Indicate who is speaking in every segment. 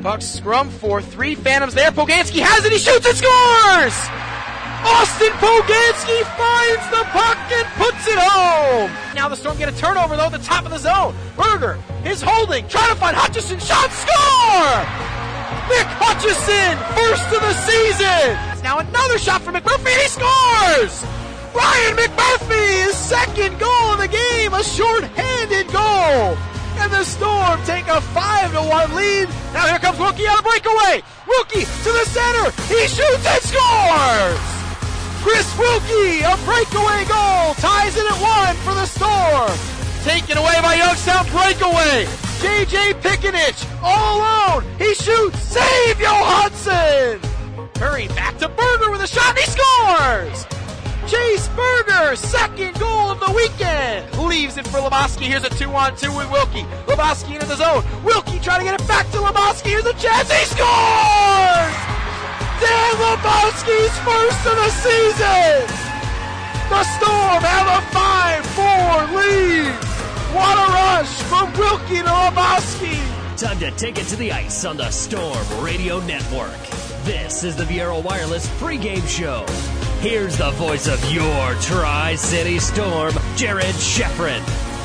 Speaker 1: Bucks scrum for 3 Phantoms there. Poganski has it. He shoots and scores! Austin Poganski finds the puck and puts it home. Now the Storm get a turnover, though, at the top of the zone. Berger is holding, trying to find Hutchison. Shot, score! Nick Hutchison, first of the season. It's now another shot from McMurphy, and he scores! Ryan McMurphy, his second goal of the game, a short-handed goal. And the Storm take a 5-1 lead. Now here comes Wilkie on a breakaway. Wilkie to the center. He shoots and scores! Chris Wilkie, a breakaway goal, ties it at 1 for the Storm. Taken away by Youngstown, breakaway. J.J. Pickenich, all alone. He shoots, save Johansson. Hurry back to Berger with a shot, and he scores! Chase Berger, second goal of the weekend. Leaves it for Lebowski. Here's a 2-on-2 with Wilkie. Lebowski into the zone. Wilkie trying to get it back to Lebowski. Here's a chance. He scores! Dan Lebowski's first of the season. The Storm have a 5-4 lead. What a rush from Wilkie to Lebowski.
Speaker 2: Time to take it to the ice on the Storm Radio Network. This is the Viaero Wireless pregame show. Here's the voice of your Tri-City Storm, Jared Sheffrin.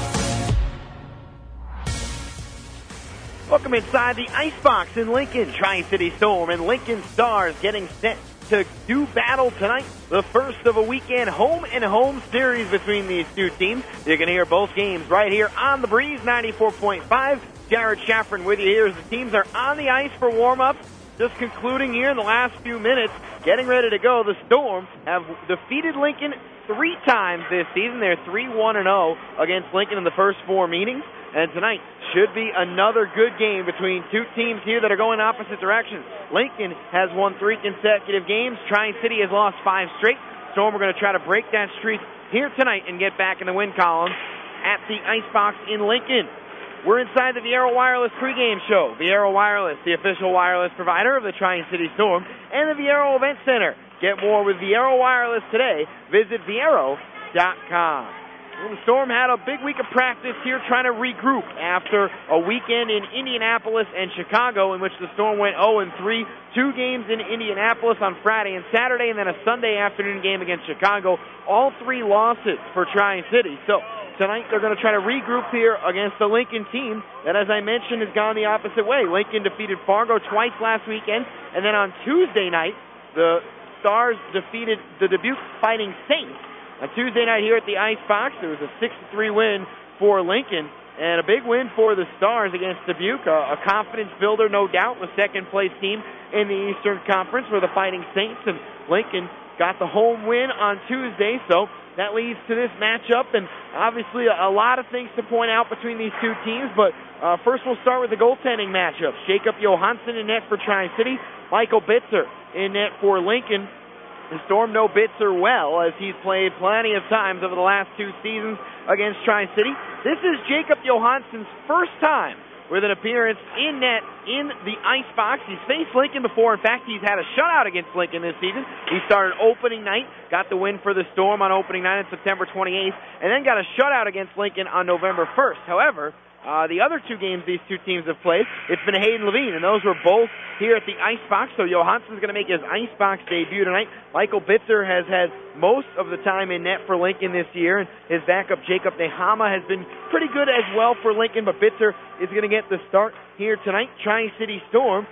Speaker 3: Welcome inside the Icebox in Lincoln. Tri-City Storm and Lincoln Stars getting set to do battle tonight. The first of a weekend home-and-home series between these two teams. You can hear both games right here on the Breeze 94.5. Jared Sheffrin with you here as the teams are on the ice for warm-ups. Just concluding here in the last few minutes, getting ready to go. The Storm have defeated Lincoln 3 times this season. They're 3-1-0 against Lincoln in the first 4 meetings. And tonight should be another good game between two teams here that are going opposite directions. Lincoln has won 3 consecutive games. Tri-City has lost 5 straight. Storm are going to try to break that streak here tonight and get back in the win column at the Icebox in Lincoln. We're inside the Viaero Wireless pregame show. Viaero Wireless, the official wireless provider of the Tri-City Storm and the Viaero Event Center. Get more with Viaero Wireless today. Visit Viaero.com. Well, the Storm had a big week of practice here trying to regroup after a weekend in Indianapolis and Chicago in which the Storm went 0-3. 2 games in Indianapolis on Friday and Saturday, and then a Sunday afternoon game against Chicago. All 3 losses for Tri-City. So tonight they're going to try to regroup here against the Lincoln team that, as I mentioned, has gone the opposite way. Lincoln defeated Fargo twice last weekend, and then on Tuesday night, the Stars defeated the Dubuque Fighting Saints. On Tuesday night here at the Icebox, there was a 6-3 win for Lincoln, and a big win for the Stars against Dubuque. A confidence builder, no doubt, the second-place team in the Eastern Conference were the Fighting Saints, and Lincoln got the home win on Tuesday, so that leads to this matchup, and obviously a lot of things to point out between these two teams, but first we'll start with the goaltending matchups. Jacob Johansson in net for Tri-City, Michael Bitzer in net for Lincoln. The Storm know Bitzer well, as he's played plenty of times over the last 2 seasons against Tri-City. This is Jacob Johansson's first time with an appearance in net in the Icebox. He's faced Lincoln before. In fact, he's had a shutout against Lincoln this season. He started opening night, got the win for the Storm on opening night on September 28th, and then got a shutout against Lincoln on November 1st. However, the other 2 games these two teams have played, it's been Hayden Levine, and those were both here at the Icebox, so Johansson's going to make his Icebox debut tonight. Michael Bitzer has had most of the time in net for Lincoln this year, and his backup Jacob Nehama has been pretty good as well for Lincoln, but Bitzer is going to get the start here tonight. Tri-City Storm,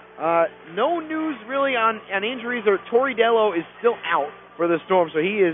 Speaker 3: no news really on injuries, or Tori Dello is still out for the Storm, so he is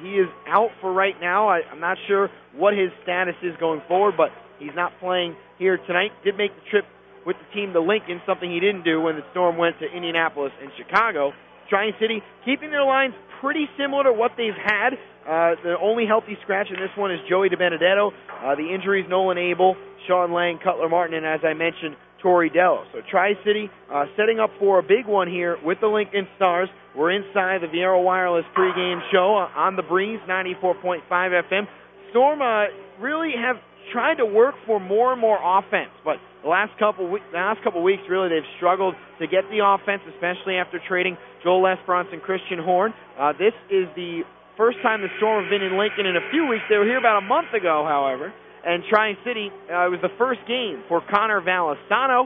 Speaker 3: out for right now. I'm not sure what his status is going forward, but he's not playing here tonight. Did make the trip with the team to Lincoln, something he didn't do when the Storm went to Indianapolis and Chicago. Tri-City keeping their lines pretty similar to what they've had. The only healthy scratch in this one is Joey DiBenedetto. The injuries, Nolan Abel, Sean Lang, Cutler Martin, and as I mentioned, Tori Dello. So Tri-City setting up for a big one here with the Lincoln Stars. We're inside the Viaero Wireless pregame show on the Breeze, 94.5 FM. Storm really have tried to work for more and more offense, but the last couple weeks, really, they've struggled to get the offense, especially after trading Joel Esperance and Christian Horn. This is the first time the Storm have been in Lincoln in a few weeks. They were here about a month ago, however, and Tri-City, it was the first game for Connor Vallisano.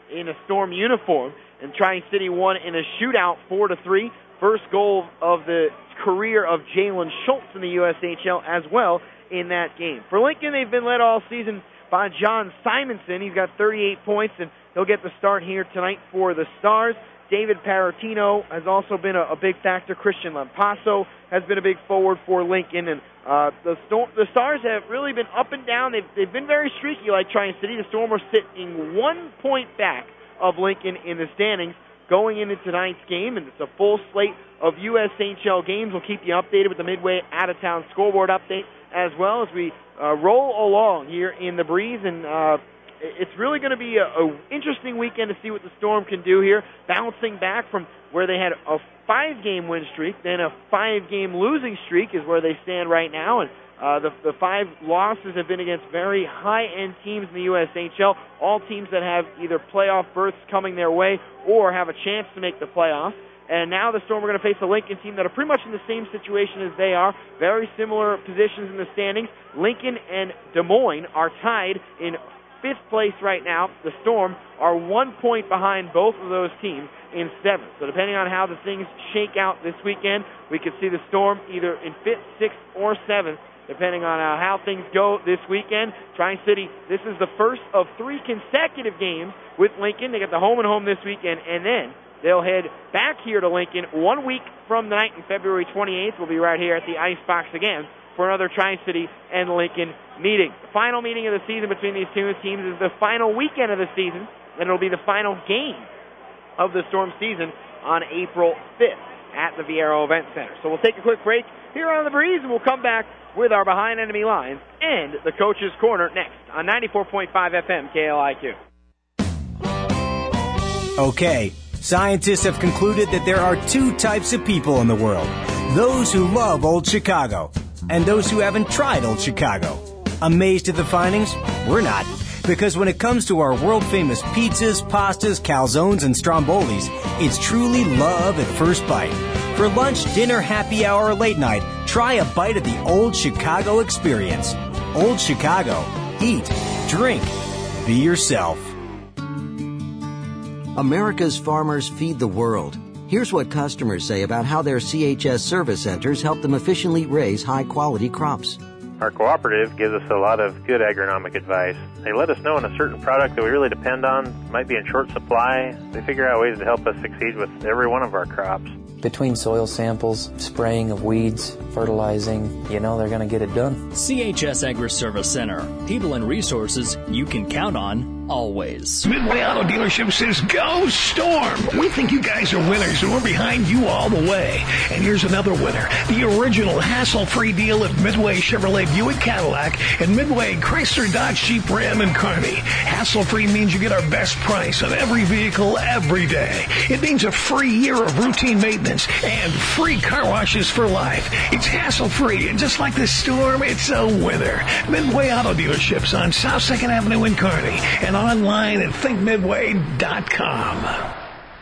Speaker 3: in a Storm uniform, and Tri-City won in a shootout 4-3. First goal of the career of Jalen Schultz in the USHL as well in that game. For Lincoln, they've been led all season by John Simonson. He's got 38 points, and he'll get the start here tonight for the Stars. David Paratino has also been a big factor. Christian Lampasso has been a big forward for Lincoln, and the Stars have really been up and down. They've been very streaky like Tri-City. The Storm are sitting 1 point back of Lincoln in the standings going into tonight's game, and it's a full slate of USHL games. We'll keep you updated with the Midway out-of-town scoreboard update as well as we roll along here in the Breeze, and it's really going to be an interesting weekend to see what the Storm can do here, bouncing back from where they had a 5-game win streak, then a 5-game losing streak is where they stand right now, and the 5 losses have been against very high-end teams in the USHL, all teams that have either playoff berths coming their way or have a chance to make the playoffs. And now the Storm are going to face a Lincoln team that are pretty much in the same situation as they are, very similar positions in the standings. Lincoln and Des Moines are tied in 5th place right now. The Storm are 1 point behind both of those teams in 7th. So depending on how the things shake out this weekend, we could see the Storm either in 5th, 6th, or 7th, depending on how things go this weekend. Tri-City, this is the first of 3 consecutive games with Lincoln. They get the home-and-home this weekend, and then they'll head back here to Lincoln 1 week from the night on February 28th. We'll be right here at the Icebox again for another Tri-City and Lincoln meeting. The final meeting of the season between these two teams is the final weekend of the season, and it'll be the final game of the Storm season on April 5th at the Viero Event Center. So we'll take a quick break here on The Breeze, and we'll come back with our Behind Enemy Lines and the Coach's Corner next on 94.5 FM KLIQ.
Speaker 4: Okay, scientists have concluded that there are 2 types of people in the world. Those who love Old Chicago and those who haven't tried Old Chicago. Amazed at the findings? We're not. Because when it comes to our world-famous pizzas, pastas, calzones, and strombolis, it's truly love at first bite. For lunch, dinner, happy hour, or late night, try a bite of the Old Chicago experience. Old Chicago. Eat, drink, be yourself.
Speaker 5: America's farmers feed the world. Here's what customers say about how their CHS service centers help them efficiently raise high-quality crops.
Speaker 6: Our cooperative gives us a lot of good agronomic advice. They let us know when a certain product that we really depend on might be in short supply. They figure out ways to help us succeed with every one of our crops.
Speaker 7: Between soil samples, spraying of weeds, fertilizing, they're going to get it done.
Speaker 2: CHS Agri-Service Center. People and resources you can count on always.
Speaker 8: Midway Auto Dealership says, go Storm! We think you guys are winners, and we're behind you all the way. And here's another winner. The original hassle-free deal at Midway Chevrolet Buick Cadillac and Midway Chrysler Dodge Jeep Ram and Kearney. Hassle-free means you get our best price on every vehicle every day. It means a free year of routine maintenance and free car washes for life. It's hassle-free, and just like the Storm, it's a winner. Midway Auto Dealerships on South 2nd Avenue in Kearney and online at thinkmidway.com.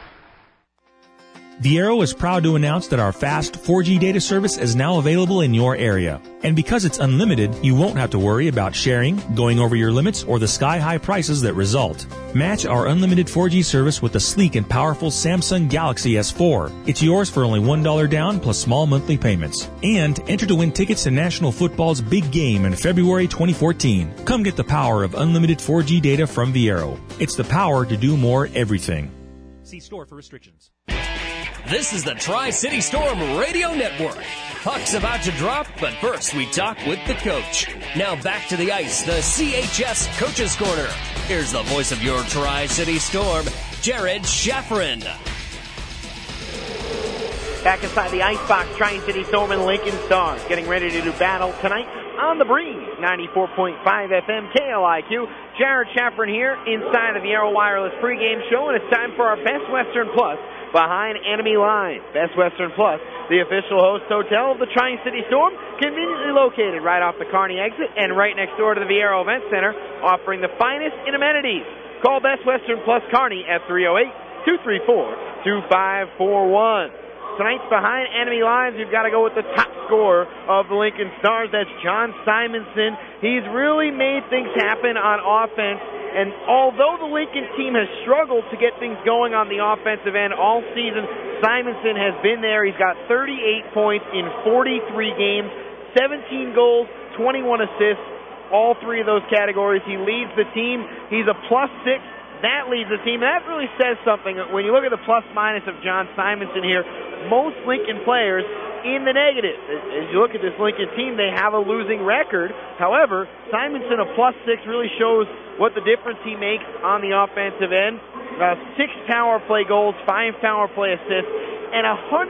Speaker 9: Viero is proud to announce that our fast 4G data service is now available in your area. And because it's unlimited, you won't have to worry about sharing, going over your limits, or the sky-high prices that result. Match our unlimited 4G service with the sleek and powerful Samsung Galaxy S4. It's yours for only $1 down plus small monthly payments. And enter to win tickets to National Football's big game in February 2014. Come get the power of unlimited 4G data from Viero. It's the power to do more everything. See store for restrictions.
Speaker 2: This is the Tri-City Storm Radio Network. Puck's about to drop, but first we talk with the coach. Now back to the ice, the CHS Coach's Corner. Here's the voice of your Tri-City Storm, Jared Schafferin.
Speaker 3: Back inside the Icebox, Tri-City Storm and Lincoln Stars getting ready to do battle tonight on The Breeze, 94.5 FM KLIQ. Jared Schafferin here inside the Viero Wireless pregame show, and it's time for our Best Western Plus Behind Enemy Lines. Best Western Plus, the official host hotel of the Tri-City Storm, conveniently located right off the Kearney exit and right next door to the Viero Event Center, offering the finest in amenities. Call Best Western Plus Kearney at 308-234-2541. Tonight's Behind Enemy Lines, we've got to go with the top scorer of the Lincoln Stars. That's John Simonson. He's really made things happen on offense And although the Lincoln team has struggled to get things going on the offensive end all season, Simonson has been there. He's got 38 points in 43 games, 17 goals, 21 assists, all three of those categories. He leads the team. He's a +6. That leads the team. That really says something. When you look at the plus-minus of John Simonson here, most Lincoln players in the negative. As you look at this Lincoln team, they have a losing record. However, Simonson, a +6, really shows what the difference he makes on the offensive end. 6 power play goals, 5 power play assists, and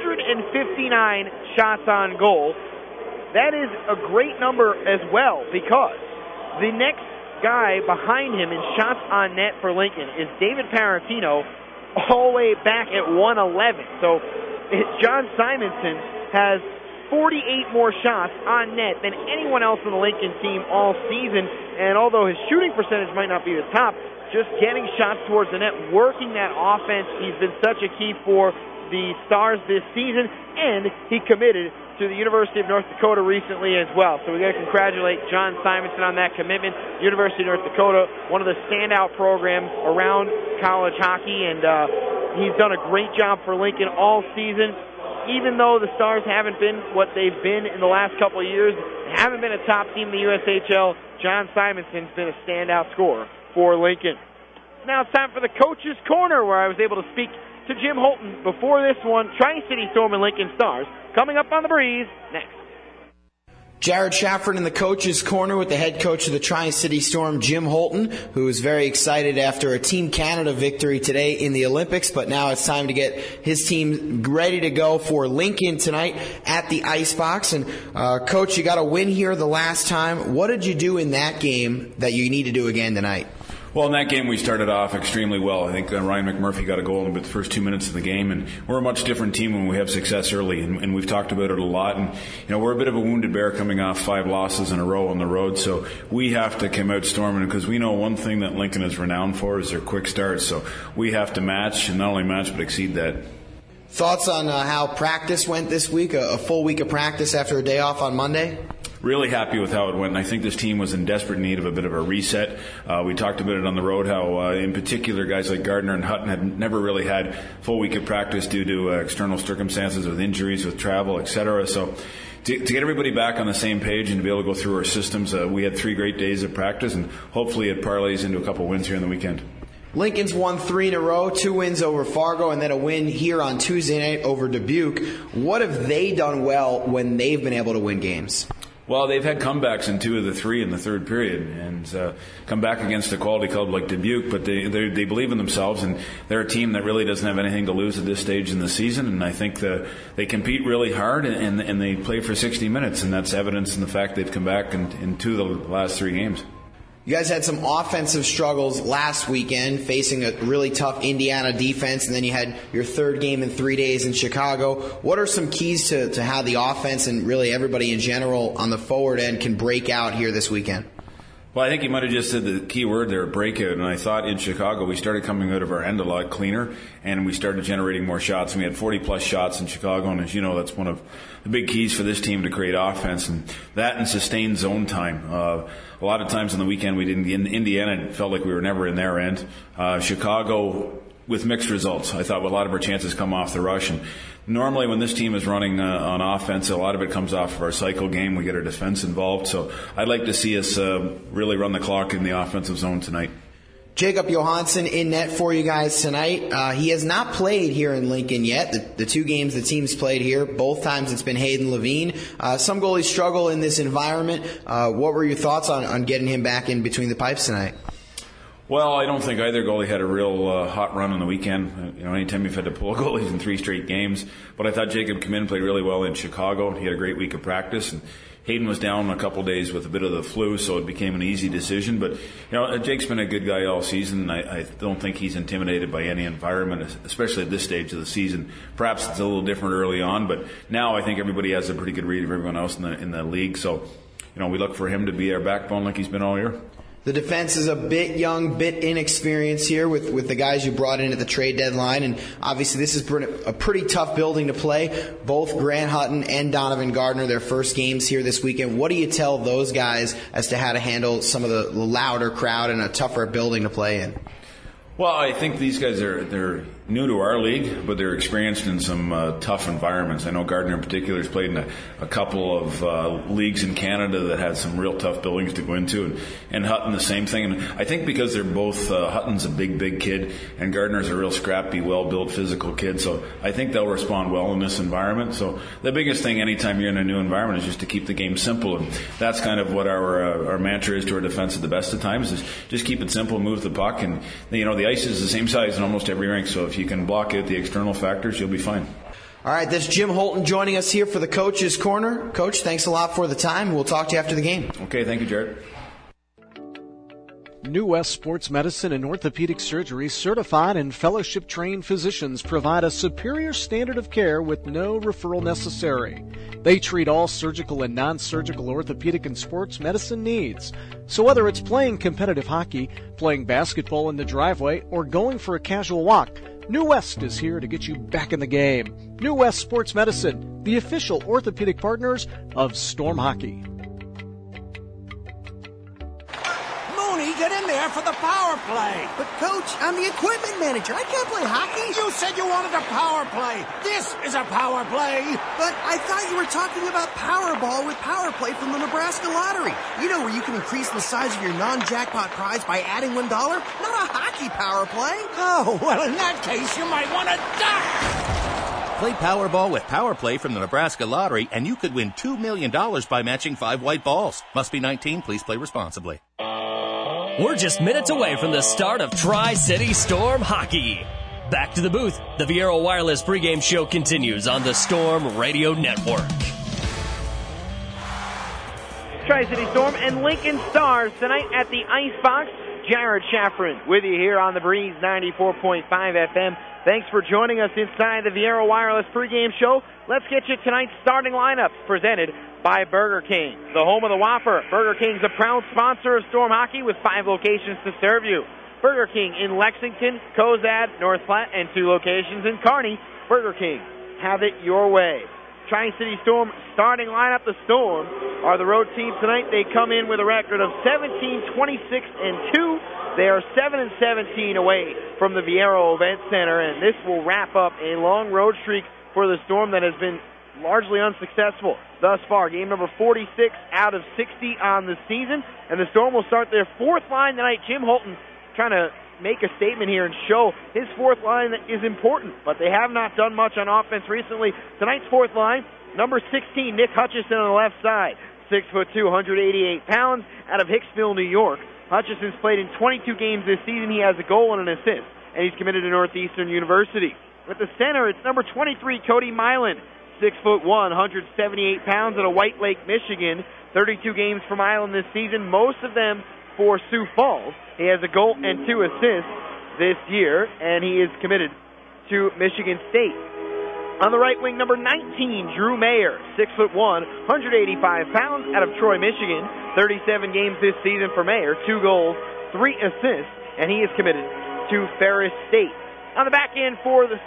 Speaker 3: 159 shots on goal. That is a great number as well, because the next guy behind him in shots on net for Lincoln is David Parentino, all the way back at 111. So John Simonson has 48 more shots on net than anyone else on the Lincoln team all season. And although his shooting percentage might not be the top, just getting shots towards the net, working that offense, he's been such a key for the Stars this season, and he committed to the University of North Dakota recently as well. So we got to congratulate John Simonson on that commitment. University of North Dakota, one of the standout programs around college hockey, and he's done a great job for Lincoln all season. Even though the Stars haven't been what they've been in the last couple of years, haven't been a top team in the USHL, John Simonson's been a standout scorer for Lincoln. Now it's time for the Coach's Corner, where I was able to speak to Jim Holton before this one. Tri-City Storm and Lincoln Stars coming up on the Breeze next.
Speaker 10: Jared Shafford in the Coach's Corner with the head coach of the Tri-City Storm, Jim Holton, who is very excited after a Team Canada victory today in the Olympics, but now it's time to get his team ready to go for Lincoln tonight at the Icebox. And Coach, you got a win here the last time. What did you do in that game that you need to do again tonight?
Speaker 11: Well, in that game, we started off extremely well. I think Ryan McMurphy got a goal in the first 2 minutes of the game, and we're a much different team when we have success early, and we've talked about it a lot. And, we're a bit of a wounded bear coming off 5 losses in a row on the road, so we have to come out storming, because we know one thing that Lincoln is renowned for is their quick starts, so we have to match, and not only match, but exceed that.
Speaker 10: Thoughts on how practice went this week, a full week of practice after a day off on Monday?
Speaker 11: Really happy with how it went, and I think this team was in desperate need of a bit of a reset. We talked about it on the road, how in particular guys like Gardner and Hutton had never really had full week of practice due to external circumstances with injuries, with travel, etc. So to get everybody back on the same page and to be able to go through our systems, we had 3 great days of practice, and hopefully it parlays into a couple wins here on the weekend.
Speaker 10: Lincoln's won 3 in a row, 2 wins over Fargo, and then a win here on Tuesday night over Dubuque. What have they done well when they've been able to win games?
Speaker 11: Well, they've had comebacks in 2 of the 3 in the third period, and come back against a quality club like Dubuque, but they believe in themselves, and they're a team that really doesn't have anything to lose at this stage in the season, and I think they compete really hard, and they play for 60 minutes, and that's evidence in the fact they've come back in 2 of the last 3 games.
Speaker 10: You guys had some offensive struggles last weekend, facing a really tough Indiana defense, and then you had your 3rd game in 3 days in Chicago. What are some keys to how the offense and really everybody in general on the forward end can break out here this weekend?
Speaker 11: Well, I think you might have just said the key word there, breakout. And I thought in Chicago we started coming out of our end a lot cleaner, and we started generating more shots. And we had 40-plus shots in Chicago, and as you know, that's one of the big keys for this team to create offense. And that and sustained zone time. A lot of times on the weekend we didn't. In Indiana, it felt like we were never in their end. Chicago, with mixed results. I thought a lot of our chances come off the rush, and normally when this team is running on offense, a lot of it comes off of our cycle game. We get our defense involved, so I'd like to see us really run the clock in the offensive zone tonight.
Speaker 10: Jacob Johansson in net for you guys tonight. He has not played here in Lincoln yet. The 2 games the team's played here, both times it's been Hayden Levine. Some goalies struggle in this environment. What were your thoughts on getting him back in between the pipes tonight?
Speaker 11: Well, I don't think either goalie had a real hot run on the weekend. Anytime you've had to pull goalies in 3 straight games. But I thought Jacob came in and played really well in Chicago. He had a great week of practice. And Hayden was down a couple days with a bit of the flu, so it became an easy decision. But, Jake's been a good guy all season. I don't think he's intimidated by any environment, especially at this stage of the season. Perhaps it's a little different early on, but now I think everybody has a pretty good read of everyone else in the league. So, we look for him to be our backbone like he's been all year.
Speaker 10: The defense is a bit young, bit inexperienced here with the guys you brought in at the trade deadline, and obviously this is a pretty tough building to play. Both Grant Hutton and Donovan Gardner, their first games here this weekend. What do you tell those guys as to how to handle some of the louder crowd and a tougher building to play in?
Speaker 11: Well, I think these guys they're new to our league, but they're experienced in some tough environments. I know Gardner in particular has played in a couple of leagues in Canada that had some real tough buildings to go into, and Hutton the same thing. And I think because they're both, Hutton's a big kid, and Gardner's a real scrappy, well-built, physical kid, so I think they'll respond well in this environment. So the biggest thing anytime you're in a new environment is just to keep the game simple, and that's kind of what our mantra is to our defense at the best of times, is just keep it simple, move the puck, and the ice is the same size in almost every rink, so if you can block out the external factors, you'll be fine.
Speaker 10: All right, this is Jim Holton joining us here for the Coach's Corner. Coach, thanks a lot for the time. We'll talk to you after the game.
Speaker 11: Okay, thank you, Jared.
Speaker 12: New West Sports Medicine and Orthopedic Surgery certified and fellowship-trained physicians provide a superior standard of care with no referral necessary. They treat all surgical and non-surgical orthopedic and sports medicine needs. So whether it's playing competitive hockey, playing basketball in the driveway, or going for a casual walk, New West is here to get you back in the game. New West Sports Medicine, the official orthopedic partners of Storm Hockey.
Speaker 13: Get in there for the power play.
Speaker 14: But, Coach, I'm the equipment manager. I can't play hockey.
Speaker 13: You said you wanted a power play. This is a power play.
Speaker 14: But I thought you were talking about Powerball with Power Play from the Nebraska Lottery. You know, where you can increase the size of your non-jackpot prize by adding $1? Not a hockey power play.
Speaker 13: Oh, well, in that case, you might want to duck.
Speaker 15: Play Powerball with Power Play from the Nebraska Lottery, and you could win $2 million by matching 5 white balls. Must be 19. Please play responsibly.
Speaker 2: We're just minutes away from the start of Tri-City Storm Hockey. Back to the booth. The Viera Wireless pregame show continues on the Storm Radio Network.
Speaker 3: Tri-City Storm and Lincoln Stars tonight at the Icebox. Jared Shaffrin with you here on the Breeze 94.5 FM. Thanks for joining us inside the Viera Wireless pregame show. Let's get you tonight's starting lineups presented by Burger King, the home of the Whopper. Burger King's a proud sponsor of Storm Hockey with 5 locations to serve you. Burger King in Lexington, Cozad, North Platte, and 2 locations in Kearney. Burger King, have it your way. Tri-City Storm starting lineup. The Storm are the road team tonight. They come in with a record of 17-26-2. They are 7-17 away from the Viera Event Center, and this will wrap up a long road streak for the Storm that has been largely unsuccessful thus far. Game number 46 out of 60 on the season, and the Storm will start their 4th line tonight. Jim Holton trying to make a statement here and show his 4th line is important, but they have not done much on offense recently. Tonight's 4th line, number 16, Nick Hutchison on the left side, 6'2", 188 pounds, out of Hicksville, New York. Hutchison's played in 22 games this season. He has a goal and an assist, and he's committed to Northeastern University. At the center, it's number 23, Cody Milan, 6'1", 178 pounds, out of White Lake, Michigan. 32 games for Milan this season, most of them for Sioux Falls. He has a goal and 2 assists this year, and he is committed to Michigan State. On the right wing, number 19, Drew Mayer, 6'1", 185 pounds, out of Troy, Michigan. 37 games this season for Mayer, 2 goals, 3 assists, and he is committed to Ferris State. On the back end for the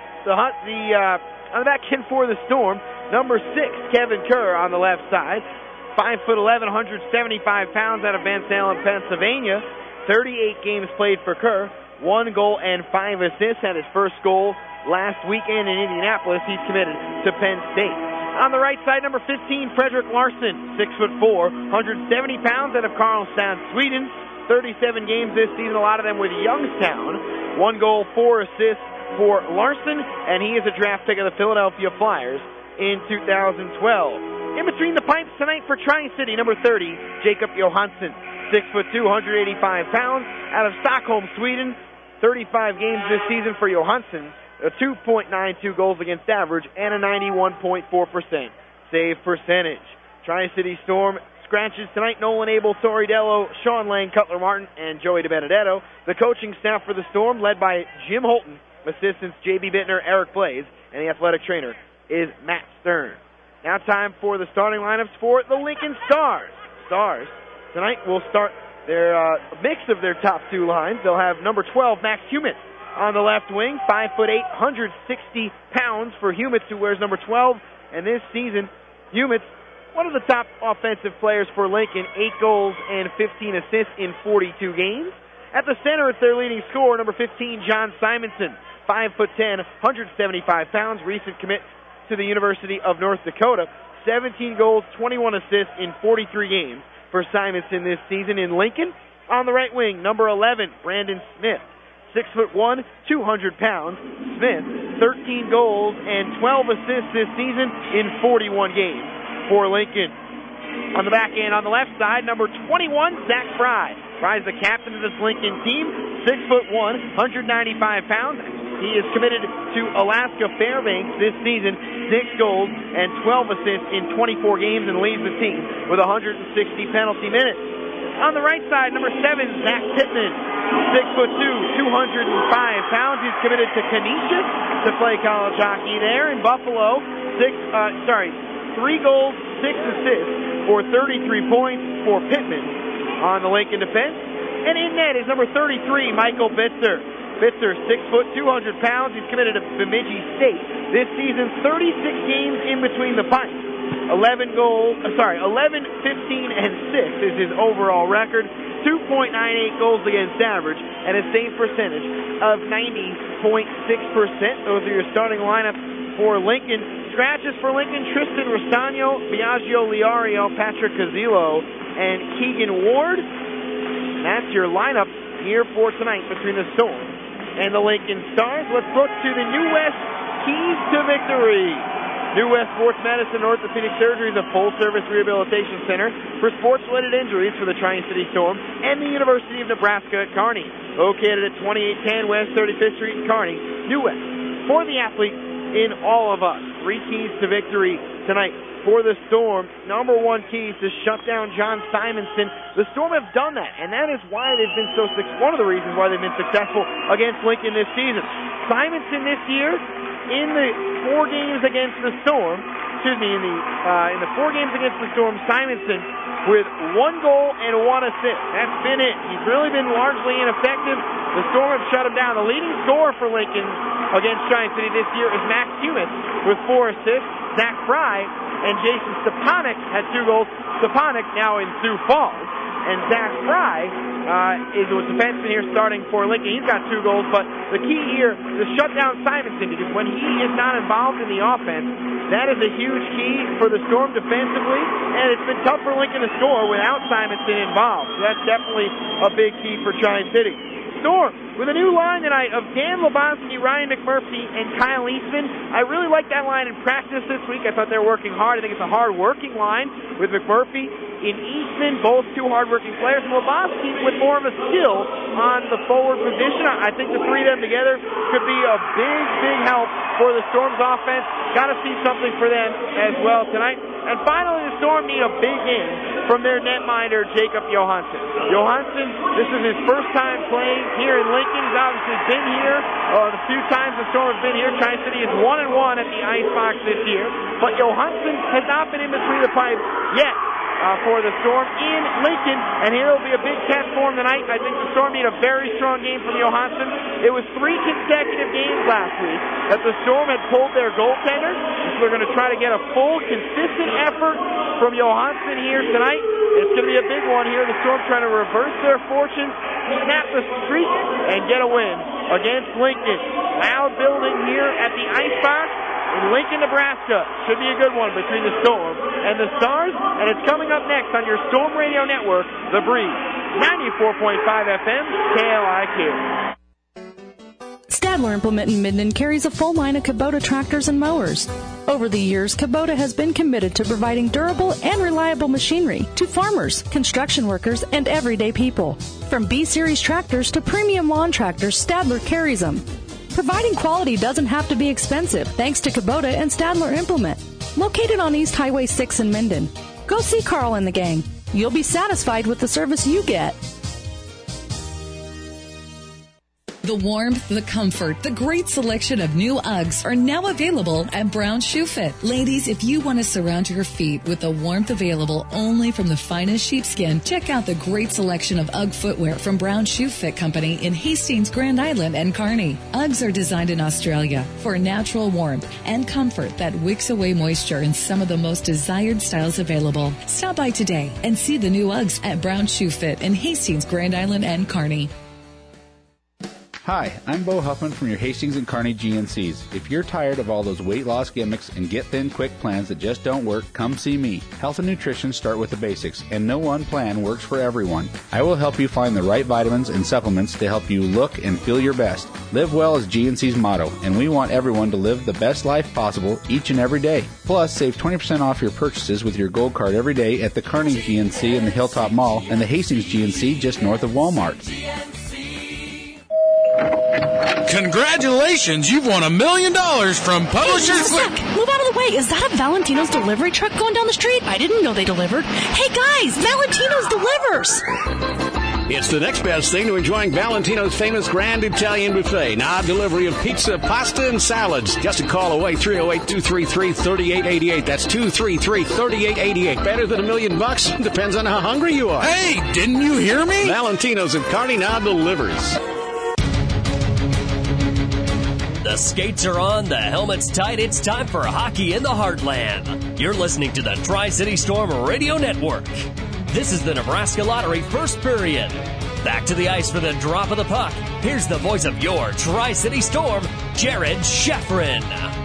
Speaker 3: Storm, number 6, Kevin Kerr on the left side, 5'11", 175 pounds, out of Van Salem, Pennsylvania. 38 games played for Kerr, 1 goal and 5 assists. Had his first goal last weekend in Indianapolis. He's committed to Penn State. On the right side, number 15, Frederick Larson, 6'4", 170 pounds, out of Karlstad, Sweden. 37 games this season, a lot of them with Youngstown. 1 goal, 4 assists for Larson, and he is a draft pick of the Philadelphia Flyers in 2012. In between the pipes tonight for Tri-City, number 30, Jacob Johansson, 6'2", 185 pounds, out of Stockholm, Sweden. 35 games this season for Johansson, a 2.92 goals against average, and a 91.4% save percentage. Tri-City Storm scratches tonight: Nolan Abel, Tori Dello, Sean Lang, Cutler Martin, and Joey DiBenedetto. The coaching staff for the Storm, led by Jim Holton, assistants J.B. Bittner, Eric Blaze, and the athletic trainer is Matt Stern. Now time for the starting lineups for the Lincoln Stars. Stars tonight will start They're a mix of their top two lines. They'll have number 12, Max Humitz, on the left wing, 5'8", 160 pounds for Humitz, who wears number 12. And this season, Humitz, one of the top offensive players for Lincoln, 8 goals and 15 assists in 42 games. At the center, it's their leading scorer, number 15, John Simonson, 5'10", 175 pounds, recent commit to the University of North Dakota. 17 goals, 21 assists in 43 games for Simonson this season. In Lincoln, on the right wing, number 11, Brandon Smith, 6'1", 200 pounds. Smith, 13 goals and 12 assists this season in 41 games for Lincoln. On the back end, on the left side, number 21, Zach Fry. Fry's the captain of this Lincoln team, 6'1", 195 pounds. He is committed to Alaska Fairbanks this season, 6 goals and 12 assists in 24 games, and leads the team with 160 penalty minutes. On the right side, number 7, Zach Pittman, 6'2", 205 pounds. He's committed to Canisius to play college hockey there in Buffalo. 3 goals, 6 assists for 33 points for Pittman on the Lincoln defense. And in net is number 33, Michael Bitzer. Bitzer, 6', 200 pounds. He's committed to Bemidji State this season. 36 games in between the pipes. 11, 15, and 6 is his overall record. 2.98 goals against average, and a save percentage of 90.6%. Those are your starting lineup for Lincoln. Scratches for Lincoln: Tristan Rostano, Biagio Liario, Patrick Casillo, and Keegan Ward. And that's your lineup here for tonight between the Storm and the Lincoln Stars. Let's look to the New West keys to victory. New West Sports Medicine Orthopedic Surgery is a full-service rehabilitation center for sports-related injuries for the Tri-City Storm and the University of Nebraska at Kearney. Located at 2810 West 35th Street in Kearney, New West, for the athlete in all of us. 3 keys to victory tonight for the Storm. Number 1 key is to shut down John Simonson. The Storm have done that, and that is why they've been one of the reasons why they've been successful against Lincoln this season. Simonson this year, in the 4 games against the Storm, in the 4 games against the Storm, Simonson with 1 goal and 1 assist. That's been it. He's really been largely ineffective. The Storm have shut him down. The leading scorer for Lincoln against Tri-City this year is Max Humitz with 4 assists. Zach Fry and Jason Stepanek had 2 goals. Stepanek now in Sioux Falls. And Zach Fry is a defenseman here starting for Lincoln. He's got 2 goals, but the key here is to shut down Simonson, because when he is not involved in the offense, that is a huge key for the Storm defensively, and it's been tough for Lincoln to score without Simonson involved. So that's definitely a big key for Tri-City. Storm with a new line tonight of Dan Lebowski, Ryan McMurphy, and Kyle Eastman. I really like that line in practice this week. I thought they were working hard. I think it's a hard-working line with McMurphy and Eastman, both 2 hard-working players. And Lebowski with more of a skill on the forward position. I think the 3 of them together could be a big, big help for the Storm's offense. Got to see something for them as well tonight. And finally, the Storm need a big game from their netminder, Jacob Johansson. Johansson, this is his first time playing here in Lincoln. He's obviously been here the few times the Storm has been here. Tri-City is 1-1 at the Icebox this year. But Johansson has not been in between the pipes yet for the Storm in Lincoln, and here will be a big test for him tonight. I think the Storm need a very strong game from Johansson. It was 3 consecutive games last week that the Storm had pulled their goaltender, so they're going to try to get a full, consistent effort from Johansson here tonight. It's going to be a big one here. The Storm trying to reverse their fortunes, snap the streak, and get a win against Lincoln. Loud building here at the Icebox in Lincoln, Nebraska. Should be a good one between the Storm and the Stars, and it's coming up next on your Storm Radio Network, The Breeze, 94.5 FM, KLIQ.
Speaker 16: Stadler Implement in Minden carries a full line of Kubota tractors and mowers. Over the years, Kubota has been committed to providing durable and reliable machinery to farmers, construction workers, and everyday people. From B-Series tractors to premium lawn tractors, Stadler carries them. Providing quality doesn't have to be expensive thanks to Kubota and Stadler Implement. Located on East Highway 6 in Minden. Go see Carl and the gang. You'll be satisfied with the service you get.
Speaker 17: The warmth, the comfort, the great selection of new Uggs are now available at Brown Shoe Fit. Ladies, if you want to surround your feet with the warmth available only from the finest sheepskin, check out the great selection of Ugg footwear from Brown Shoe Fit Company in Hastings, Grand Island, and Kearney. Uggs are designed in Australia for natural warmth and comfort that wicks away moisture in some of the most desired styles available. Stop by today and see the new Uggs at Brown Shoe Fit in Hastings, Grand Island, and Kearney.
Speaker 18: Hi, I'm Bo Huffman from your Hastings and Kearney GNCs. If you're tired of all those weight loss gimmicks and get thin quick plans that just don't work, come see me. Health and nutrition start with the basics, and no one plan works for everyone. I will help you find the right vitamins and supplements to help you look and feel your best. Live well is GNC's motto, and we want everyone to live the best life possible each and every day. Plus, save 20% off your purchases with your gold card every day at the Kearney GNC in the Hilltop Mall and the Hastings GNC just north of Walmart.
Speaker 19: Congratulations, you've won $1 million from Publishers.
Speaker 16: Move out of the way. Is that a Valentino's delivery truck going down the street? I didn't know they delivered. Hey guys, Valentino's delivers.
Speaker 20: It's the next best thing to enjoying Valentino's famous Grand Italian Buffet. Now delivery of pizza, pasta, and salads. Just a call away, 308-233-3888. That's 233-3888. Better than $1 million? Depends on how hungry you are.
Speaker 19: Hey, didn't you hear me?
Speaker 20: Valentino's of Kearney now delivers.
Speaker 2: The skates are on, the helmet's tight. It's time for hockey in the heartland. You're listening to the Tri-City Storm Radio Network. This is the Nebraska Lottery first period. Back to the ice for the drop of the puck. Here's the voice of your Tri-City Storm, Jared Sheffrin.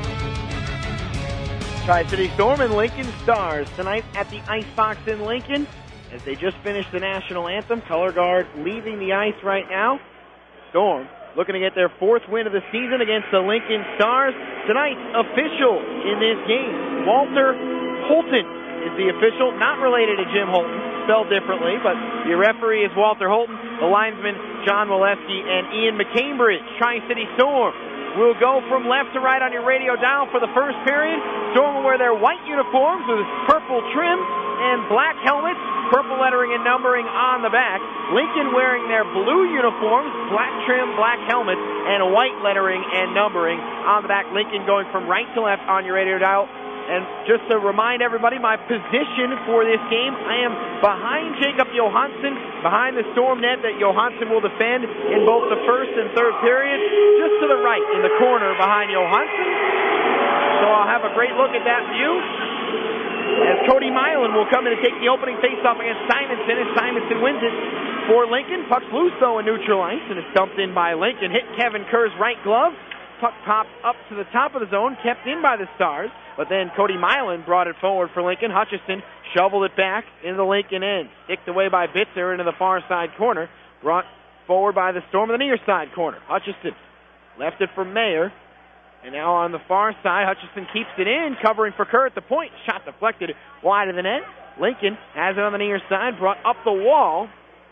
Speaker 3: Tri-City Storm and Lincoln Stars tonight at the Icebox in Lincoln as they just finished the national anthem. Color guard leaving the ice right now. Storm looking to get their fourth win of the season against the Lincoln Stars. Tonight's official in this game, Walter Holton is the official, not related to Jim Holton, spelled differently, but the referee is Walter Holton, the linesman John Molesky, and Ian McCambridge. Tri-City Storm will go from left to right on your radio dial for the first period. Storm will wear their white uniforms with purple trim and black helmets, purple lettering and numbering on the back. Lincoln wearing their blue uniforms, black trim, black helmets, and white lettering and numbering on the back. Lincoln going from right to left on your radio dial. And just to remind everybody, my position for this game, I am behind Jacob Johansson, behind the Storm net that Johansson will defend in both the first and third period, just to the right in the corner behind Johansson. So I'll have a great look at that view as Cody Milan will come in and take the opening faceoff against Simonson, and Simonson wins it for Lincoln. Puck's loose, though, in neutral ice, and is dumped in by Lincoln. Hit Kevin Kerr's right glove. Puck popped up to the top of the zone, kept in by the Stars, but then Cody Milan brought it forward for Lincoln. Hutchison shoveled it back into the Lincoln end. Kicked away by Bitzer into the far side corner. Brought forward by the Storm in the near side corner. Hutchison left it for Mayer. And now on the far side, Hutchison keeps it in, covering for Kerr at the point. Shot deflected wide of the net. Lincoln has it on the near side, brought up the wall.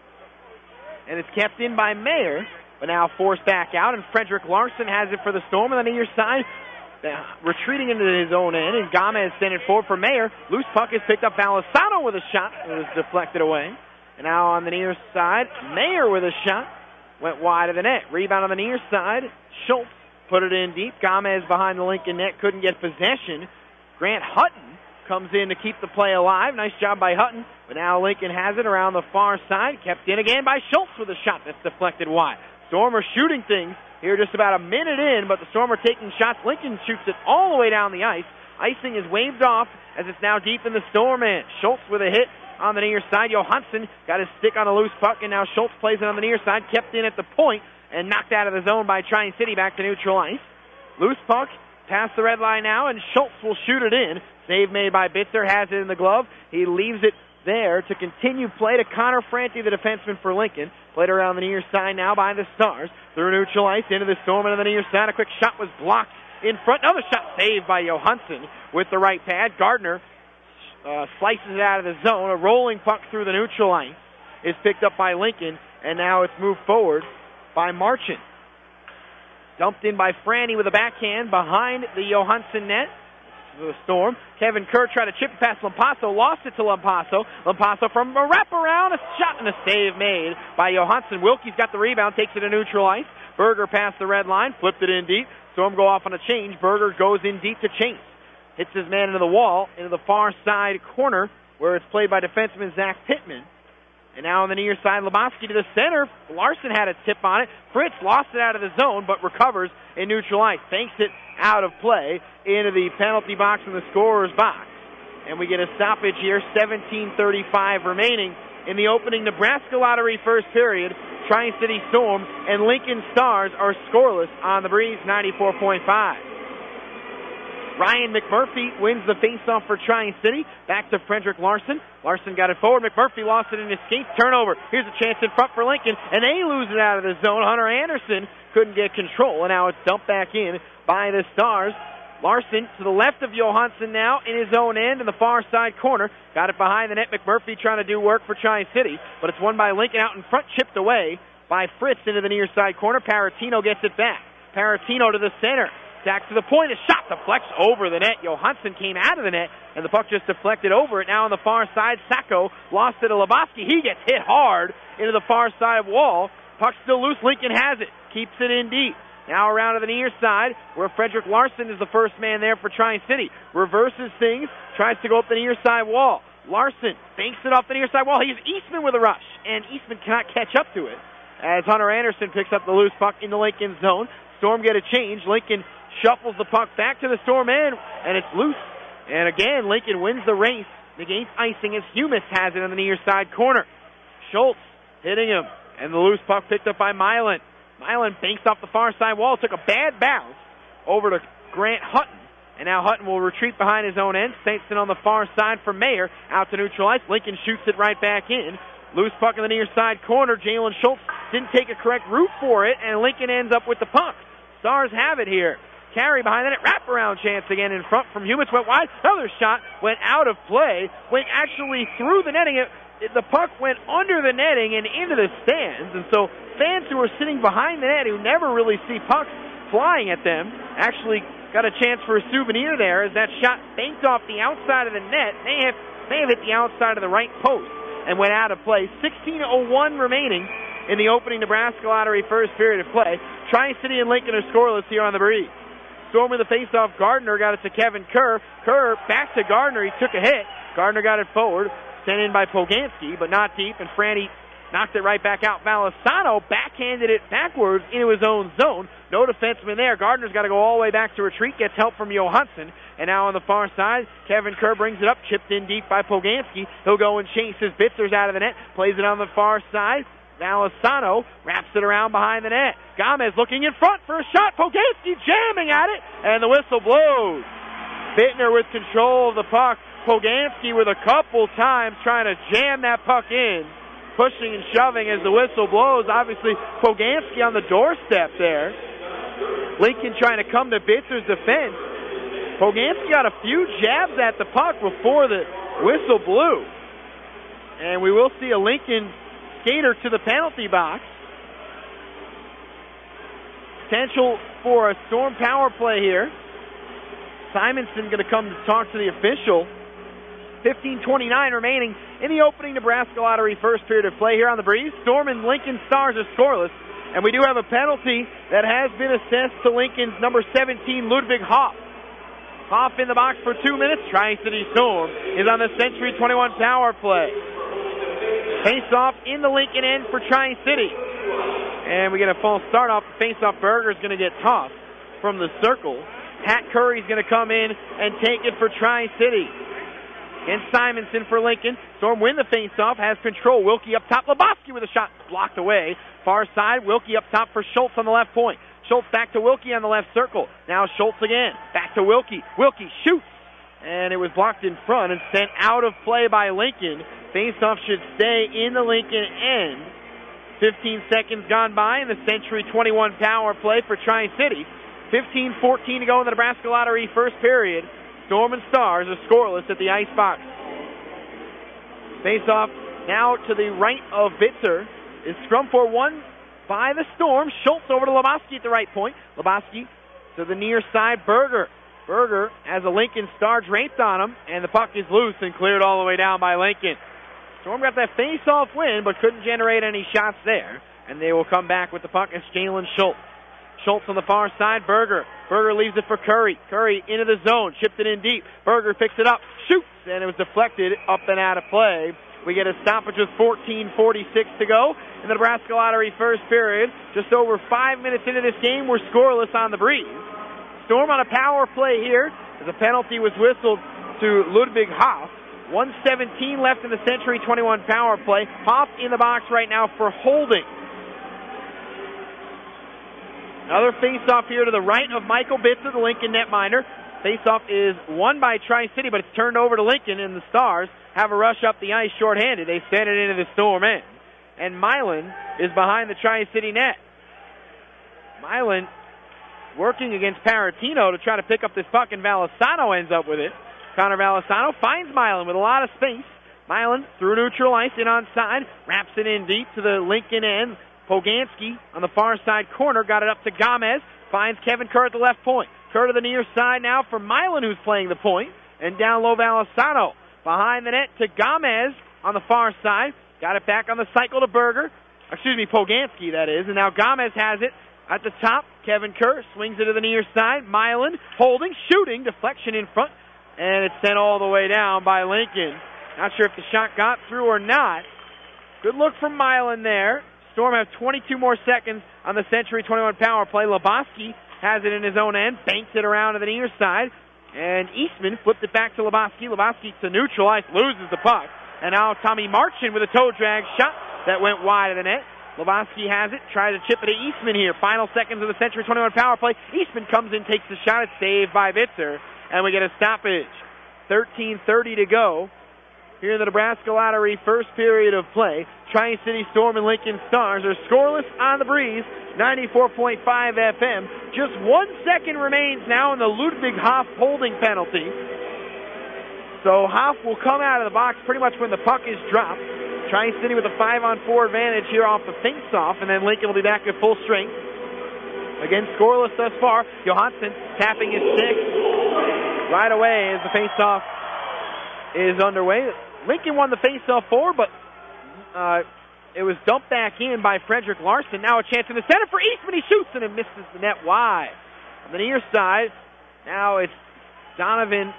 Speaker 3: And it's kept in by Mayer, but now forced back out. And Frederick Larson has it for the Storm on the near side. Retreating into his own end, and Gomez sent it forward for Mayer. Loose puck is picked up. Valisano with a shot. It was deflected away. And now on the near side, Mayer with a shot. Went wide of the net. Rebound on the near side. Schultz put it in deep. Gomez behind the Lincoln net couldn't get possession. Grant Hutton comes in to keep the play alive. Nice job by Hutton. But now Lincoln has it around the far side. Kept in again by Schultz with a shot that's deflected wide. Storm are shooting things here just about a minute in, but the Storm are taking shots. Lincoln shoots it all the way down the ice. Icing is waved off as it's now deep in the Storm end. Schultz with a hit on the near side. Johansson got his stick on a loose puck, and now Schultz plays it on the near side. Kept in at the point and knocked out of the zone by Tri-City back to neutral ice. Loose puck past the red line now, and Schultz will shoot it in. Save made by Bitzer, has it in the glove. He leaves it there to continue play to Connor Franti, the defenseman for Lincoln. Played around the near side now by the Stars. Through neutral ice into the Storm and on the near side. A quick shot was blocked in front. Another shot saved by Johansson with the right pad. Gardner slices it out of the zone. A rolling puck through the neutral ice is picked up by Lincoln, and now it's moved forward by Marchand. Dumped in by Franny with a backhand behind the Johansson net. The Storm. Kevin Kerr tried to chip past Lampasso, lost it to Lampasso. Lampasso from a wraparound, a shot and a save made by Johansson. Wilkie's got the rebound, takes it to neutral ice. Berger past the red line, flipped it in deep. Storm go off on a change. Berger goes in deep to chase. Hits his man into the wall, into the far side corner, where it's played by defenseman Zach Pittman. And now on the near side, Lebowski to the center. Larson had a tip on it. Fritz lost it out of the zone, but recovers in neutral ice. Banks it out of play into the penalty box in the scorer's box. And we get a stoppage here, 17:35 remaining in the opening Nebraska Lottery first period. Tri-City Storm and Lincoln Stars are scoreless on the Breeze 94.5. Ryan McMurphy wins the faceoff for Tri-City. Back to Frederick Larson. Larson got it forward. McMurphy lost it in his skate. Turnover. Here's a chance in front for Lincoln, and they lose it out of the zone. Hunter Anderson couldn't get control, and now it's dumped back in by the Stars. Larson to the left of Johansson now in his own end in the far side corner. Got it behind the net. McMurphy trying to do work for Tri-City, but it's won by Lincoln out in front, chipped away by Fritz into the near side corner. Paratino gets it back. Paratino to the center. Back to the point. A shot deflects over the net. Johansson came out of the net, and the puck just deflected over it. Now on the far side, Sacco lost it to Lebowski. He gets hit hard into the far side wall. Puck still loose. Lincoln has it. Keeps it in deep. Now around to the near side, where Frederick Larson is the first man there for Tri-City. Reverses things. Tries to go up the near side wall. Larson banks it off the near side wall. He's Eastman with a rush, and Eastman cannot catch up to it as Hunter Anderson picks up the loose puck in the Lincoln zone. Storm get a change. Lincoln shuffles the puck back to the Storm end, and it's loose. And again, Lincoln wins the race against icing as Humus has it in the near side corner. Schultz hitting him, and the loose puck picked up by Milan. Milan banks off the far side wall, took a bad bounce over to Grant Hutton, and now Hutton will retreat behind his own end. Saintston on the far side for Mayer, out to neutral ice. Lincoln shoots it right back in. Loose puck in the near side corner. Jalen Schultz didn't take a correct route for it, and Lincoln ends up with the puck. Stars have it here. Carry behind the net, wraparound chance again in front from Humus, went wide, another shot, went out of play, went actually through the netting, the puck went under the netting and into the stands, and so fans who are sitting behind the net who never really see pucks flying at them actually got a chance for a souvenir there as that shot banked off the outside of the net, may have hit the outside of the right post and went out of play. 16:01 remaining in the opening Nebraska Lottery first period of play. Tri-City and Lincoln are scoreless here on the Breeze. Storm with the faceoff. Gardner got it to Kevin Kerr. Kerr back to Gardner. He took a hit. Gardner got it forward. Sent in by Poganski, but not deep. And Franny knocked it right back out. Valisano backhanded it backwards into his own zone. No defenseman there. Gardner's got to go all the way back to retreat. Gets help from Johansson. And now on the far side, Kevin Kerr brings it up. Chipped in deep by Poganski. He'll go and chase his Bitzers out of the net. Plays it on the far side. Valisano wraps it around behind the net. Gomez looking in front for a shot. Poganski jamming at it, and the whistle blows. Bittner with control of the puck. Poganski with a couple times trying to jam that puck in. Pushing and shoving as the whistle blows. Obviously, Poganski on the doorstep there. Lincoln trying to come to Bitzer's defense. Poganski got a few jabs at the puck before the whistle blew. And we will see a Lincoln skater to the penalty box. Potential for a Storm power play here. Simonson going to come to talk to the official. 15:29 remaining in the opening Nebraska Lottery first period of play here on the Breeze. Storm and Lincoln Stars are scoreless, and we do have a penalty that has been assessed to Lincoln's number 17, Ludwig Hoff. Hoff in the box for 2 minutes. Tri-City Storm is on the Century 21 power play. Face-off in the Lincoln end for Tri-City. And we get a false start off. The face-off. Berger's going to get tossed from the circle. Pat Curry's going to come in and take it for Tri-City. And Simonson for Lincoln. Storm win the face-off. Has control. Wilkie up top. Lebowski with a shot blocked away. Far side. Wilkie up top for Schultz on the left point. Schultz back to Wilkie on the left circle. Now Schultz again. Back to Wilkie. Wilkie shoots. And it was blocked in front and sent out of play by Lincoln. Faceoff should stay in the Lincoln end. 15 seconds gone by in the Century 21 power play for Tri-City. 15:14 to go in the Nebraska Lottery first period. Storm and Stars are scoreless at the ice box. Faceoff now to the right of Bitzer. Is scrum for one by the Storm. Schultz over to Lebowski at the right point. Lebowski to the near side. Berger has a Lincoln Star draped on him, and the puck is loose and cleared all the way down by Lincoln. Storm got that face-off win, but couldn't generate any shots there. And they will come back with the puck as Jalen Schultz. Schultz on the far side. Berger leaves it for Curry. Curry into the zone, chipped it in deep. Berger picks it up, shoots, and it was deflected up and out of play. We get a stoppage with 14:46 to go in the Nebraska Lottery first period. Just over 5 minutes into this game, we're scoreless on the breeze. Storm on a power play here as a penalty was whistled to Ludwig Hoff. 1:17 left in the Century 21 power play. Hoff in the box right now for holding. Another face-off here to the right of Michael Bitzer, the Lincoln netminder. Face-off is won by Tri-City, but it's turned over to Lincoln, and the Stars have a rush up the ice shorthanded. They send it into the Storm end. And Milan is behind the Tri-City net. Milan working against Paratino to try to pick up this puck, and Valisano ends up with it. Connor Valisano finds Milan with a lot of space. Milan through neutral ice and onside, wraps it in deep to the Lincoln end. Poganski on the far side corner got it up to Gomez, finds Kevin Kerr at the left point. Kerr to the near side now for Milan, who's playing the point, and down low Valisano. Behind the net to Gomez on the far side. Got it back on the cycle to Poganski, that is. And now Gomez has it at the top. Kevin Kerr swings it to the near side. Milan holding, shooting, deflection in front. And it's sent all the way down by Lincoln. Not sure if the shot got through or not. Good look from Milan there. Storm have 22 more seconds on the Century 21 power play. Lebowski has it in his own end, banks it around to the near side. And Eastman flipped it back to Lebowski. Lebowski to neutral ice, loses the puck. And now Tommy Marchin with a toe drag shot that went wide of the net. Lebowski has it, tries to chip it to Eastman here. Final seconds of the Century 21 power play. Eastman comes in, takes the shot. It's saved by Bitzer. And we get a stoppage. 13:30 to go here in the Nebraska Lottery first period of play. Tri-City Storm and Lincoln Stars are scoreless on the breeze. 94.5 FM. Just 1 second remains now in the Ludwig Hoff holding penalty. So Hoff will come out of the box pretty much when the puck is dropped. Tri-City with a 5-on-4 advantage here off the face-off, and then Lincoln will be back at full strength. Again, scoreless thus far. Johansson tapping his stick right away as the face-off is underway. Lincoln won the face-off forward, but it was dumped back in by Frederick Larson. Now a chance in the center for Eastman. He shoots and it misses the net wide. On the near side, now it's Donovan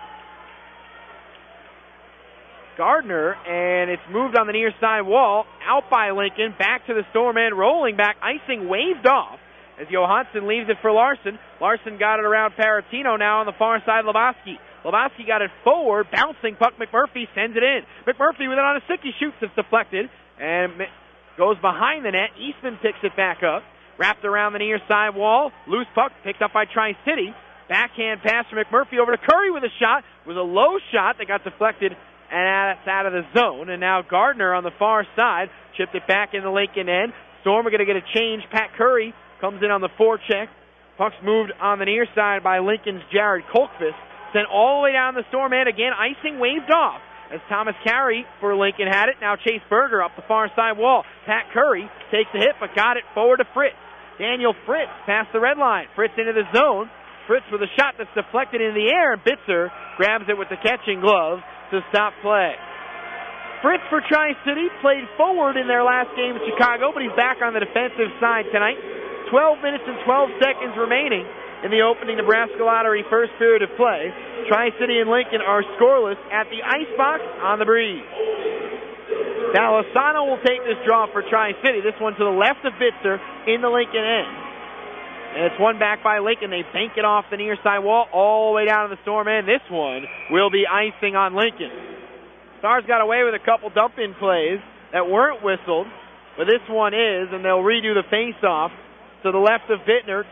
Speaker 3: Gardner, and it's moved on the near side wall, out by Lincoln, back to the Storm end, rolling back, icing waved off as Johansson leaves it for Larson. Larson got it around Paratino now on the far side, Lebowski. Lebowski got it forward, bouncing puck, McMurphy sends it in. McMurphy with it on a stick, he shoots, it's deflected, and goes behind the net. Eastman picks it back up, wrapped around the near side wall, loose puck, picked up by Tri-City. Backhand pass from McMurphy over to Curry with a shot. It was a low shot that got deflected, and it's out of the zone. And now Gardner on the far side chipped it back in the Lincoln end. Storm are going to get a change. Pat Curry comes in on the forecheck. Puck's moved on the near side by Lincoln's Jared Kolkvist. Sent all the way down the Storm end. Again, icing waved off as Thomas Carey for Lincoln had it. Now Chase Berger up the far side wall. Pat Curry takes the hit but got it forward to Fritz. Daniel Fritz past the red line. Fritz into the zone. Fritz with a shot that's deflected in the air, and Bitzer grabs it with the catching glove to stop play. Fritz for Tri-City played forward in their last game in Chicago, but he's back on the defensive side tonight. 12 minutes and 12 seconds remaining in the opening Nebraska Lottery first period of play. Tri-City and Lincoln are scoreless at the icebox on the breeze. Now Lozano will take this draw for Tri-City. This one to the left of Bitzer in the Lincoln end. And it's one back by Lincoln. They bank it off the near side wall all the way down to the Storm end. This one will be icing on Lincoln. Stars got away with a couple dump-in plays that weren't whistled, but this one is, and they'll redo the face-off to the left of Bitzer.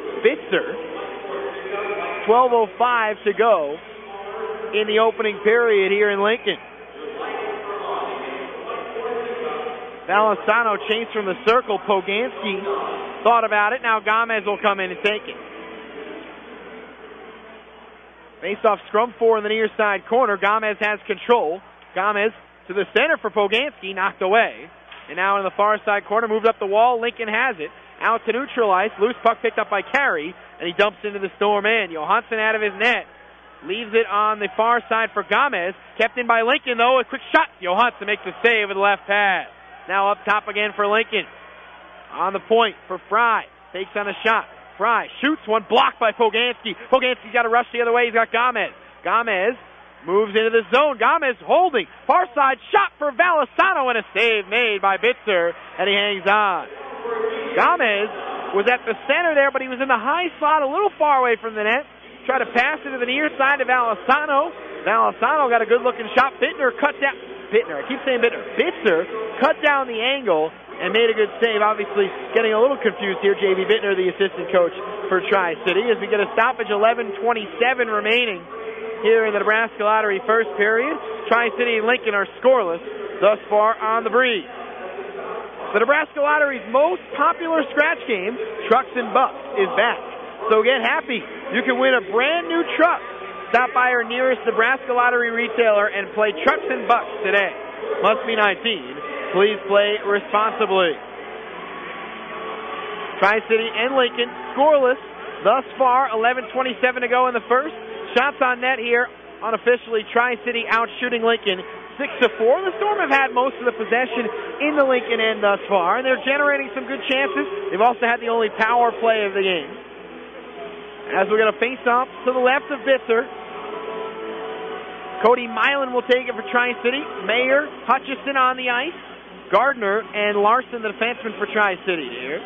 Speaker 3: 12:05 to go in the opening period here in Lincoln. Valisano chased from the circle. Poganski thought about it. Now Gomez will come in and take it. Face-off scrum four in the near side corner. Gomez has control. Gomez to the center for Poganski, knocked away. And now in the far side corner, moved up the wall. Lincoln has it. Out to neutralize. Loose puck picked up by Carey, and he dumps into the Storm end. Johansson out of his net. Leaves it on the far side for Gomez. Kept in by Lincoln, though. A quick shot. Johansson makes the save with the left pad. Now up top again for Lincoln. On the point for Fry. Takes on a shot. Fry shoots one, blocked by Poganski. Poganski's got to rush the other way. He's got Gomez. Gomez moves into the zone. Gomez holding. Far side shot for Valisano and a save made by Bitzer, and he hangs on. Gomez was at the center there, but he was in the high slot a little far away from the net. Tried to pass it to the near side to Valisano. Valisano got a good-looking shot. Bitzer cut down. I keep saying Bitzer. Bitzer cut down the angle and made a good save. Obviously getting a little confused here. J.B. Bittner, the assistant coach for Tri-City, as we get a stoppage. 11:27 remaining here in the Nebraska Lottery first period. Tri-City and Lincoln are scoreless thus far on the breeze. The Nebraska Lottery's most popular scratch game, Trucks and Bucks, is back. So get happy. You can win a brand new truck. Stop by our nearest Nebraska Lottery retailer and play Trucks and Bucks today. Must be 19. Please play responsibly. Tri-City and Lincoln scoreless thus far. 11:27 to go in the first. Shots on net here unofficially. Tri-City out shooting Lincoln 6-4. The Storm have had most of the possession in the Lincoln end thus far, and they're generating some good chances. They've also had the only power play of the game. As we're going to face off to the left of Bitzer. Cody Milan will take it for Tri-City. Mayer, Hutchison on the ice. Gardner and Larson, the defenseman for Tri-City here.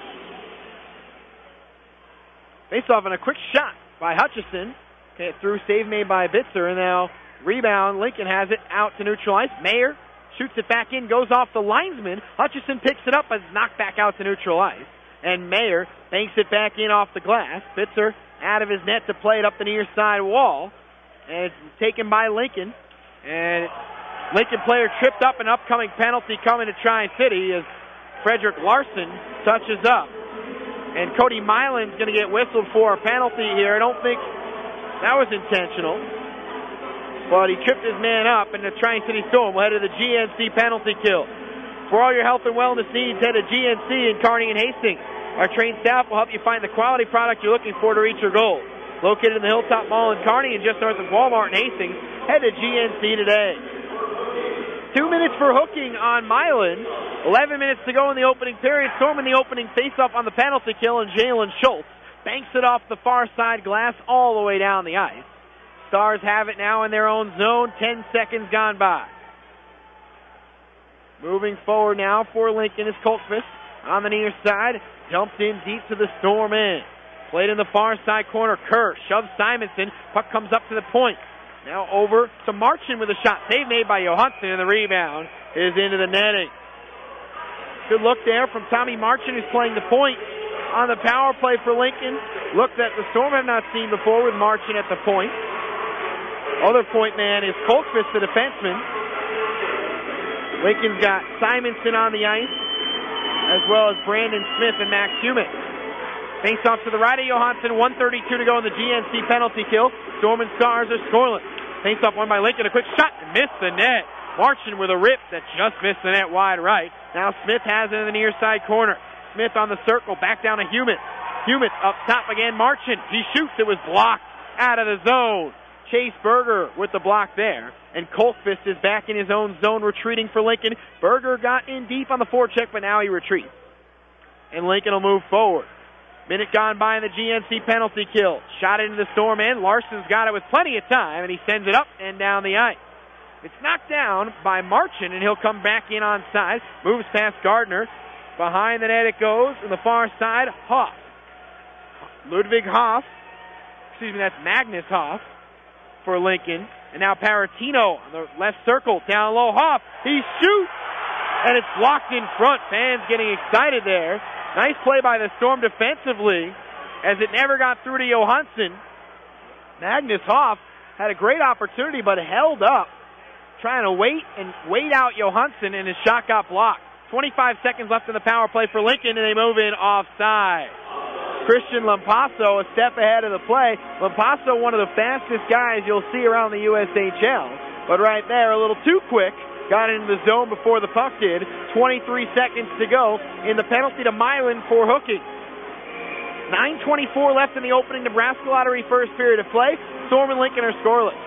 Speaker 3: Face off on a quick shot by Hutchison. Okay, through save made by Bitzer, and now rebound. Lincoln has it out to neutral ice. Mayer shoots it back in, goes off the linesman. Hutchison picks it up, but it's knocked back out to neutral ice. And Mayer banks it back in off the glass. Bitzer out of his net to play it up the near side wall. And it's taken by Lincoln. And Lincoln player tripped up, an upcoming penalty coming to Tri-City as Frederick Larson touches up. And Cody Milan's going to get whistled for a penalty here. I don't think that was intentional. But he tripped his man up, and the Tri-City Storm will head to the GNC penalty kill. For all your health and wellness needs, head to GNC in Kearney and Hastings. Our trained staff will help you find the quality product you're looking for to reach your goals. Located in the Hilltop Mall in Kearney and just north of Walmart in Hastings, head to GNC today. 2 minutes for hooking on Milan. 11 minutes to go in the opening period. Storm in the opening faceoff on the penalty kill, and Jalen Schultz banks it off the far side glass all the way down the ice. Stars have it now in their own zone. 10 seconds gone by. Moving forward now for Lincoln is Coltfist on the near side. Dumped in deep to the Storm end. Played in the far side corner. Kerr shoves Simonson. Puck comes up to the point. Now over to Marchand with a shot. Save made by Johansson, and the rebound is into the netting. Good look there from Tommy Marchand, who's playing the point on the power play for Lincoln. Look that the Storm have not seen before with Marchand at the point. Other point man is Coltfist, the defenseman. Lincoln's got Simonson on the ice, as well as Brandon Smith and Max Hewitt. Face off to the right of Johansson. 1:32 to go in the GNC penalty kill. Storm and Stars are scoreless. Face off one by Lincoln. A quick shot and missed the net. Marchand with a rip that just missed the net wide right. Now Smith has it in the near side corner. Smith on the circle. Back down to Hewitt. Hewitt up top again. Marchand. He shoots. It was blocked out of the zone. Chase Berger with the block there. And Coltfist is back in his own zone, retreating for Lincoln. Berger got in deep on the forecheck, but now he retreats. And Lincoln will move forward. Minute gone by in the GNC penalty kill. Shot into the Storm end. Larson's got it with plenty of time, and he sends it up and down the ice. It's knocked down by Marchand, and he'll come back in on side. Moves past Gardner. Behind the net it goes. On the far side, Hoff. Ludwig Hoff. That's Magnus Hoff for Lincoln. And now Paratino on the left circle. Down low, Hoff. He shoots, and it's blocked in front. Fans getting excited there. Nice play by the Storm defensively, as it never got through to Johansson. Magnus Hoff had a great opportunity, but held up, trying to wait out Johansson, and his shot got blocked. 25 seconds left in the power play for Lincoln, and they move in offside. Christian Lampasso a step ahead of the play. Lampasso, one of the fastest guys you'll see around the USHL, but right there, a little too quick. Got into the zone before the puck did. 23 seconds to go in the penalty to Milan for hooking. 9:24 left in the opening Nebraska Lottery first period of play. Storm and Lincoln are scoreless.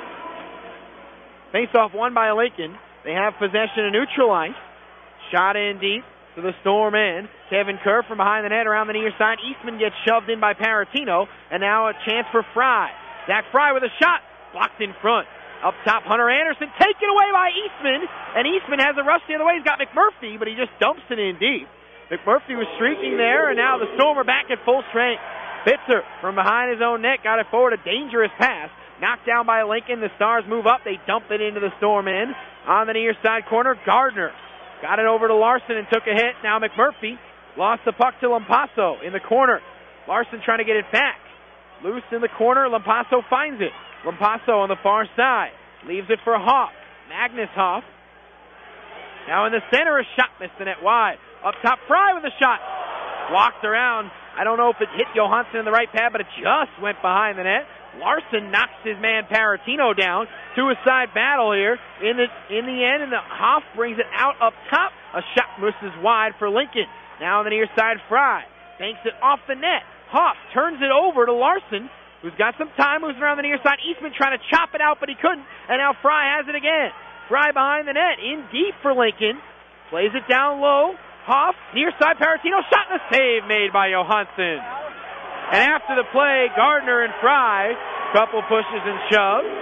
Speaker 3: Face-off won by Lincoln. They have possession of neutral ice. Shot in deep to the Storm end. Kevin Kerr from behind the net around the near side. Eastman gets shoved in by Paratino, and now a chance for Fry. Zach Fry with a shot, blocked in front. Up top, Hunter Anderson taken away by Eastman, and Eastman has a rush the other way. He's got McMurphy, but he just dumps it in deep. McMurphy was streaking there, and now the Storm are back at full strength. Bitzer from behind his own net got it forward, a dangerous pass. Knocked down by Lincoln. The Stars move up. They dump it into the Storm end. On the near side corner, Gardner got it over to Larson and took a hit. Now McMurphy lost the puck to Lampasso in the corner. Larson trying to get it back. Loose in the corner. Lampasso finds it. Lampasso on the far side. Leaves it for Hoff. Magnus Hoff. Now in the center, a shot missed the net wide. Up top, Fry with a shot. Walked around. I don't know if it hit Johansson in the right pad, but it just went behind the net. Larson knocks his man Paratino down. Suicide battle here in the end, and the Hoff brings it out up top. A shot misses wide for Lincoln. Now on the near side, Fry banks it off the net. Hoff turns it over to Larson, who's got some time, moves around the near side. Eastman trying to chop it out, but he couldn't, and now Fry has it again. Fry behind the net, in deep for Lincoln. Plays it down low. Hoff, near side, Paratino, shot and a save made by Johansson. And after the play, Gardner and Fry, couple pushes and shoves.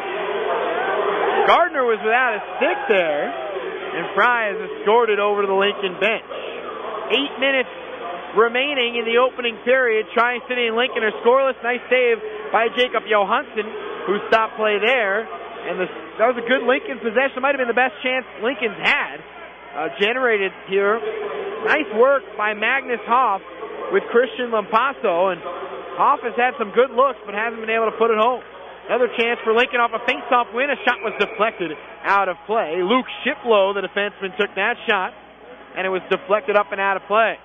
Speaker 3: Gardner was without a stick there, and Fry has escorted over to the Lincoln bench. 8 minutes remaining in the opening period. Tri-City and Lincoln are scoreless. Nice save by Jacob Johansson, who stopped play there. And that was a good Lincoln possession. Might have been the best chance Lincoln's had generated here. Nice work by Magnus Hoff with Christian Lampasso, and Hoff has had some good looks but hasn't been able to put it home. Another chance for Lincoln off a face-off win. A shot was deflected out of play. Luke Shiplow, the defenseman, took that shot, and it was deflected up and out of play.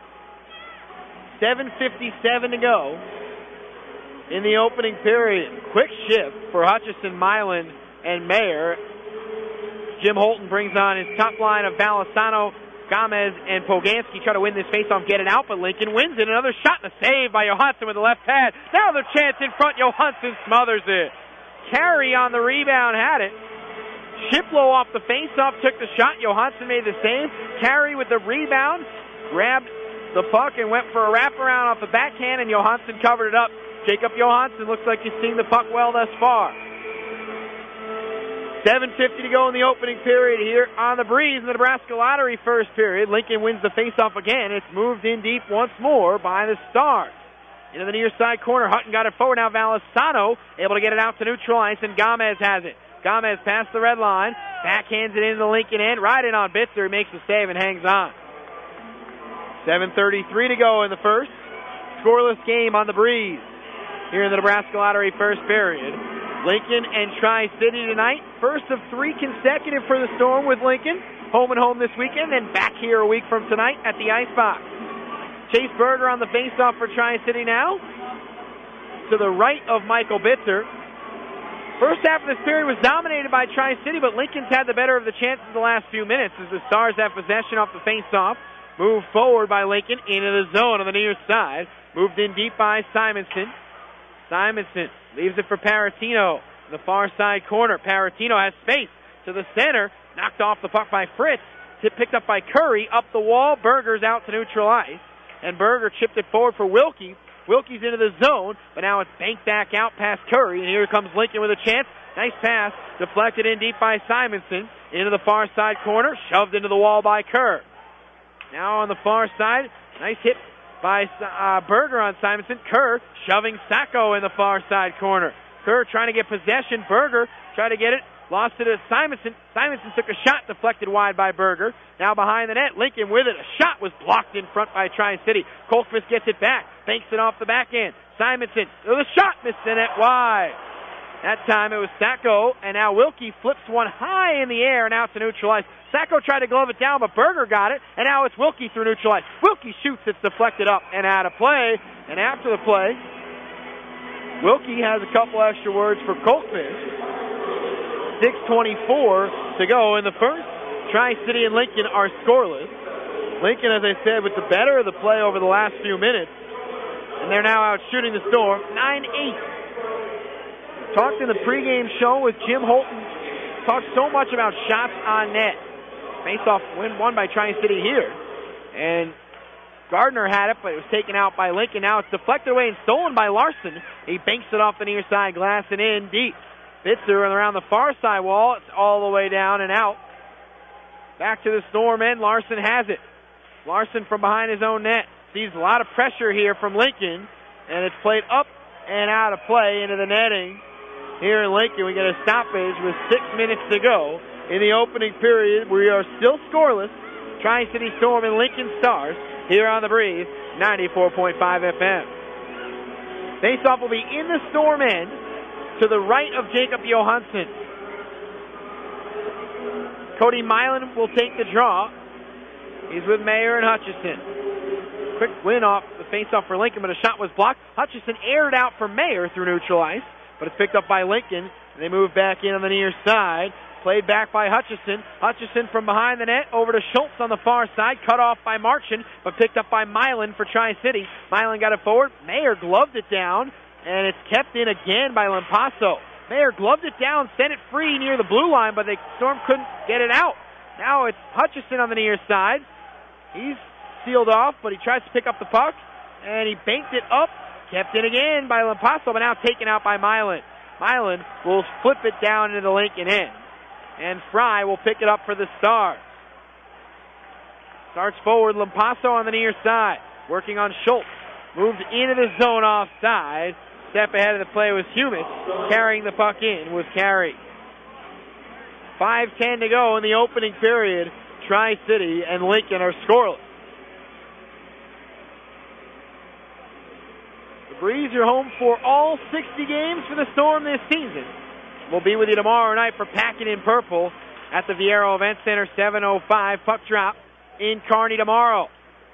Speaker 3: 7:57 to go in the opening period. Quick shift for Hutchison, Milan, and Mayer. Jim Holton brings on his top line of Balisano, Gomez, and Poganski. Try to win this faceoff, get it out, but Lincoln wins it. Another shot and a save by Johansson with the left pad. Now the chance in front. Johansson smothers it. Carey on the rebound had it. Shiplow off the faceoff took the shot. Johansson made the save. Carey with the rebound grabbed the puck and went for a wraparound off the backhand, and Johansson covered it up. Jacob Johansson looks like he's seeing the puck well thus far. 7:50 to go in the opening period here on the breeze in the Nebraska Lottery first period. Lincoln wins the faceoff again. It's moved in deep once more by the Stars. Into the near side corner, Hutton got it forward. Now Valisano able to get it out to neutral ice, and Gomez has it. Gomez past the red line, backhands it into the Lincoln end, right in on Bitzer. He makes the save and hangs on. 7:33 to go in the first. Scoreless game on the breeze here in the Nebraska Lottery first period. Lincoln and Tri-City tonight. First of 3 consecutive for the Storm with Lincoln. Home and home this weekend, then back here a week from tonight at the Icebox. Chase Berger on the faceoff for Tri-City now. To the right of Michael Bitzer. First half of this period was dominated by Tri-City, but Lincoln's had the better of the chances the last few minutes as the Stars have possession off the faceoff. Moved forward by Lincoln into the zone on the near side. Moved in deep by Simonson. Simonson leaves it for Paratino. The far side corner. Paratino has space to the center. Knocked off the puck by Fritz. Picked up by Curry. Up the wall. Berger's out to neutral ice. And Berger chipped it forward for Wilkie. Wilkie's into the zone, but now it's banked back out past Curry. And here comes Lincoln with a chance. Nice pass. Deflected in deep by Simonson. Into the far side corner. Shoved into the wall by Kerr. Now on the far side. Nice hit by Berger on Simonson. Kerr shoving Sacco in the far side corner. Kerr trying to get possession. Berger tried to get it. Lost it to Simonson. Simonson took a shot deflected wide by Berger. Now behind the net. Lincoln with it. A shot was blocked in front by Tri-City. Colquist gets it back. Banks it off the back end. Simonson. The shot missed the net wide. That time it was Sacco. And now Wilkie flips one high in the air and out to neutral ice. Sacco tried to glove it down, but Berger got it. And now it's Wilkie through neutral ice. Wilkie shoots. It's deflected up and out of play. And after the play, Wilkie has a couple extra words for Colquist. 6:24 to go in the first. Tri-City and Lincoln are scoreless. Lincoln, as I said, with the better of the play over the last few minutes. And they're now out shooting the Storm. 9-8. Talked in the pregame show with Jim Holton. Talked so much about shots on net. Face-off win won by Tri-City here. And Gardner had it, but it was taken out by Lincoln. Now it's deflected away and stolen by Larson. He banks it off the near side glass and in deep. Bitzer around the far side wall. It's all the way down and out. Back to the Storm end. Larson has it. Larson from behind his own net. Sees a lot of pressure here from Lincoln. And it's played up and out of play into the netting. Here in Lincoln, we get a stoppage with 6 minutes to go. In the opening period, we are still scoreless. Tri-City Storm and Lincoln Stars here on the Breeze, 94.5 FM. Faceoff will be in the Storm end to the right of Jacob Johansson. Cody Milan will take the draw. He's with Mayer and Hutchison. Quick win off the faceoff for Lincoln, but a shot was blocked. Hutchison aired out for Mayer through neutral ice, but it's picked up by Lincoln. They move back in on the near side. Played back by Hutchison. Hutchison from behind the net over to Schultz on the far side. Cut off by Marchand, but picked up by Milan for Tri-City. Milan got it forward. Mayer gloved it down, and it's kept in again by Lampasso. Mayer gloved it down, sent it free near the blue line, but the Storm couldn't get it out. Now it's Hutchison on the near side. He's sealed off, but he tries to pick up the puck, and he banked it up. Kept in again by Lampasso, but now taken out by Milan. Milan will flip it down into the Lincoln end. And Fry will pick it up for the Stars. Starts forward, Lampasso on the near side. Working on Schultz. Moved into the zone offside. Step ahead of the play was Humus. Carrying the puck in was Carey. 5:10 to go in the opening period. Tri-City and Lincoln are scoreless. The Breeze are home for all 60 games for the Storm this season. We'll be with you tomorrow night for Packing in Purple at the Viero Event Center, 7:05. Puck drop in Kearney tomorrow.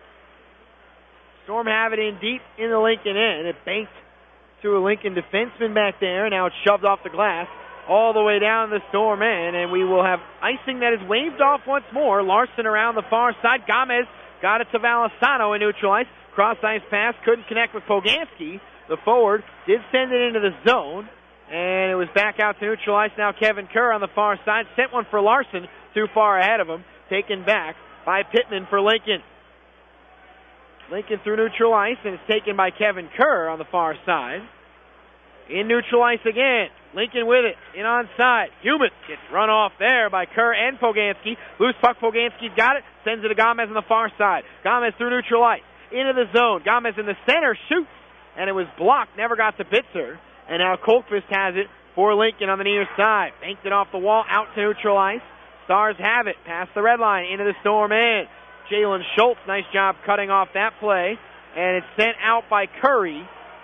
Speaker 3: Storm have it in deep in the Lincoln end. It banked to a Lincoln defenseman back there. Now it's shoved off the glass all the way down the Storm end, and we will have icing that is waved off once more. Larson around the far side. Gomez got it to Valisano in neutral ice. Cross-ice pass, couldn't connect with Poganski. The forward did send it into the zone. And it was back out to neutral ice. Now Kevin Kerr on the far side. Sent one for Larson. Too far ahead of him. Taken back by Pittman for Lincoln. Lincoln through neutral ice. And it's taken by Kevin Kerr on the far side. In neutral ice again. Lincoln with it. In onside. Humus gets run off there by Kerr and Poganski. Loose puck. Poganski's got it. Sends it to Gomez on the far side. Gomez through neutral ice. Into the zone. Gomez in the center. Shoots. And it was blocked. Never got to Bitzer. And now Colquist has it for Lincoln on the near side. Banked it off the wall, out to neutral ice. Stars have it, past the red line, into the Storm end. Jalen Schultz, nice job cutting off that play. And it's sent out by Curry.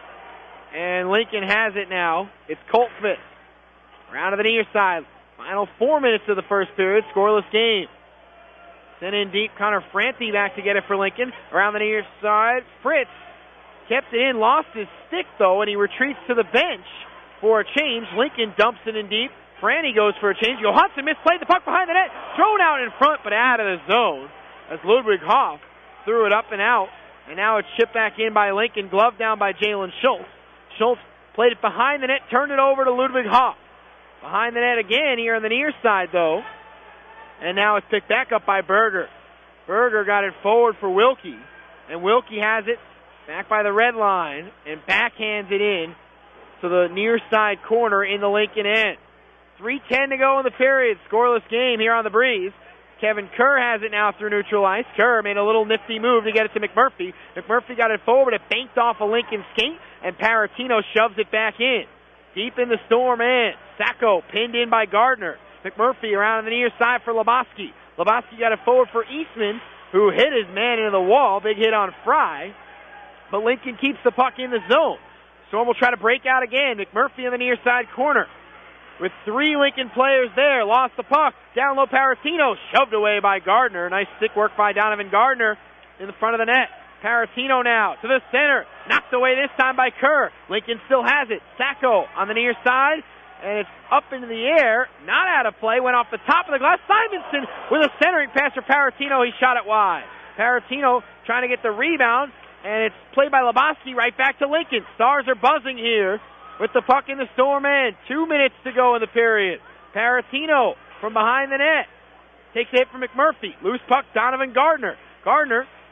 Speaker 3: And Lincoln has it now. It's Colquist. Around to the near side. Final 4 minutes of the first period, scoreless game. Sent in deep, Connor Franti back to get it for Lincoln. Around the near side, Fritz. Kept it in, lost his stick, though, and he retreats to the bench for a change. Lincoln dumps it in deep. Franny goes for a change. Johansson misplayed the puck behind the net. Thrown out in front, but out of the zone. As Ludwig Hoff threw it up and out. And now it's chipped back in by Lincoln. Gloved down by Jalen Schultz. Schultz played it behind the net, turned it over to Ludwig Hoff. Behind the net again here on the near side, though. And now it's picked back up by Berger. Berger got it forward for Wilkie. And Wilkie has it back by the red line and backhands it in to the near side corner in the Lincoln end. 3:10 to go in the period. Scoreless game here on the Breeze. Kevin Kerr has it now through neutral ice. Kerr made a little nifty move to get it to McMurphy. McMurphy got it forward. It banked off a Lincoln skate, and Paratino shoves it back in. Deep in the Storm end. Sacco pinned in by Gardner. McMurphy around on the near side for Lebowski. Lebowski got it forward for Eastman, who hit his man into the wall. Big hit on Fry. But Lincoln keeps the puck in the zone. Storm will try to break out again. McMurphy in the near side corner. With 3 Lincoln players there. Lost the puck. Down low Paratino. Shoved away by Gardner. Nice stick work by Donovan Gardner in the front of the net. Paratino now to the center. Knocked away this time by Kerr. Lincoln still has it. Sacco on the near side. And it's up into the air. Not out of play. Went off the top of the glass. Simonson with a centering pass for Paratino. He shot it wide. Paratino trying to get the rebound. And it's played by Lebowski right back to Lincoln. Stars are buzzing here with the puck in the Storm end. 2 minutes to go in the period. Paratino from behind the net takes a hit from McMurphy. Loose puck, Donovan Gardner. Gardner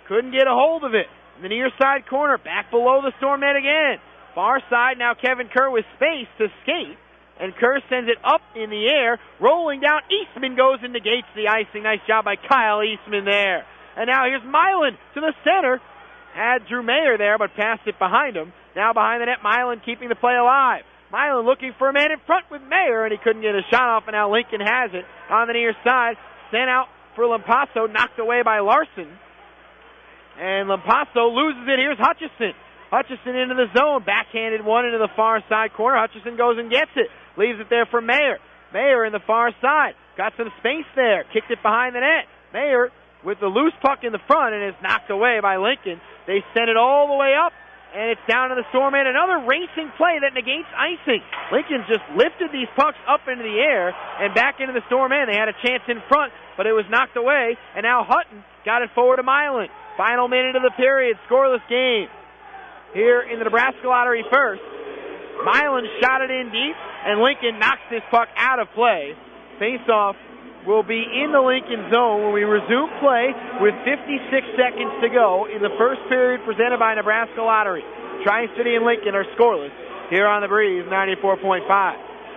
Speaker 3: couldn't get a hold of it. In the near side corner, back below the Storm net again. Far side, now Kevin Kerr with space to skate. And Kerr sends it up in the air, rolling down. Eastman goes and negates the icing. Nice job by Kyle Eastman there. And now here's Milan to the center. Had Drew Mayer there, but passed it behind him. Now behind the net, Milan keeping the play alive. Milan looking for a man in front with Mayer, and he couldn't get a shot off, and now Lincoln has it on the near side. Sent out for Lampasso, knocked away by Larson. And Lampasso loses it. Here's Hutchison. Hutchison into the zone. Backhanded one into the far side corner. Hutchison goes and gets it. Leaves it there for Mayer. Mayer in the far side. Got some space there. Kicked it behind the net. Mayer with the loose puck in the front, and it's knocked away by Lincoln. They send it all the way up, and it's down to the Storm end. Another racing play that negates icing. Lincoln just lifted these pucks up into the air and back into the Storm end. They had a chance in front, but it was knocked away, and now Hutton got it forward to Milan. Final minute of the period, scoreless game. Here in the Nebraska Lottery first. Milan shot it in deep, and Lincoln knocks this puck out of play. Face-off will be in the Lincoln zone when we resume play with 56 seconds to go in the first period presented by Nebraska Lottery. Tri-City and Lincoln are scoreless here on the Breeze 94.5.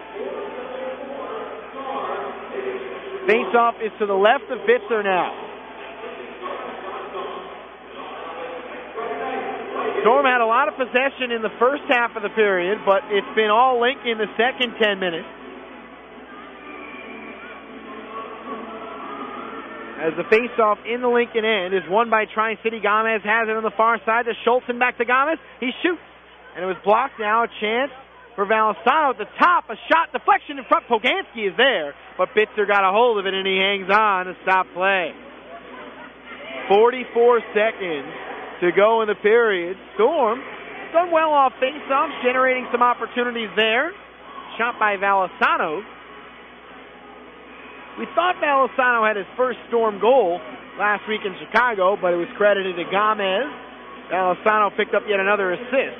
Speaker 3: Face-off is to the left of Bitzer now. Storm had a lot of possession in the first half of the period, but it's been all Lincoln the second 10 minutes. As the face-off in the Lincoln end is won by Tri-City. Gomez has it on the far side to Schultz and back to Gomez. He shoots, and it was blocked. Now a chance for Valisano at the top. A shot deflection in front. Poganski is there, but Bitzer got a hold of it, and he hangs on to stop play. 44 seconds to go in the period. Storm done well off face-offs, generating some opportunities there. Shot by Valisano. We thought Valisano had his first Storm goal last week in Chicago, but it was credited to Gomez. Valisano picked up yet another assist.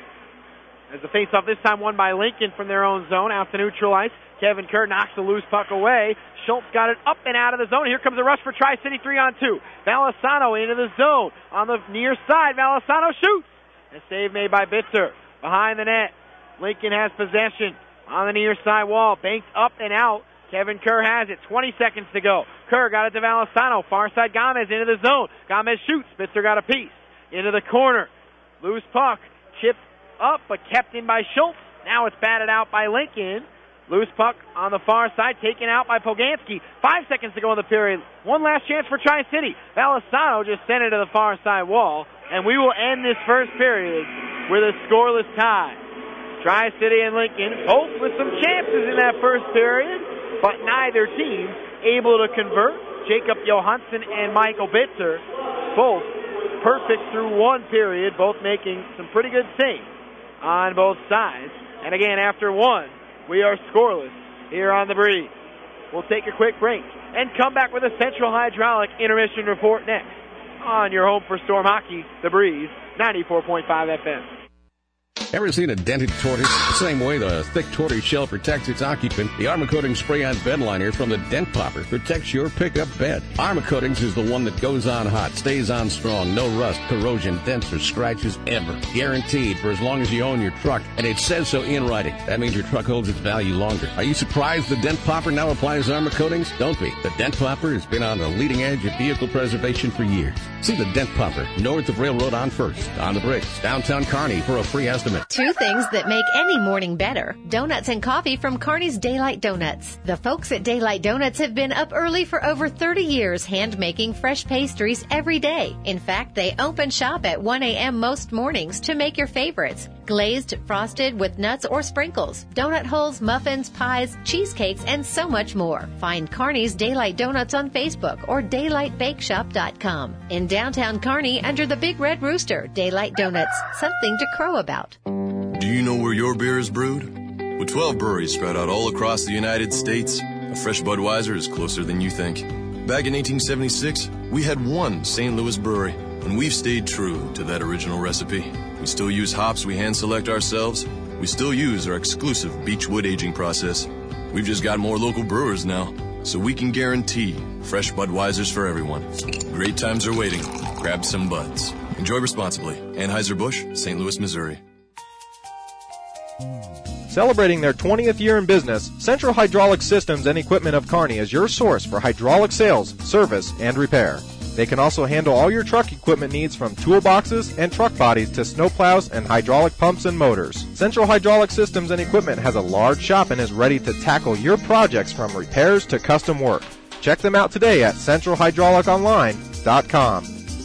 Speaker 3: As the face-off this time won by Lincoln from their own zone, out to neutral ice. Kevin Kerr knocks the loose puck away. Schultz got it up and out of the zone. Here comes a rush for Tri-City 3-on-2. Valisano into the zone. On the near side, Valisano shoots. A save made by Bitzer. Behind the net, Lincoln has possession. On the near side wall, banked up and out. Kevin Kerr has it. 20 seconds to go. Kerr got it to Valisano. Far side Gomez into the zone. Gomez shoots. Bitzer got a piece. Into the corner. Loose puck. Chipped up, but kept in by Schultz. Now it's batted out by Lincoln. Loose puck on the far side, taken out by Poganski. 5 seconds to go in the period. One last chance for Tri-City. Valisano just sent it to the far side wall, and we will end this first period with a scoreless tie. Tri-City and Lincoln both with some chances in that first period, but neither team able to convert. Jacob Johansson and Michael Bitzer both perfect through one period, both making some pretty good saves on both sides. And again, after one, we are scoreless here on the Breeze. We'll take a quick break and come back with a Central Hydraulic intermission report next on your home for Storm Hockey, the Breeze, 94.5 FM.
Speaker 20: Ever seen a dented tortoise? The same way the thick tortoise shell protects its occupant, the Armor Coatings Spray-On Bed Liner from the Dent Popper protects your pickup bed. Armor Coatings is the one that goes on hot, stays on strong, no rust, corrosion, dents, or scratches ever. Guaranteed for as long as you own your truck, and it says so in writing. That means your truck holds its value longer. Are you surprised the Dent Popper now applies Armor Coatings? Don't be. The Dent Popper has been on the leading edge of vehicle preservation for years. See the Dent Popper north of Railroad on First, on the Bricks, downtown Kearney for a free estimate.
Speaker 21: Two things that make any morning better. Donuts and coffee from Kearney's Daylight Donuts. The folks at Daylight Donuts have been up early for over 30 years hand-making fresh pastries every day. In fact, they open shop at 1 a.m. most mornings to make your favorites. Glazed, frosted with nuts or sprinkles, donut holes, muffins, pies, cheesecakes, and so much more. Find Kearney's Daylight Donuts on Facebook or daylightbakeshop.com. In downtown Kearney, under the Big Red Rooster, Daylight Donuts, something to crow about.
Speaker 22: Do you know where your beer is brewed? With 12 breweries spread out all across the United States, a fresh Budweiser is closer than you think. Back in 1876, we had one St. Louis brewery, and we've stayed true to that original recipe. We still use hops we hand-select ourselves. We still use our exclusive Beechwood aging process. We've just got more local brewers now, so we can guarantee fresh Budweisers for everyone. Great times are waiting. grab some buds. Enjoy responsibly. Anheuser-Busch, St. Louis, Missouri.
Speaker 1: Celebrating their 20th year in business, Central Hydraulic Systems and Equipment of Kearney is your source for hydraulic sales, service, and repair. They can also handle all your truck equipment needs from toolboxes and truck bodies to snowplows and hydraulic pumps and motors. Central Hydraulic Systems and Equipment has a large shop and is ready to tackle your projects from repairs to custom work. Check them out today at centralhydrauliconline.com.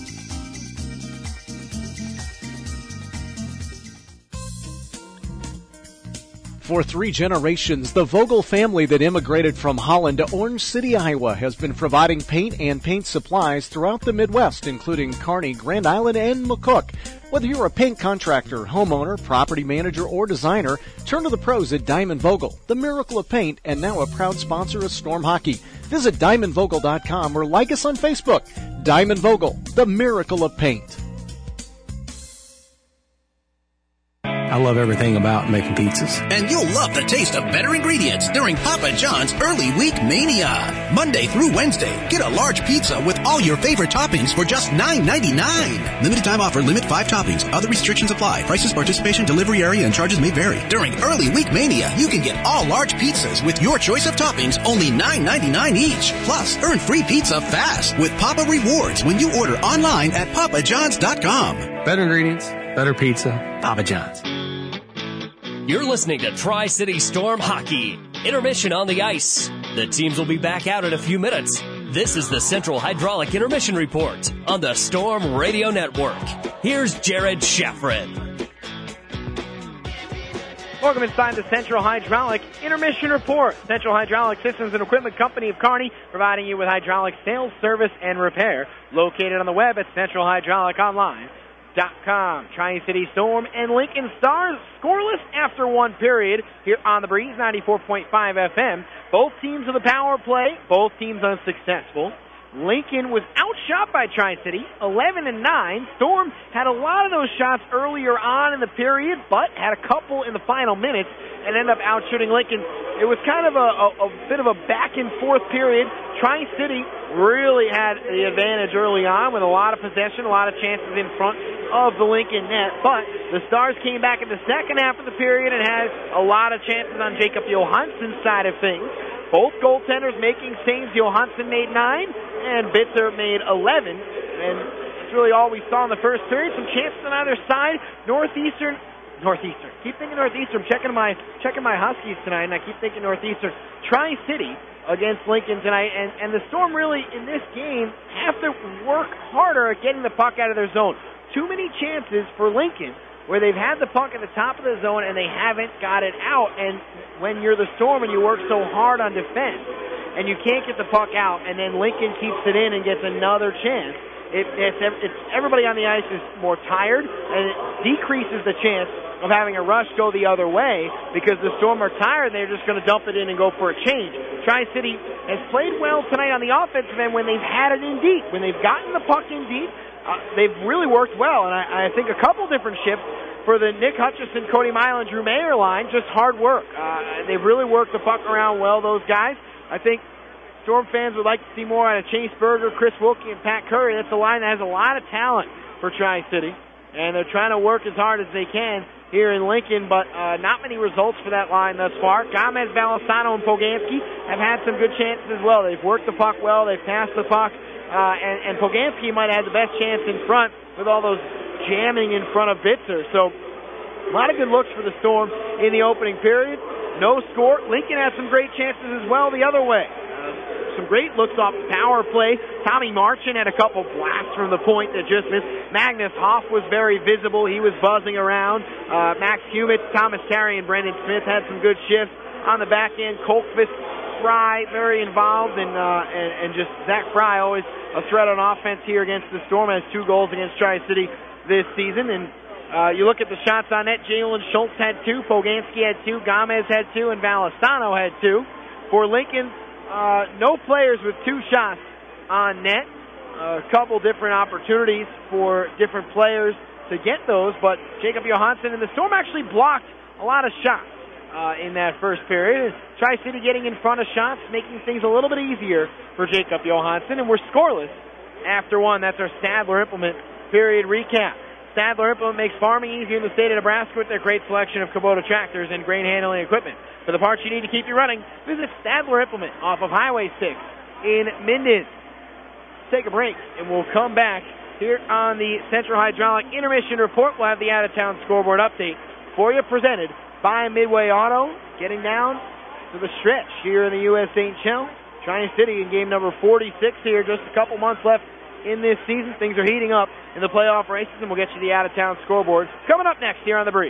Speaker 12: For 3 generations, the Vogel family that immigrated from Holland to Orange City, Iowa, has been providing paint and paint supplies throughout the Midwest, including Kearney, Grand Island, and McCook. Whether you're a paint contractor, homeowner, property manager, or designer, turn to the pros at Diamond Vogel, the miracle of paint, and now a proud sponsor of Storm Hockey. Visit DiamondVogel.com or like us on Facebook. Diamond Vogel, the miracle of paint.
Speaker 4: I love everything about making pizzas.
Speaker 23: And you'll love the taste of better ingredients during Papa John's Early Week Mania. Monday through Wednesday, get a large pizza with all your favorite toppings for just $9.99. Limited time offer, limit 5 toppings. Other restrictions apply. Prices, participation, delivery area, and charges may vary. During Early Week Mania, you can get all large pizzas with your choice of toppings, only $9.99 each. Plus, earn free pizza fast with Papa Rewards when you order online at papajohns.com.
Speaker 4: Better ingredients, better pizza, Papa John's.
Speaker 2: You're listening to Tri-City Storm Hockey. Intermission on the ice. The teams will be back out in a few minutes. This is the Central Hydraulic Intermission Report on the Storm Radio Network. Here's Jared Sheffrin.
Speaker 3: Welcome inside the Central Hydraulic Intermission Report. Central Hydraulic Systems and Equipment Company of Kearney, providing you with hydraulic sales, service, and repair. Located on the web at centralhydrauliconline.com. Tri-City Storm and Lincoln Stars scoreless after one period here on the Breeze 94.5 FM. Both teams with a power play, both teams unsuccessful. Lincoln was outshot by Tri-City, 11-9. Storm had a lot of those shots earlier on in the period, but had a couple in the final minutes and ended up outshooting Lincoln. It was kind of a bit of a back-and-forth period. Tri-City really had the advantage early on with a lot of possession, a lot of chances in front of the Lincoln net, but the Stars came back in the second half of the period and had a lot of chances on Jacob Johansson's side of things. Both goaltenders making saves. Johansson made 9, and Bitzer made 11, and that's really all we saw in the first period. Some chances on either side. Northeastern. Keep thinking Northeastern. Checking my Huskies tonight, and I keep thinking Northeastern. Tri-City against Lincoln tonight, and the Storm really in this game have to work harder at getting the puck out of their zone. Too many chances for Lincoln where they've had the puck at the top of the zone and they haven't got it out. And when you're the Storm and you work so hard on defense and you can't get the puck out, and then Lincoln keeps it in and gets another chance, it's everybody on the ice is more tired, and it decreases the chance of having a rush go the other way because the Storm are tired and they're just going to dump it in and go for a change. Tri-City has played well tonight on the offensive end when they've had it in deep. When they've gotten the puck in deep, they've really worked well, and I think a couple different shifts for the Nick Hutchison, Cody Mile, and Drew Mayer line, just hard work. They've really worked the puck around well, those guys. I think Storm fans would like to see more out of Chase Berger, Chris Wilkie, and Pat Curry. That's a line that has a lot of talent for Tri-City, and they're trying to work as hard as they can here in Lincoln, but not many results for that line thus far. Gomez, Valesano, and Poganski have had some good chances as well. They've worked the puck well. They've passed the puck. And Poganski might have had the best chance in front with all those jamming in front of Bitzer. So a lot of good looks for the Storm in the opening period. No score. Lincoln had some great chances as well the other way. Some great looks off the power play. Tommy Marchand had a couple blasts from the point that just missed. Magnus Hoff was very visible. He was buzzing around. Max Humitz, Thomas Terry, and Brendan Smith had some good shifts on the back end. Colkvist, Fry very involved, and just Zach Fry always a threat on offense here against the Storm. Has 2 goals against Tri-City this season. And you look at the shots on net. Jalen Schultz had 2, Poganski had 2, Gomez had 2, and Valesano had 2. For Lincoln, no players with 2 shots on net. A couple different opportunities for different players to get those, but Jacob Johansson and the Storm actually blocked a lot of shots in that first period. Tri-City getting in front of shots, making things a little bit easier for Jacob Johansson, and we're scoreless after 1. That's our Stadler Implement period recap. Stadler Implement makes farming easier in the state of Nebraska with their great selection of Kubota tractors and grain handling equipment. For the parts you need to keep you running, visit Stadler Implement off of Highway 6 in Minden. Take a break, and we'll come back here on the Central Hydraulic Intermission Report. We'll have the out-of-town scoreboard update for you, presented by Midway Auto. Getting down to the stretch here in the U.S. St. Joe. Tri-City in game number 46 here, just a couple months left in this season. Things are heating up in the playoff races, and we'll get you the out-of-town scoreboard coming up next here on The Breeze.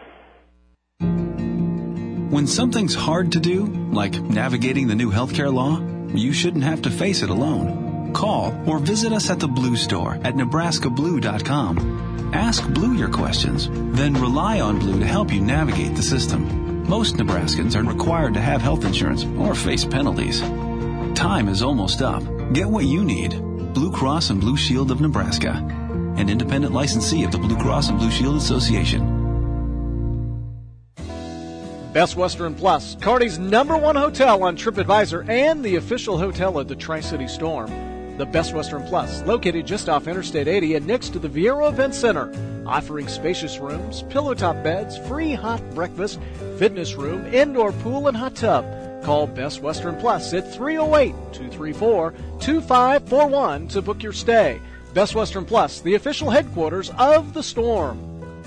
Speaker 5: When something's hard to do, like navigating the new healthcare law, you shouldn't have to face it alone. Call or visit us at the Blue Store at NebraskaBlue.com. Ask Blue your questions, then rely on Blue to help you navigate the system. Most Nebraskans are required to have health insurance or face penalties. Time is almost up. Get what you need. Blue Cross and Blue Shield of Nebraska, an independent licensee of the Blue Cross and Blue Shield Association.
Speaker 12: Best Western Plus, Kearney's #1 hotel on TripAdvisor and the official hotel of the Tri-City Storm. The Best Western Plus, located just off Interstate 80 and next to the Viero Event Center, offering spacious rooms, pillow-top beds, free hot breakfast, fitness room, indoor pool, and hot tub. Call Best Western Plus at 308-234-2541 to book your stay. Best Western Plus, the official headquarters of the Storm.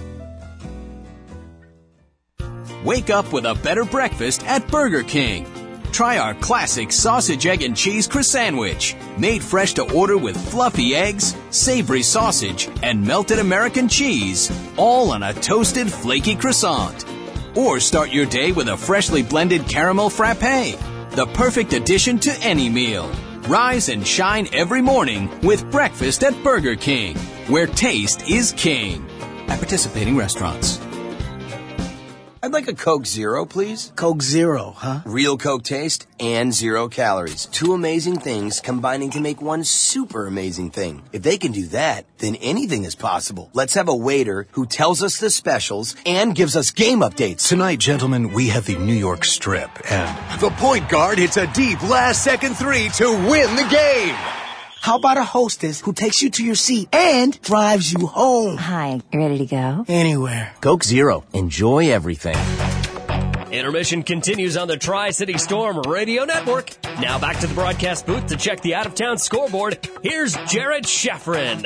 Speaker 2: Wake up with a better breakfast at Burger King. Try our classic sausage, egg, and cheese croissant-sandwich, made fresh to order with fluffy eggs, savory sausage, and melted American cheese, all on a toasted, flaky croissant. Or start your day with a freshly blended caramel frappe, the perfect addition to any meal. Rise and shine every morning with breakfast at Burger King, where taste is king. At participating restaurants.
Speaker 6: I'd like a Coke Zero, please.
Speaker 7: Coke Zero, huh?
Speaker 6: Real Coke taste and 0 calories. 2 amazing things combining to make one super amazing thing. If they can do that, then anything is possible. Let's have a waiter who tells us the specials and gives us game updates.
Speaker 24: Tonight, gentlemen, we have the New York Strip, and the point guard hits a deep last-second 3 to win the game.
Speaker 7: How about a hostess who takes you to your seat and drives you home?
Speaker 25: Hi, ready to go?
Speaker 7: Anywhere.
Speaker 6: Coke Zero. Enjoy everything.
Speaker 2: Intermission continues on the Tri-City Storm Radio Network. Now back to the broadcast booth to check the out-of-town scoreboard. Here's Jared Sheffrin.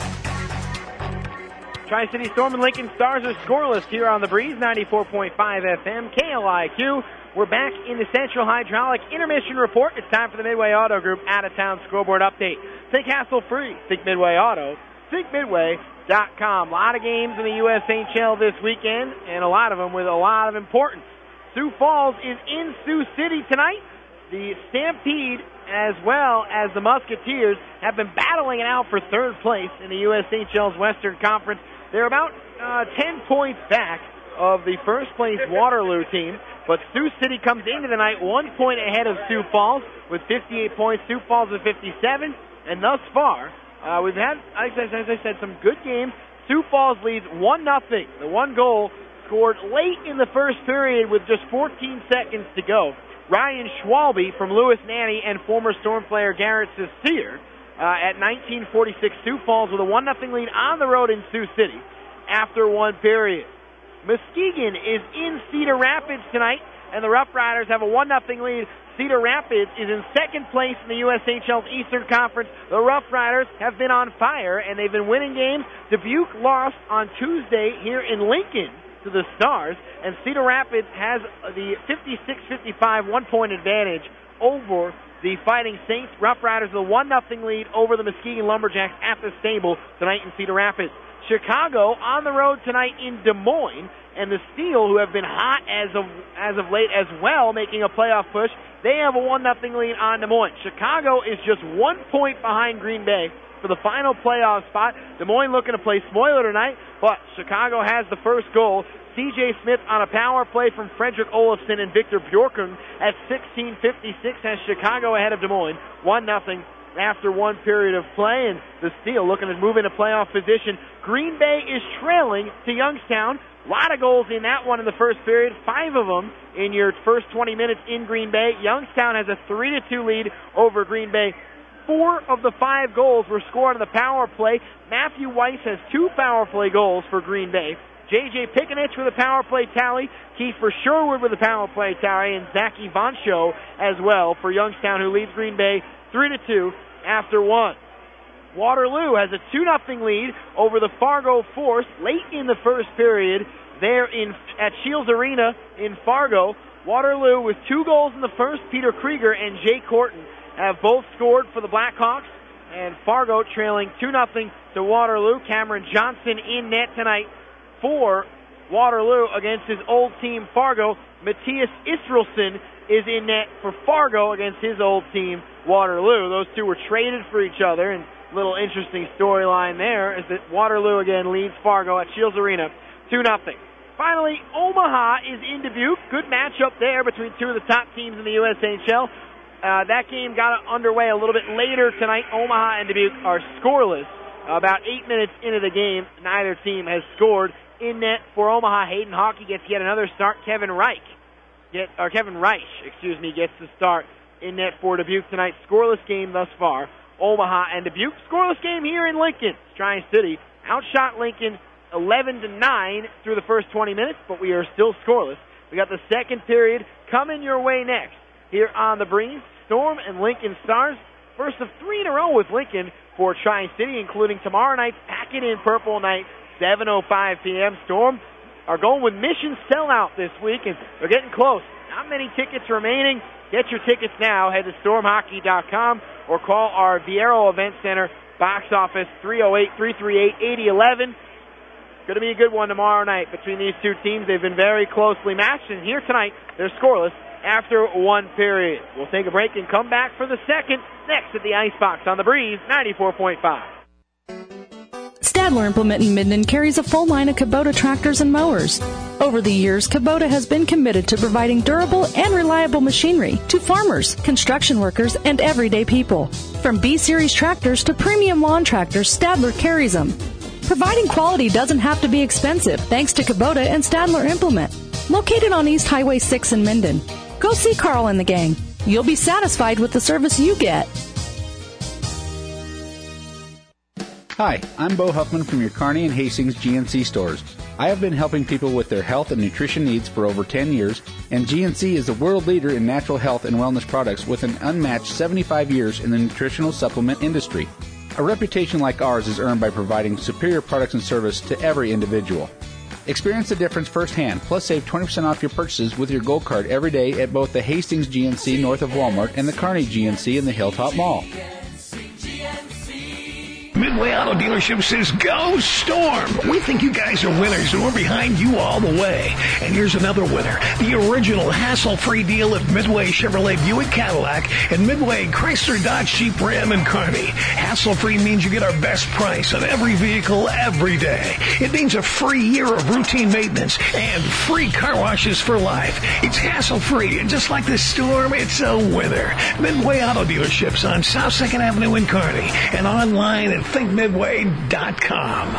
Speaker 3: Tri-City Storm and Lincoln Stars are scoreless here on The Breeze, 94.5 FM, KLIQ. We're back in the Central Hydraulic Intermission Report. It's time for the Midway Auto Group out-of-town scoreboard update. Think hassle-free. Think Midway Auto. Think Midway.com. A lot of games in the USHL this weekend, and a lot of them with a lot of importance. Sioux Falls is in Sioux City tonight. The Stampede, as well as the Musketeers, have been battling it out for third place in the USHL's Western Conference. They're about 10 points back of the first-place Waterloo team. But Sioux City comes into the night 1 point ahead of Sioux Falls with 58 points. Sioux Falls with 57. And thus far, we've had, as I said, some good games. Sioux Falls leads 1-0. The one goal scored late in the first period with just 14 seconds to go. Ryan Schwalbe from Lewis Nanny and former Storm player Garrett Sesir at 1946. Sioux Falls with a 1-0 lead on the road in Sioux City after one period. Muskegon is in Cedar Rapids tonight, and the Rough Riders have a 1-0 lead. Cedar Rapids is in second place in the USHL's Eastern Conference. The Rough Riders have been on fire, and they've been winning games. Dubuque lost on Tuesday here in Lincoln to the Stars, and Cedar Rapids has the 56-55 1-point advantage over the Fighting Saints. Rough Riders with a 1-0 lead over the Muskegon Lumberjacks at the Stable tonight in Cedar Rapids. Chicago on the road tonight in Des Moines, and the Steel, who have been hot as of late as well, making a playoff push. They have a 1-0 lead on Des Moines. Chicago is just 1 point behind Green Bay for the final playoff spot. Des Moines looking to play spoiler tonight, but Chicago has the first goal. C.J. Smith on a power play from Frederick Olofsson and Victor Bjorkun at 16:56 has Chicago ahead of Des Moines, 1-0. After one period of play, and the Steel looking to move into playoff position. Green Bay is trailing to Youngstown. A lot of goals in that one in the first period, 5 of them in your first 20 minutes in Green Bay. Youngstown has a 3-2 lead over Green Bay. 4 of the 5 goals were scored on the power play. Matthew Weiss has 2 power play goals for Green Bay. J.J. Pickenich with a power play tally, Kiefer Sherwood with a power play tally, and Zachy Voncho as well for Youngstown, who leads Green Bay 3-2 after 1. Waterloo has a 2-0 lead over the Fargo Force late in the first period there at Shields Arena in Fargo. Waterloo with 2 goals in the first. Peter Krieger and Jay Corton have both scored for the Blackhawks, and Fargo trailing 2-0 to Waterloo. Cameron Johnson in net tonight for Waterloo against his old team Fargo. Matthias Israelson is in net for Fargo against his old team Waterloo. Those two were traded for each other, and a little interesting storyline there is that Waterloo again leads Fargo at Shields Arena 2-0. Finally, Omaha is in Dubuque. Good matchup there between 2 of the top teams in the USHL. That game got underway a little bit later tonight. Omaha and Dubuque are scoreless. About 8 minutes into the game, neither team has scored. In net for Omaha, Hayden Hockey gets yet another start. Kevin Reich gets the start in net for Dubuque tonight. Scoreless game thus far. Omaha and Dubuque. Scoreless game here in Lincoln. Tri-City outshot Lincoln 11-9 through the first 20 minutes, but we are still scoreless. We got the second period coming your way next here on the Breeze. Storm and Lincoln Stars. First of 3 in a row with Lincoln for Tri-City, including tomorrow night's Pack It In Purple Night, 7:05 p.m. Storm are going with Mission Sellout this week, and they're getting close. Not many tickets remaining. Get your tickets now. Head to stormhockey.com or call our Viero Event Center box office 308-338-8011. Going to be a good one tomorrow night between these two teams. They've been very closely matched, and here tonight they're scoreless after 1 period. We'll take a break and come back for the second next at the Icebox on the Breeze 94.5.
Speaker 16: Stadler Implement in Minden carries a full line of Kubota tractors and mowers. Over the years, Kubota has been committed to providing durable and reliable machinery to farmers, construction workers, and everyday people. From B-Series tractors to premium lawn tractors, Stadler carries them. Providing quality doesn't have to be expensive thanks to Kubota and Stadler Implement. Located on East Highway 6 in Minden. Go see Carl and the gang. You'll be satisfied with the service you get.
Speaker 18: Hi, I'm Bo Huffman from your Kearney and Hastings GNC stores. I have been helping people with their health and nutrition needs for over 10 years, and GNC is the world leader in natural health and wellness products with an unmatched 75 years in the nutritional supplement industry. A reputation like ours is earned by providing superior products and service to every individual. Experience the difference firsthand, plus save 20% off your purchases with your Gold Card every day at both the Hastings GNC north of Walmart and the Kearney GNC in the Hilltop Mall.
Speaker 8: Midway Auto Dealership says, go Storm! We think you guys are winners, and we're behind you all the way. And here's another winner. The original hassle-free deal at Midway Chevrolet Buick Cadillac and Midway Chrysler Dodge Jeep Ram and Kearney. Hassle-free means you get our best price on every vehicle every day. It means a free year of routine maintenance and free car washes for life. It's hassle-free, and just like the Storm, it's a winner. Midway Auto Dealerships on South 2nd Avenue in Kearney and online at thinkmidway.com.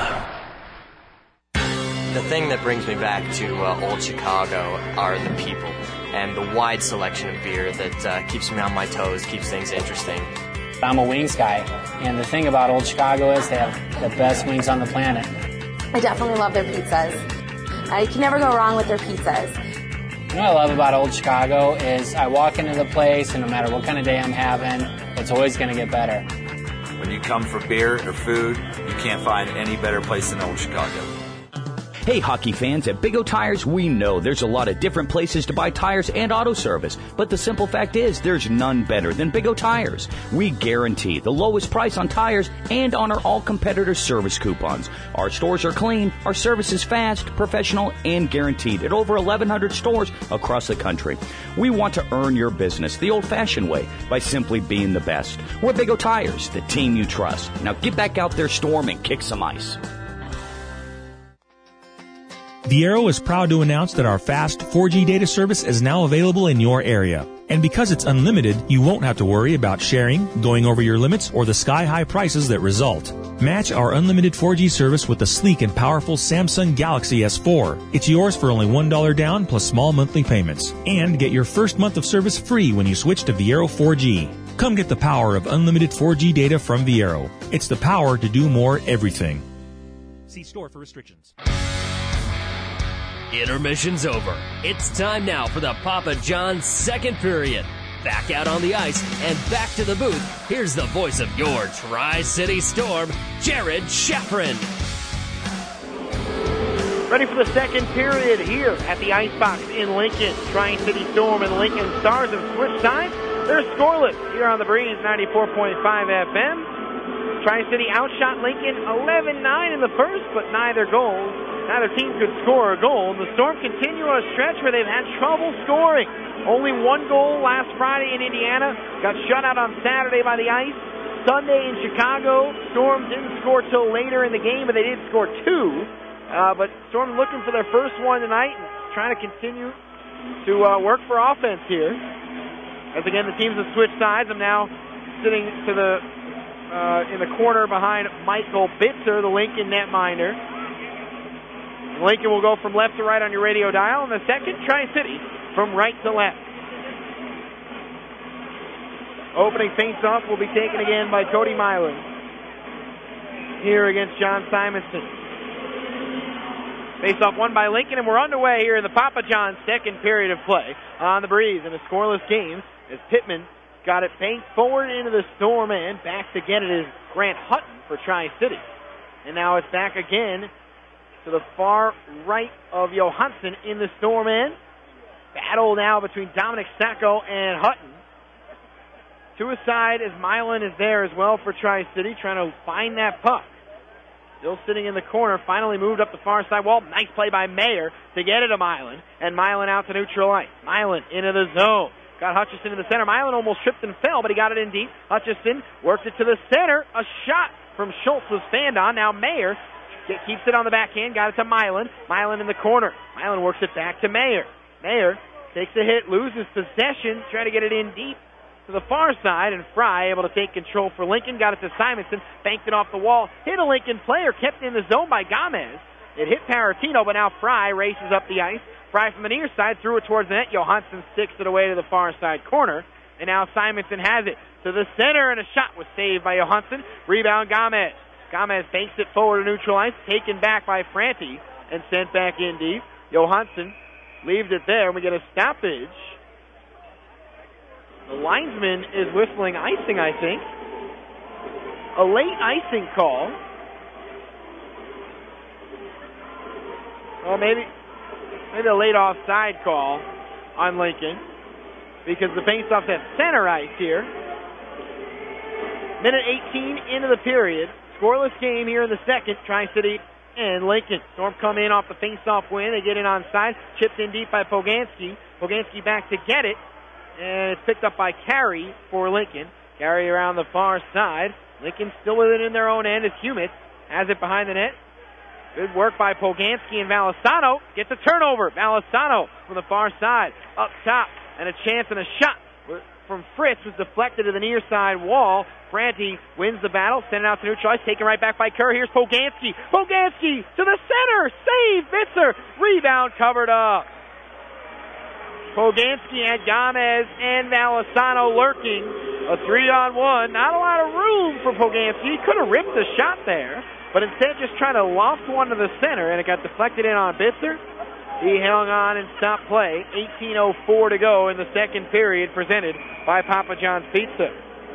Speaker 9: The thing that brings me back to Old Chicago are the people and the wide selection of beer that keeps me on my toes, keeps things interesting.
Speaker 10: I'm a wings guy, and the thing about Old Chicago is they have the best wings on the planet.
Speaker 11: I definitely love their pizzas. You can never go wrong with their pizzas.
Speaker 10: What I love about Old Chicago is I walk into the place, and no matter what kind of day I'm having, it's always going to get better.
Speaker 25: When you come for beer or food, you can't find any better place than Old Chicago.
Speaker 26: Hey, hockey fans, at Big O Tires, we know there's a lot of different places to buy tires and auto service, but the simple fact is there's none better than Big O Tires. We guarantee the lowest price on tires and honor all competitor service coupons. Our stores are clean, our service is fast, professional, and guaranteed at over 1,100 stores across the country. We want to earn your business the old-fashioned way by simply being the best. We're Big O Tires, the team you trust. Now get back out there, Storm, and kick some ice.
Speaker 27: Viero is proud to announce that our fast 4G data service is now available in your area. And because it's unlimited, you won't have to worry about sharing, going over your limits, or the sky-high prices that result. Match our unlimited 4G service with the sleek and powerful Samsung Galaxy S4. It's yours for only $1 down plus small monthly payments. And get your first month of service free when you switch to Viero 4G. Come get the power of unlimited 4G data from Viero. It's the power to do more everything. See store for restrictions.
Speaker 2: Intermission's over. It's time now for the Papa John's second period. Back out on the ice and back to the booth. Here's the voice of your Tri-City Storm, Jared Sheffrin.
Speaker 3: Ready for the second period here at the Icebox in Lincoln. Tri-City Storm and Lincoln Stars have switched sides. They're scoreless here on the Breeze 94.5 FM. Tri-City outshot Lincoln 11-9 in the first, but neither team could score a goal. The Storm continue on a stretch where they've had trouble scoring. Only one goal last Friday in Indiana. Got shut out on Saturday by the Ice. Sunday in Chicago, Storm didn't score till later in the game, but they did score two. But Storm looking for their first one tonight and trying to continue to work for offense here. As again, the teams have switched sides. I'm now sitting to in the corner behind Michael Bitzer, the Lincoln netminder. Lincoln will go from left to right on your radio dial, and the second, Tri-City, from right to left. Opening face-off will be taken again by Cody Milan here against John Simonson. Face-off won by Lincoln, and we're underway here in the Papa John's second period of play on the Breeze in a scoreless game as Pittman got it banked forward into the Storm end. Back to get it is Grant Hutton for Tri-City. And now it's back again to the far right of Johansson in the Storm end. Battle now between Dominic Sacco and Hutton. To his side as Milan is there as well for Tri-City, trying to find that puck. Still sitting in the corner, finally moved up the far side wall. Nice play by Mayer to get it to Milan. And Milan out to neutral ice. Milan into the zone. Got Hutchison in the center. Milan almost tripped and fell, but he got it in deep. Hutchison worked it to the center. A shot from Schultz was fanned on. Now Mayer keeps it on the backhand. Got it to Milan. Milan in the corner. Milan works it back to Mayer. Mayer takes a hit, loses possession, trying to get it in deep to the far side, and Fry able to take control for Lincoln. Got it to Simonson, banked it off the wall, hit a Lincoln player, kept in the zone by Gomez. It hit Paratino, but now Fry races up the ice. Fry from the near side, threw it towards the net. Johansson sticks it away to the far side corner, and now Simonson has it to the center, and a shot was saved by Johansson. Rebound Gomez. Gomez banks it forward to neutral ice, taken back by Franti, and sent back in deep. Johansson leaves it there, and we get a stoppage. The linesman is whistling icing, I think. A late icing call. Well, maybe a late offside call on Lincoln, because the faceoff's at center ice here. Minute 18 into the period. Scoreless game here in the second. Tri-City and Lincoln. Storm come in off the faceoff win. They get it onside. Chipped in deep by Poganski. Poganski back to get it. And it's picked up by Carey for Lincoln. Carey around the far side. Lincoln still with it in their own end as Humitz has it behind the net. Good work by Poganski and Valisano. Gets a turnover. Valisano from the far side. Up top. And a chance and a shot from Fritz was deflected to the near side wall. Franti wins the battle. Sent it out to neutral ice. Taken right back by Kerr. Here's Poganski. Poganski to the center. Save. Bitzer. Rebound covered up. Poganski had Gomez and Valisano lurking. A 3-on-1. Not a lot of room for Poganski. He could have ripped the shot there, but instead just trying to loft one to the center, and it got deflected in on Bitzer. He hung on and stopped play. 18:04 to go in the second period, presented by Papa John's Pizza.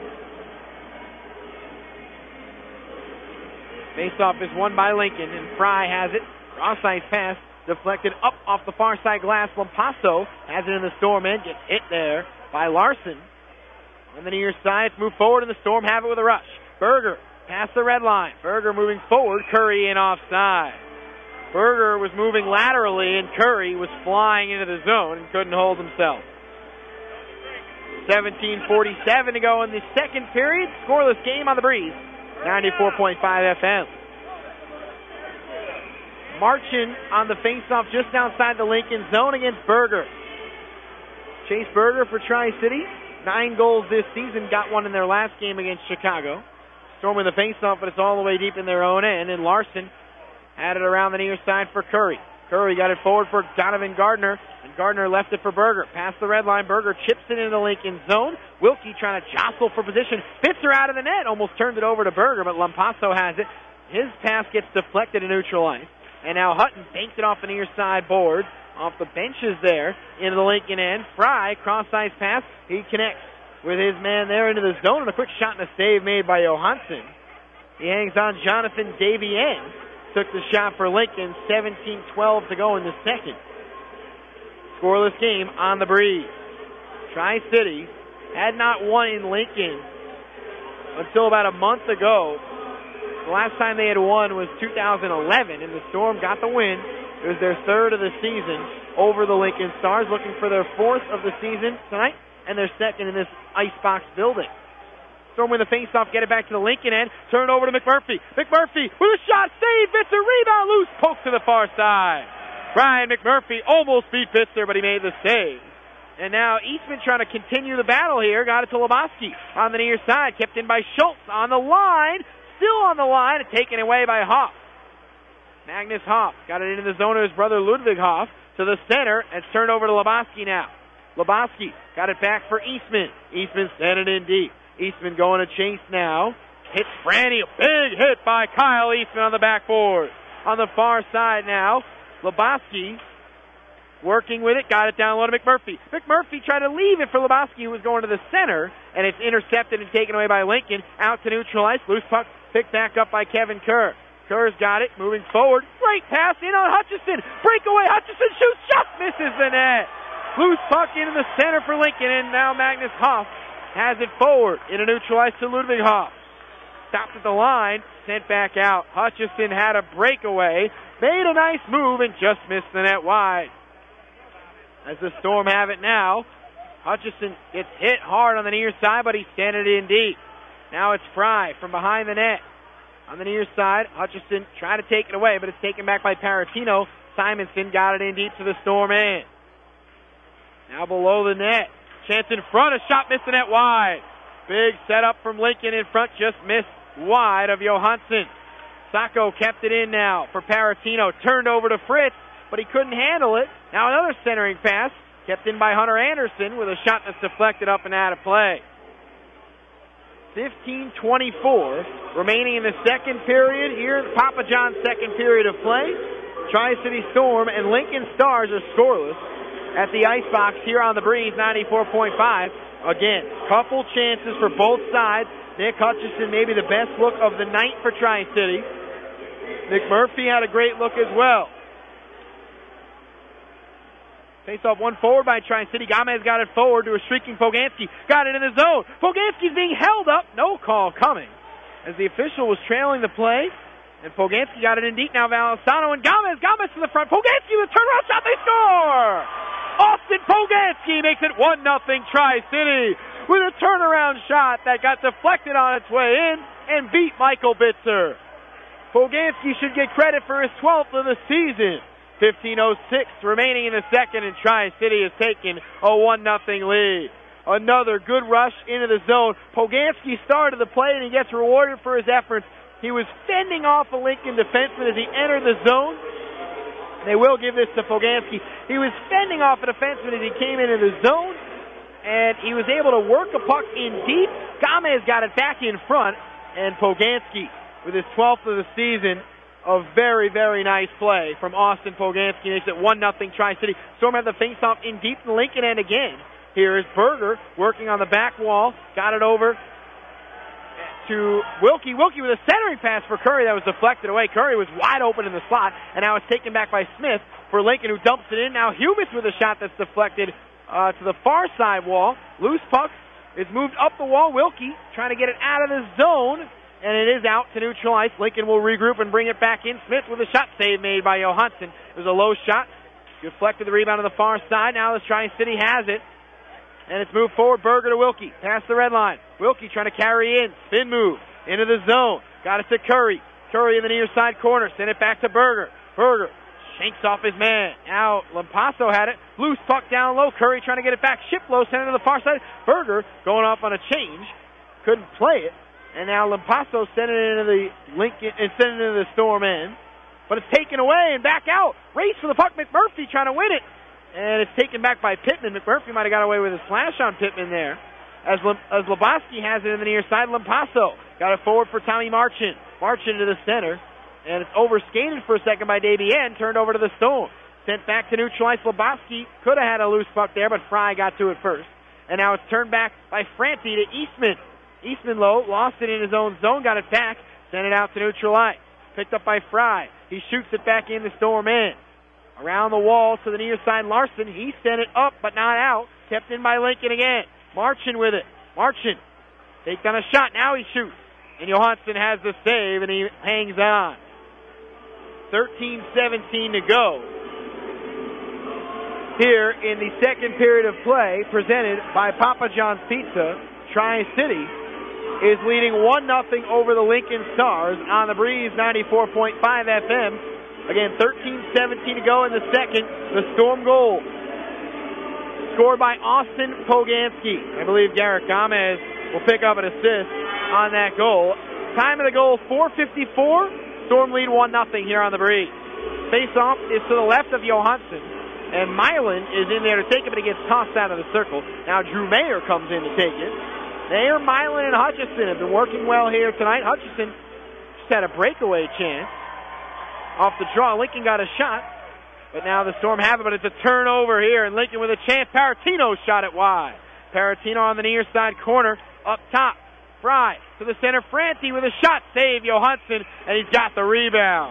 Speaker 3: Faceoff is won by Lincoln, and Fry has it. Cross-ice pass. Deflected up off the far side glass. Lampasso has it in the Storm end. Gets hit there by Larson. On the near side, move forward in the Storm. Have it with a rush. Berger past the red line. Berger moving forward. Curry in offside. Berger was moving laterally, and Curry was flying into the zone and couldn't hold himself. 17:47 to go in the second period. Scoreless game on the Breeze. 94.5 FM. Marching on the faceoff just outside the Lincoln zone against Berger. Chase Berger for Tri-City. 9 goals this season. Got one in their last game against Chicago. Storming the faceoff, but it's all the way deep in their own end. And Larson had it around the near side for Curry. Curry got it forward for Donovan Gardner, and Gardner left it for Berger. Past the red line, Berger chips it into the Lincoln zone. Wilkie trying to jostle for position. Fitzer out of the net, almost turned it over to Berger, but Lampasso has it. His pass gets deflected to neutral ice. And now Hutton banks it off the near side board, off the benches there, into the Lincoln end. Fry, cross-ice pass. He connects with his man there into the zone, and a quick shot and a save made by Johansson. He hangs on Jonathan Davien. Took the shot for Lincoln. 17-12 to go in the second. Scoreless game on the breeze. Tri-City had not won in Lincoln until about a month ago. The last time they had won was 2011, and the Storm got the win. It was their third of the season over the Lincoln Stars, looking for their fourth of the season tonight, and their second in this icebox building. Storm win the faceoff, get it back to the Lincoln end, turn over to McMurphy. McMurphy with a shot, save, Bitzer, rebound, loose, poke to the far side. Brian McMurphy almost beat Bitzer, but he made the save. And now Eastman trying to continue the battle here, got it to Lebowski on the near side, kept in by Schultz on the line, still on the line, and taken away by Hoff. Magnus Hoff got it into the zone of his brother Ludwig Hoff to the center, and it's turned over to Lebowski now. Lebowski got it back for Eastman. Eastman sent it in deep. Eastman going to chase now. Hits Franny. A big hit by Kyle Eastman on the backboard. On the far side now, Lebowski working with it. Got it down low to McMurphy. McMurphy tried to leave it for Lebowski, who was going to the center, and it's intercepted and taken away by Lincoln. Out to neutral ice. Loose puck picked back up by Kevin Kerr. Kerr's got it. Moving forward. Great pass in on Hutchison. Breakaway. Hutchison shoots. Just misses the net. Loose puck into the center for Lincoln, and now Magnus Hoff has it forward in a neutral ice to Ludwig Hoff. Stopped at the line, sent back out. Hutchison had a breakaway, made a nice move, and just missed the net wide. As the Storm have it now, Hutchison gets hit hard on the near side, but he sent it in deep. Now it's Fry from behind the net. On the near side, Hutchison tried to take it away, but it's taken back by Paratino. Simonson got it in deep to the Storm end. Now below the net. Chance in front, a shot missed the net wide. Big setup from Lincoln in front, just missed wide of Johansson. Sacco kept it in now for Paratino. Turned over to Fritz, but he couldn't handle it. Now another centering pass, kept in by Hunter Anderson with a shot that's deflected up and out of play. 15:24 remaining in the second period. Here, Papa John's second period of play. Tri-City Storm and Lincoln Stars are scoreless at the Icebox here on the Breeze 94.5. Again, couple chances for both sides. Nick Hutchison maybe the best look of the night for Tri-City. McMurphy had a great look as well. Face-off one forward by Tri-City. Gomez got it forward to a streaking Poganski. Got it in the zone. Poganski's being held up. No call coming as the official was trailing the play. And Poganski got it in deep now. Valesano and Gomez. Gomez to the front. Poganski with a turnaround shot. They score! Austin Poganski makes it 1-0 Tri-City with a turnaround shot that got deflected on its way in and beat Michael Bitzer. Poganski should get credit for his 12th of the season. 15:06 remaining in the second, and Tri-City has taken a 1-0 lead. Another good rush into the zone. Poganski started the play, and he gets rewarded for his efforts. He was fending off a Lincoln defenseman as he entered the zone. They will give this to Poganski. He was fending off a defenseman as he came into the zone, and he was able to work a puck in deep. Gomez got it back in front, and Poganski, with his 12th of the season, a very, very nice play from Austin Poganski. Makes it 1-0 Tri-City. Storm have the face-off in deep in the Lincoln end again. Here is Berger working on the back wall. Got it over to Wilkie. Wilkie with a centering pass for Curry that was deflected away. Curry was wide open in the slot, and now it's taken back by Smith for Lincoln, who dumps it in. Now Humis with a shot that's deflected to the far side wall. Loose puck is moved up the wall. Wilkie trying to get it out of the zone, and it is out to neutral ice. Lincoln will regroup and bring it back in. Smith with a shot save made by Johansson. It was a low shot. Deflected the rebound on the far side. Now the Tri-City has it. And it's moved forward. Berger to Wilkie. Past the red line. Wilkie trying to carry in. Spin move. Into the zone. Got it to Curry. Curry in the near side corner. Send it back to Berger. Berger shanks off his man. Now Lampasso had it. Loose puck down low. Curry trying to get it back. Shiplow sent it to the far side. Berger going off on a change. Couldn't play it. And now Lampasso sent it into the Lincoln and sent it into the Storm end. but it's taken away and back out. Race for the puck, McMurphy trying to win it. And it's taken back by Pittman. McMurphy might have got away with a slash on Pittman there. As Lebowski has it in the near side, Lampasso got it forward for Tommy Marchand. Marchand to the center. And it's overskated for a second by Desbiens, turned over to the Storm. Sent back to neutralize. Lebowski could have had a loose puck there, but Fry got to it first. And now it's turned back by Franti to Eastman. Eastman low, lost it in his own zone, got it back, sent it out to neutral ice. Picked up by Fry. He shoots it back in the Storm end. Around the wall to the near side, Larson. He sent it up, but not out. Kept in by Lincoln again. Marchand with it. Marchand takes on a shot. Now he shoots. And Johansson has the save, and he hangs on. 13:17 to go here in the second period of play, presented by Papa John's Pizza. Tri-City is leading 1-0 over the Lincoln Stars on the Breeze 94.5 FM. Again, 13:17 to go in the second. The Storm goal scored by Austin Poganski. I believe Garrett Gomez will pick up an assist on that goal. Time of the goal, 4:54. Storm lead 1-0 here on the Breeze. Face-off is to the left of Johansson, and Milan is in there to take it, but it gets tossed out of the circle. Now Drew Mayer comes in to take it. Mayer, Milan, and Hutchison have been working well here tonight. Hutchison just had a breakaway chance off the draw. Lincoln got a shot, but now the Storm have it, but it's a turnover here, and Lincoln with a chance. Paratino shot it wide. Paratino on the near side corner, up top. Fry to the center. Franti with a shot. Save Johansson, and he's got the rebound.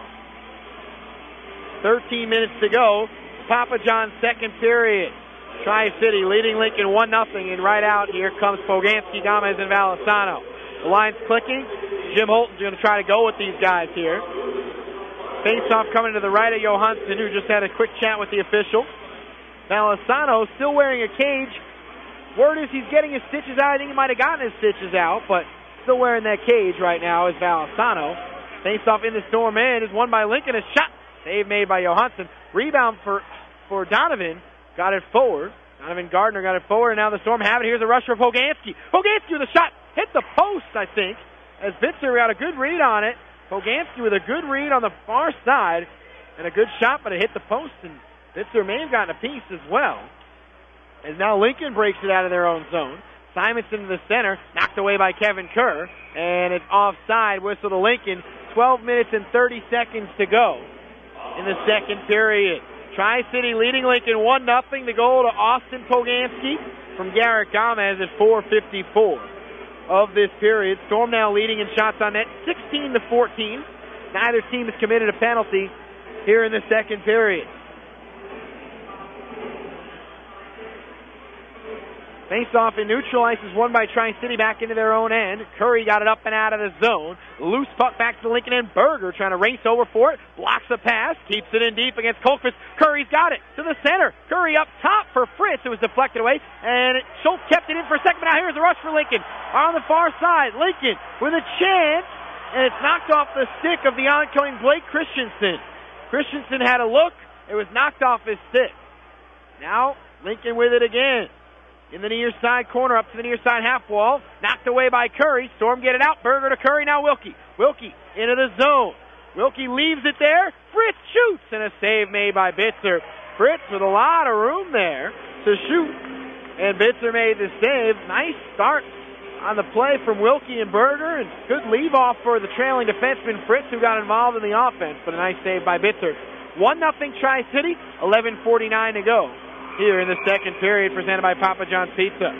Speaker 3: 13 minutes to go. Papa John's second period. Tri-City leading Lincoln 1-0, and right out here comes Poganski, Gomez, and Valisano. The line's clicking. Jim Holton's going to try to go with these guys here. Face-off coming to the right of Johansson, who just had a quick chat with the official. Valisano still wearing a cage. Word is he's getting his stitches out. I think he might have gotten his stitches out, but still wearing that cage right now is Valisano. Face-off in the Storm end is won by Lincoln. A shot. Save made by Johansson. Rebound for Donovan. Got it forward. Donovan Gardner got it forward, and now the Storm have it. Here's a rush for Poganski. Poganski with a shot. Hit the post, I think, as Bitzer got a good read on it. Poganski with a good read on the far side, and a good shot, but it hit the post, and Bitzer may have gotten a piece as well. As now Lincoln breaks it out of their own zone. Simonson to the center, knocked away by Kevin Kerr, and it's offside. Whistle to Lincoln. 12 minutes and 30 seconds to go in the second period. Tri-City leading Lincoln 1-0. The goal to Austin Poganski from Garrett Gomez at 4:54 of this period. Storm now leading in shots on net, 16-14. Neither team has committed a penalty here in the second period. Face-off in neutral ice is won by Tri-City back into their own end. Curry got it up and out of the zone. Loose puck back to Lincoln and Berger trying to race over for it. Blocks the pass. Keeps it in deep against Colquist. Curry's got it to the center. Curry up top for Fritz. It was deflected away. And Schultz kept it in for a second. But now here's a rush for Lincoln. On the far side, Lincoln with a chance. And it's knocked off the stick of the oncoming Blake Christensen. Christensen had a look. It was knocked off his stick. Now Lincoln with it again. In the near side corner, up to the near side half wall. Knocked away by Curry. Storm get it out. Berger to Curry. Now Wilkie. Wilkie into the zone. Wilkie leaves it there. Fritz shoots. And a save made by Bitzer. Fritz with a lot of room there to shoot. And Bitzer made the save. Nice start on the play from Wilkie and Berger. And good leave off for the trailing defenseman Fritz, who got involved in the offense. But a nice save by Bitzer. 1-0 Tri-City. 11:49 to go here in the second period, presented by Papa John's Pizza.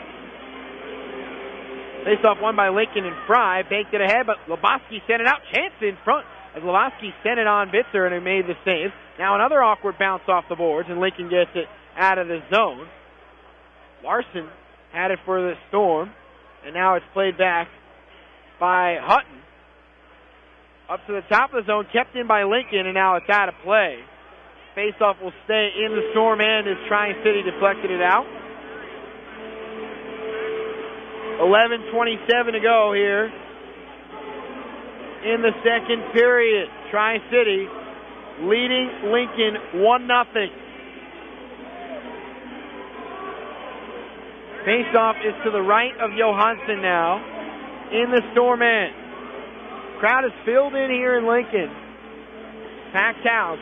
Speaker 3: Face-off won by Lincoln and Fry. Baked it ahead, but Lebowski sent it out. Chance in front as Lebowski sent it on Bitzer, and he made the save. Now another awkward bounce off the boards, and Lincoln gets it out of the zone. Larson had it for the Storm, and now it's played back by Hutton. Up to the top of the zone, kept in by Lincoln, and now it's out of play. Face-off will stay in the Storm end as Tri-City deflected it out. 11:27 to go here in the second period. Tri-City leading Lincoln 1-0. Face-off is to the right of Johansson now in the Storm end. Crowd is filled in here in Lincoln. packed house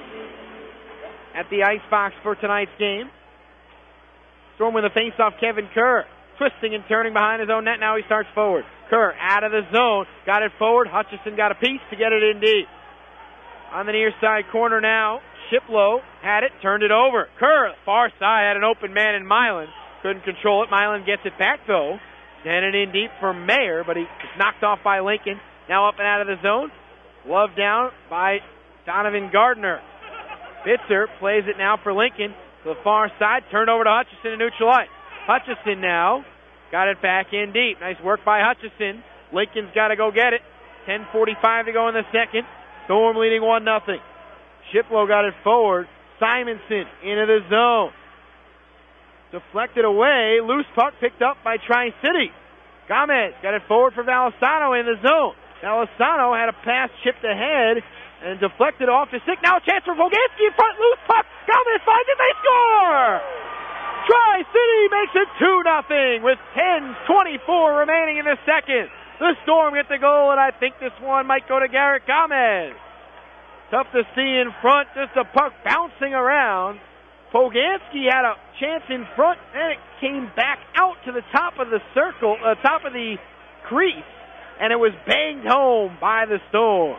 Speaker 3: at the Icebox for tonight's game. Storm with a face-off, Kevin Kerr. Twisting and turning behind his own net. Now he starts forward. Kerr out of the zone. Got it forward. Hutchison got a piece to get it in deep. On the near side corner now. Shiplow had it. Turned it over. Kerr, far side, had an open man in Milan. Couldn't control it. Milan gets it back, though. Sent it in deep for Mayer, but he's knocked off by Lincoln. Now up and out of the zone. Glove down by Donovan Gardner. Bitzer plays it now for Lincoln. To the far side. Turned over to Hutchison to neutral ice. Hutchison now got it back in deep. Nice work by Hutchison. Lincoln's got to go get it. 10:45 to go in the second. Storm leading 1-0. Shiplow got it forward. Simonson into the zone. Deflected away. Loose puck picked up by Tri-City. Gomez got it forward for Valisano in the zone. Valisano had a pass chipped ahead and deflected off to stick. Now a chance for Poganski in front. Loose puck. Gomez finds it. They score! Tri-City makes it 2-0 with 10:24 remaining in the second. The Storm get the goal, and I think this one might go to Garrett Gomez. Tough to see in front, just a puck bouncing around. Poganski had a chance in front, and it came back out to the top of the circle, top of the crease, and it was banged home by the Storm.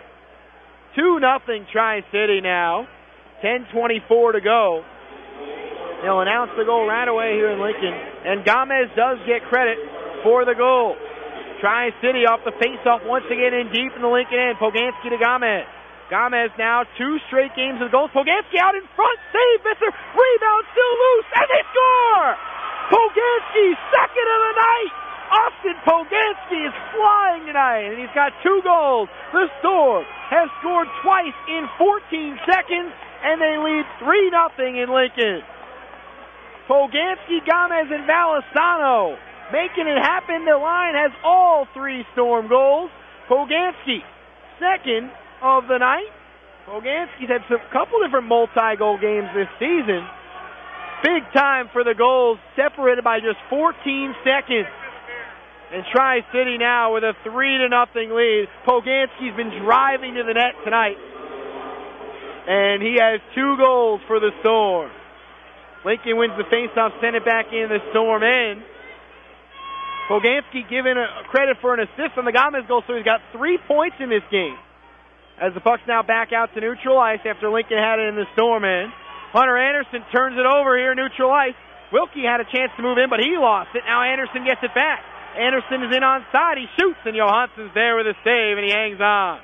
Speaker 3: 2-0 Tri-City now. 10:24 to go. They'll announce the goal right away here in Lincoln. And Gomez does get credit for the goal. Tri-City off the face-off once again in deep in the Lincoln end. Poganski to Gomez. Gomez now 2 straight games of goals. Poganski out in front. Save, Bitzer. Rebound still loose. And they score! Poganski, second of the night. Austin Poganski is flying tonight. And he's got 2 goals. The Storm has scored twice in 14 seconds. And they lead 3-0 in Lincoln. Poganski, Gomez, and Valisano making it happen. The line has all 3 Storm goals. Poganski, second of the night. Poganski's had a couple different multi-goal games this season. Big time for the goals, separated by just 14 seconds. And Tri-City now with a 3-0 lead. Poganski's been driving to the net tonight. And he has 2 goals for the Storm. Lincoln wins the faceoff, send it back in the Storm end. Poganski given credit for an assist on the Gomez goal, so he's got 3 points in this game. As the puck's now back out to neutral ice after Lincoln had it in the Storm end. Hunter Anderson turns it over here, neutral ice. Wilkie had a chance to move in, but he lost it. Now Anderson gets it back. Anderson is in onside. He shoots, and Johansson's there with a save, and he hangs on.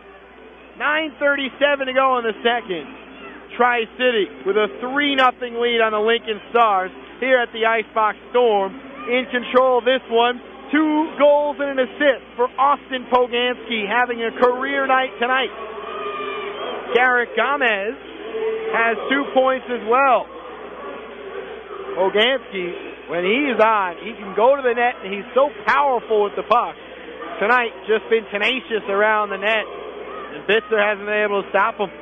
Speaker 3: 9:37 to go in the second. Tri-City with a 3-0 lead on the Lincoln Stars here at the Icebox Storm. In control of this one. 2 goals and an assist for Austin Poganski, having a career night tonight. Garrett Gomez has 2 points as well. Poganski, when he's on, he can go to the net, and he's so powerful with the puck. Tonight, just been tenacious around the net, and Bitzer hasn't been able to stop him.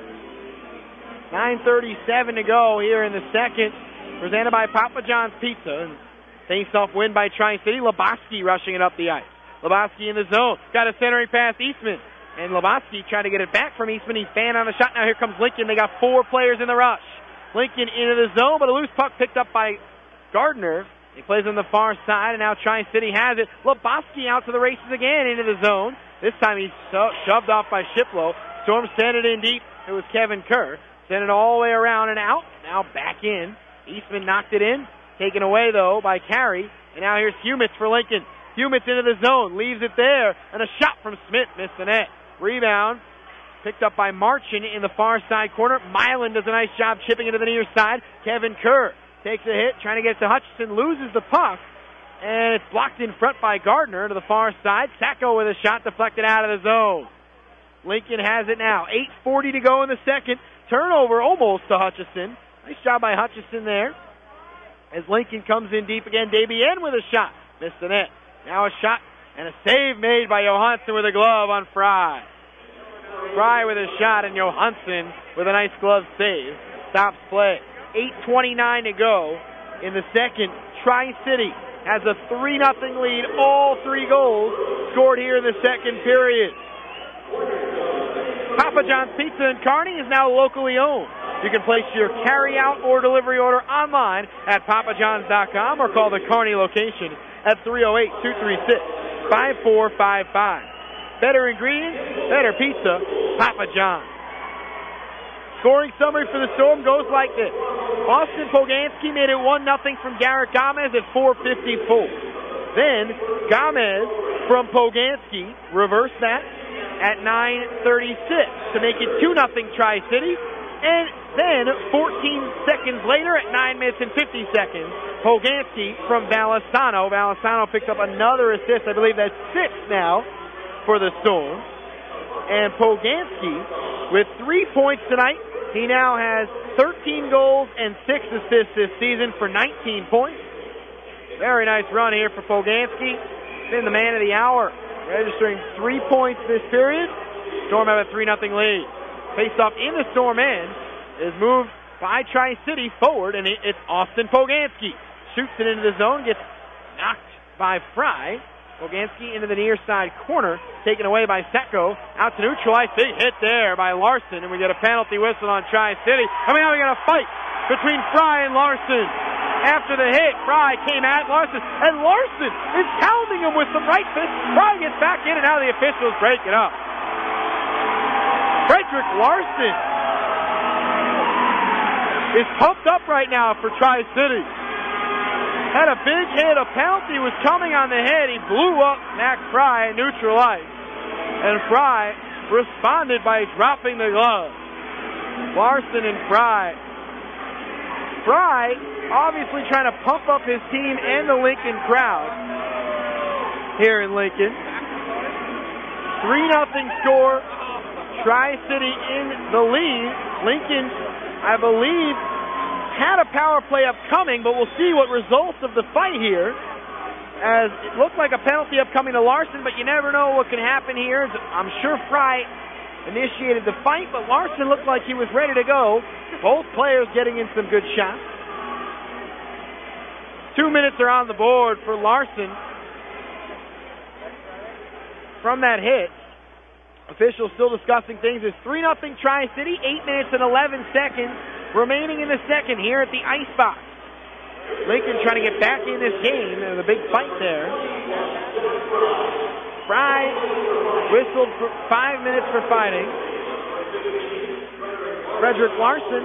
Speaker 3: 9:37 to go here in the second. Presented by Papa John's Pizza. Face-off win by Tri-City. Lebowski rushing it up the ice. Lebowski in the zone. Got a centering pass, Eastman. And Lebowski trying to get it back from Eastman. He's fanned on the shot. Now here comes Lincoln. They got 4 players in the rush. Lincoln into the zone, but a loose puck picked up by Gardner. He plays on the far side, and now Tri-City has it. Lebowski out to the races again into the zone. This time he's shoved off by Shiplow. Storm sent it in deep. It was Kevin Kerr. Sent it all the way around and out. Now back in. Eastman knocked it in. Taken away, though, by Carey. And now here's Humitz for Lincoln. Humitz into the zone. Leaves it there. And a shot from Smith. Missed the net. Rebound. Picked up by Marchand in the far side corner. Milan does a nice job chipping into the near side. Kevin Kerr takes a hit. Trying to get it to Hutchison. Loses the puck. And it's blocked in front by Gardner to the far side. Sacco with a shot deflected out of the zone. Lincoln has it now. 8:40 to go in the second. Turnover almost to Hutchison. Nice job by Hutchison there. As Lincoln comes in deep again, Desbiens with a shot. Missed the net. Now a shot and a save made by Johansson with a glove on Fry. Fry with a shot and Johansson with a nice glove save. Stops play. 8:29 to go in the second. Tri-City has a 3-0 lead. All 3 goals scored here in the second period. Papa John's Pizza in Kearney is now locally owned. You can place your carry-out or delivery order online at papajohns.com or call the Kearney location at 308-236-5455. Better ingredients, better pizza, Papa John's. Scoring summary for the Storm goes like this. Austin Poganski made it 1-0 from Garrett Gomez at 4:54. Then Gomez from Poganski reversed that at 9:36 to make it 2-0 Tri-City. And then 14 seconds later at 9 minutes and 50 seconds, Poganski from Valisano. Valisano picked up another assist. I believe that's 6 now for the Storm. And Poganski with 3 points tonight. He now has 13 goals and 6 assists this season for 19 points. Very nice run here for Poganski. Been the man of the hour, registering 3 points this period. Storm have a 3-0 lead. Face-off in the Storm end is moved by Tri-City forward, and it's Austin Poganski. Shoots it into the zone, gets knocked by Fry. Poganski into the near side corner, taken away by Secco. Out to neutralize. Big hit there by Larson, and we get a penalty whistle on Tri-City. Now we got a fight between Fry and Larson. After the hit, Fry came at Larson, and Larson is pounding him with some right fist. Fry gets back in, and now the officials break it up. Frederick Larson is pumped up right now for Tri-City. Had a big hit. A penalty was coming on the head. He blew up Mac Fry, neutralized. And Fry responded by dropping the glove. Larson and Fry. Fry obviously trying to pump up his team and the Lincoln crowd here in Lincoln. 3-0 score. Tri-City in the lead. Lincoln, I believe, had a power play upcoming, but we'll see what results of the fight here, as it looked like a penalty upcoming to Larson, but you never know what can happen here. I'm sure Fry initiated the fight, but Larson looked like he was ready to go. Both players getting in some good shots. 2 minutes are on the board for Larson from that hit. Officials still discussing things. It's 3-0 Tri-City, 8 minutes and 11 seconds remaining in the second here at the Icebox. Lincoln trying to get back in this game. There's a big fight there. Fry whistled for 5 minutes for fighting. Frederick Larson.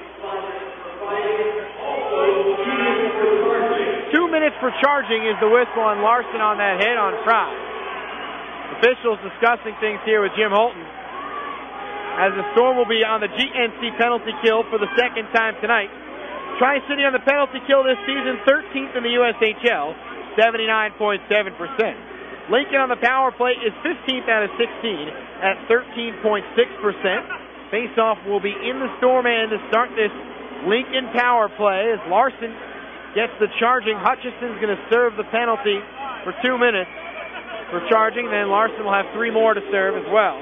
Speaker 3: 2 minutes for charging is the whistle on Larson on that hit on Fry. Officials discussing things here with Jim Holton, as the Storm will be on the GNC penalty kill for the second time tonight. Tri-City on the penalty kill this season, 13th in the USHL, 79.7%. Lincoln on the power play is 15th out of 16 at 13.6%. Face-off will be in the Storm end to start this Lincoln power play as Larson gets the charging. Hutchison's going to serve the penalty for 2 minutes for charging. Then Larson will have 3 more to serve as well.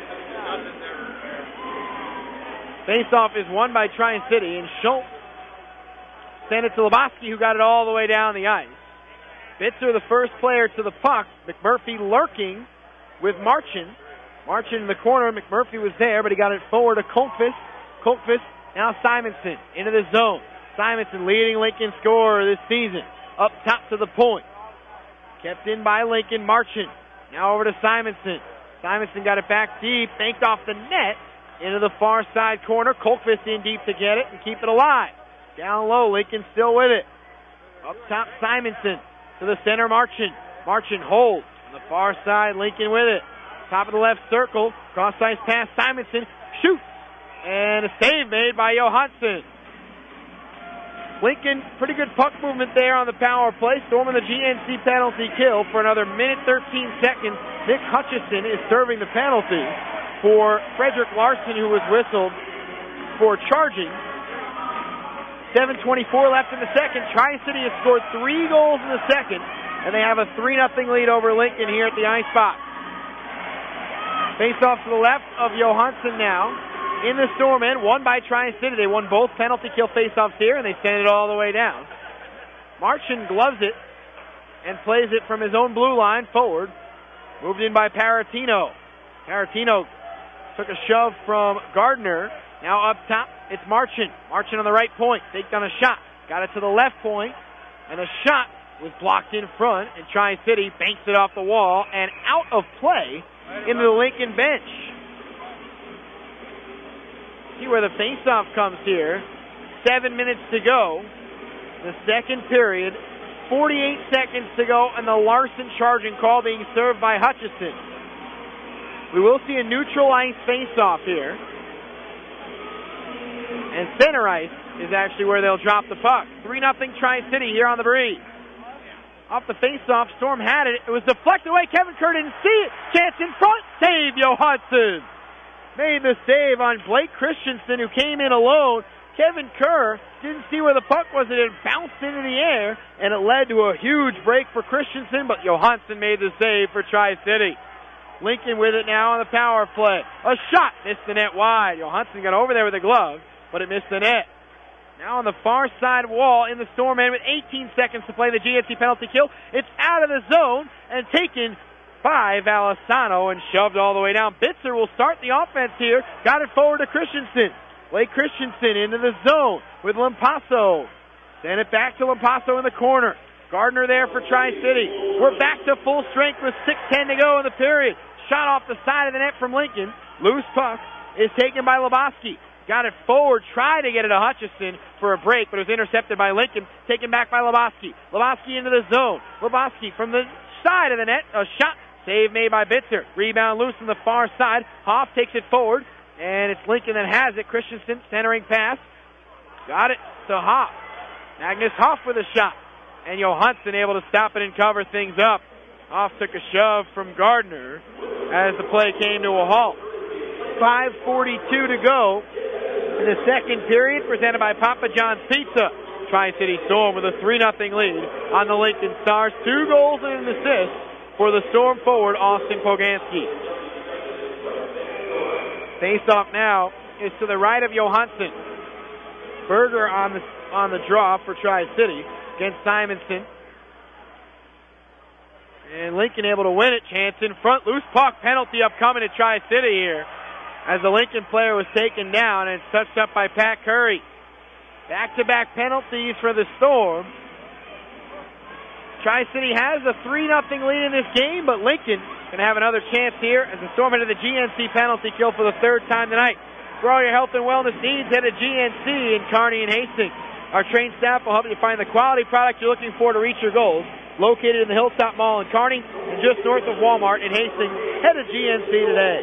Speaker 3: Face-off is won by Tri-City, and Schultz sent it to Lebowski, who got it all the way down the ice. Bitzer, the first player to the puck. McMurphy lurking with Marchin. Marchin in the corner. McMurphy was there, but he got it forward to Coltfist. Coltfist, now Simonson into the zone. Simonson leading Lincoln scorer this season. Up top to the point. Kept in by Lincoln. Marchin. Now over to Simonson. Simonson got it back deep. Banked off the net into the far side corner. Coltfist in deep to get it and keep it alive. Down low, Lincoln still with it. Up top, Simonson to the center, Marchin. Marchin holds on the far side, Lincoln with it. Top of the left circle, cross-ice pass, Simonson shoots. And a save made by Johansson. Lincoln, pretty good puck movement there on the power play. Storming the GNC penalty kill for another minute, 13 seconds. Nick Hutchison is serving the penalty for Frederick Larson, who was whistled for charging. 7:24 left in the second. Tri-City has scored 3 goals in the second, and they have a 3-0 lead over Lincoln here at the Icebox. Face off to the left of Johansson now. In the Storm end, won by Tri-City. They won both penalty kill face-offs here, and they send it all the way down. Marchin gloves it and plays it from his own blue line forward. Moved in by Paratino. Paratino Took a shove from Gardner. Now up top, it's Marchand. Marchand on the right point. Takes on a shot. Got it to the left point. And a shot was blocked in front. And Tri-City banks it off the wall and out of play into the Lincoln bench. See where the face-off comes here. 7 minutes to go. The second period. 48 seconds to go, and the Larson charging call being served by Hutchison. We will see a neutral ice face-off here. And center ice is actually where they'll drop the puck. 3-0 Tri-City here on the Breeze. Off the face-off, Storm had it. It was deflected away. Kevin Kerr didn't see it. Chance in front. Save, Johansson. Made the save on Blake Christensen, who came in alone. Kevin Kerr didn't see where the puck was. It had bounced into the air, and it led to a huge break for Christensen, but Johansson made the save for Tri-City. Lincoln with it now on the power play. A shot missed the net wide. Johansson got over there with a glove, but it missed the net. Now on the far side wall in the Storm end with 18 seconds to play the GNC penalty kill. It's out of the zone and taken by Valisano and shoved all the way down. Bitzer will start the offense here. Got it forward to Christensen. Blake Christensen into the zone with Lampasso. Send it back to Lampasso in the corner. Gardner there for Tri-City. We're back to full strength with 6:10 to go in the period. Shot off the side of the net from Lincoln. Loose puck is taken by Lebowski. Got it forward, tried to get it to Hutchison for a break, but it was intercepted by Lincoln. Taken back by Lebowski. Lebowski into the zone. Lebowski from the side of the net. A shot. Save made by Bitzer. Rebound loose on the far side. Hoff takes it forward. And it's Lincoln that has it. Christensen centering pass. Got it to Hoff. Magnus Hoff with a shot. And Johansson able to stop it and cover things up. Hoff took a shove from Gardner as the play came to a halt. 5:42 to go in the second period, presented by Papa John's Pizza. Tri-City Storm with a 3-0 lead on the Lincoln Stars. 2 goals and an assist for the Storm forward, Austin Poganski. Face-off now is to the right of Johansson. Berger on the draw for Tri-City against Simonson. And Lincoln able to win it. Chance in front. Loose puck. Penalty upcoming to Tri-City here as the Lincoln player was taken down and touched up by Pat Curry. Back-to-back penalties for the Storm. Tri-City has a 3-0 lead in this game, but Lincoln going to have another chance here as the Storm into the GNC penalty kill for the 3rd time tonight. For all your health and wellness needs, head to GNC in Kearney and Hastings. Our trained staff will help you find the quality product you're looking for to reach your goals. Located in the Hilltop Mall in Kearney and just north of Walmart in Hastings. Head to GNC today.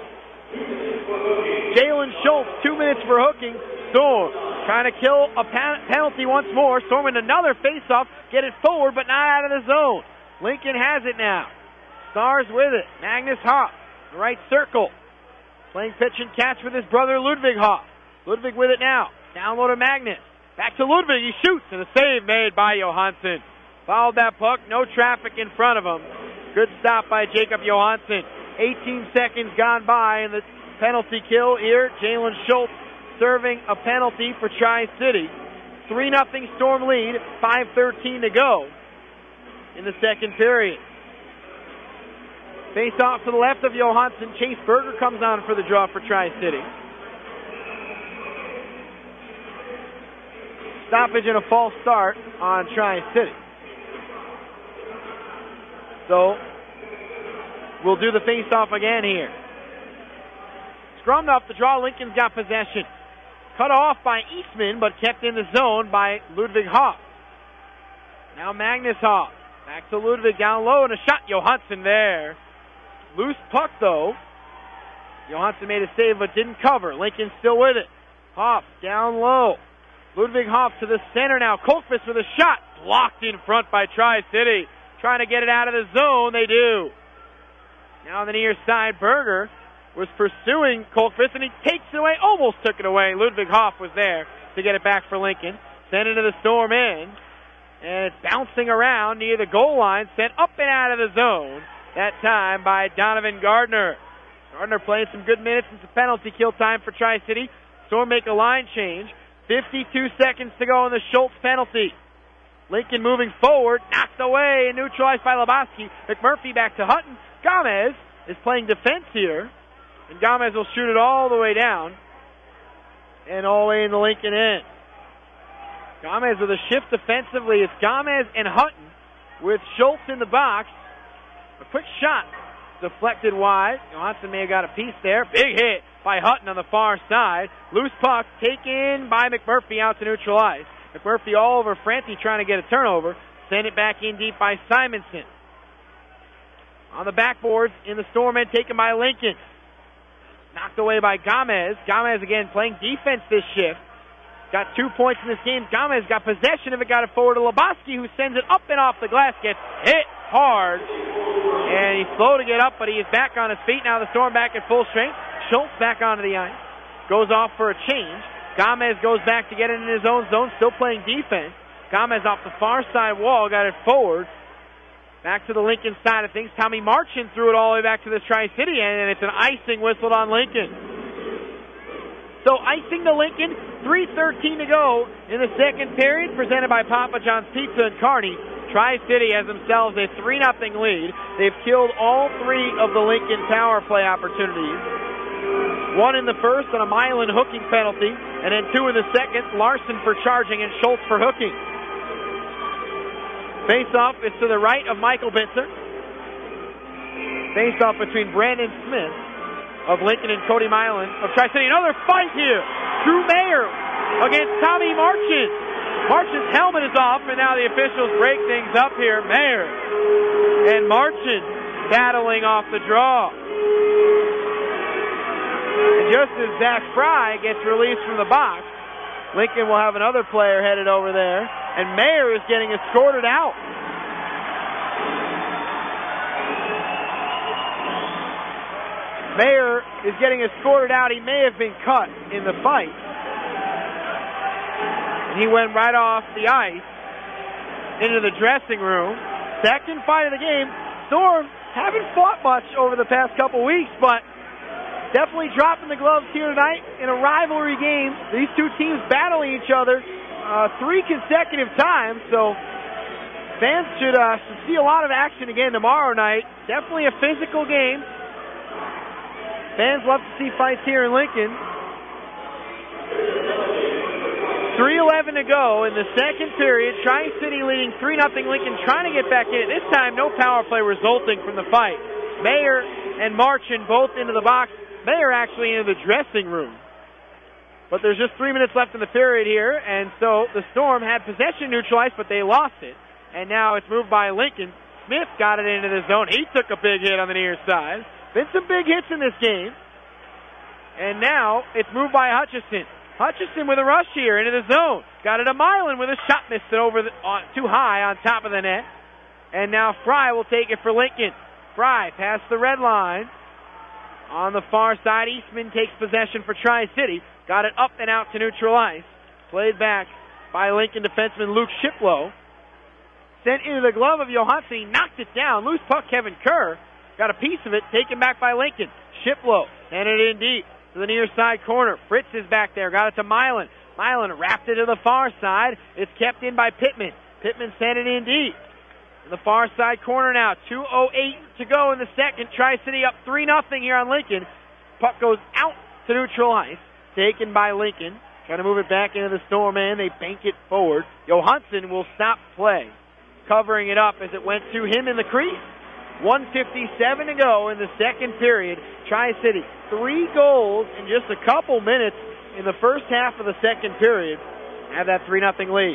Speaker 3: Jalen Schultz, 2 minutes for hooking. Storm trying to kill a penalty once more. Storm in another faceoff. Get it forward, but not out of the zone. Lincoln has it now. Stars with it. Magnus Hoff, the right circle. Playing pitch and catch with his brother Ludwig Hoff. Ludwig with it now. Down low to Magnus. Back to Ludwig. He shoots, and a save made by Johansson. Fouled that puck. No traffic in front of him. Good stop by Jacob Johansson. 18 seconds gone by in the penalty kill here. Jalen Schultz serving a penalty for Tri-City. 3-0 Storm lead. 5:13 to go in the second period. Face off to the left of Johansson. Chase Berger comes on for the draw for Tri-City. Stoppage and a false start on Tri-City. So, we'll do the face-off again here. Scrummed off the draw. Lincoln's got possession. Cut off by Eastman, but kept in the zone by Ludwig Hoff. Now Magnus Hoff. Back to Ludwig down low and a shot. Johansson there. Loose puck, though. Johansson made a save but didn't cover. Lincoln still with it. Hoff down low. Ludwig Hoff to the center now. Kolkvist with a shot. Blocked in front by Tri-City. Trying to get it out of the zone. They do. Now on the near side, Berger was pursuing Kolkvist, and he takes it away. Almost took it away. Ludwig Hoff was there to get it back for Lincoln. Sent into the Storm end. And it's bouncing around near the goal line. Sent up and out of the zone. That time by Donovan Gardner. Gardner playing some good minutes. It's a penalty kill time for Tri-City. Storm make a line change. 52 seconds to go on the Schultz penalty. Lincoln moving forward. Knocked away and neutralized by Lebowski. McMurphy back to Hutton. Gomez is playing defense here. And Gomez will shoot it all the way down and all the way in the Lincoln end. Gomez with a shift defensively. It's Gomez and Hutton with Schultz in the box. A quick shot deflected wide. Johansson may have got a piece there. Big hit by Hutton on the far side. Loose puck taken by McMurphy out to neutral ice. McMurphy all over Franti trying to get a turnover. Send it back in deep by Simonson. On the backboards in the Storm end taken by Lincoln. Knocked away by Gomez. Gomez again playing defense this shift. Got 2 points in this game. Gomez got possession of it, got it forward to Lebowski, who sends it up and off the glass, gets hit hard. And he's slow to get up, but he is back on his feet. Now the Storm back at full strength. Schultz back onto the ice. Goes off for a change. Gomez goes back to get it in his own zone, still playing defense. Gomez off the far side wall, got it forward. Back to the Lincoln side of things. Tommy Marchand threw it all the way back to the Tri-City, and it's an icing whistled on Lincoln. So icing to Lincoln, 3:13 to go in the second period, presented by Papa John's Pizza in Kearney. Tri-City has themselves a 3-0 lead. They've killed all 3 of the Lincoln power play opportunities. 1 in the first on a Milan hooking penalty, and then 2 in the second, Larson for charging and Schultz for hooking. Face-off is to the right of Michael Bitzer. Face-off between Brandon Smith of Lincoln and Cody Milan of Tri-City. Another fight here. Drew Mayer against Tommy Marchand. Marchand's helmet is off, and now the officials break things up here. Mayer and Marchand battling off the draw. And just as Zach Fry gets released from the box, Lincoln will have another player headed over there, and Mayer is getting escorted out. Mayer is getting escorted out. He may have been cut in the fight. And he went right off the ice into the dressing room. Second fight of the game. Storm haven't fought much over the past couple weeks, but definitely dropping the gloves here tonight in a rivalry game. These two teams battling each other 3 consecutive times, so fans should see a lot of action again tomorrow night. Definitely a physical game. Fans love to see fights here in Lincoln. 3:11 to go in the second period. Tri-City leading 3-0 Lincoln, trying to get back in it. This time, no power play resulting from the fight. Mayer and Marchand both into the box. Mayer actually into the dressing room. But there's just 3 minutes left in the period here, and so the Storm had possession neutralized, but they lost it. And now it's moved by Lincoln. Smith got it into the zone. He took a big hit on the near side. Been some big hits in this game. And now it's moved by Hutchison. Hutchison with a rush here into the zone. Got it to Milan with a shot, missed it over too high on top of the net. And now Fry will take it for Lincoln. Fry past the red line. On the far side, Eastman takes possession for Tri-City. Got it up and out to neutral ice. Played back by Lincoln defenseman Luke Shiplow. Sent into the glove of Johansson. He knocked it down. Loose puck, Kevin Kerr. Got a piece of it, taken back by Lincoln. Shiplow sent it in deep to the near side corner. Fritz is back there. Got it to Milan. Milan wrapped it to the far side. It's kept in by Pittman. Pittman sent it in deep. In the far side corner now. 2:08 to go in the second. Tri-City up 3-0 here on Lincoln. Puck goes out to neutral ice. Taken by Lincoln. Trying to move it back into the Storm end. They bank it forward. Johansson will stop play. Covering it up as it went to him in the crease. 1:57 to go in the second period. Tri-City, 3 goals in just a couple minutes in the first half of the second period. Have that 3-0 lead.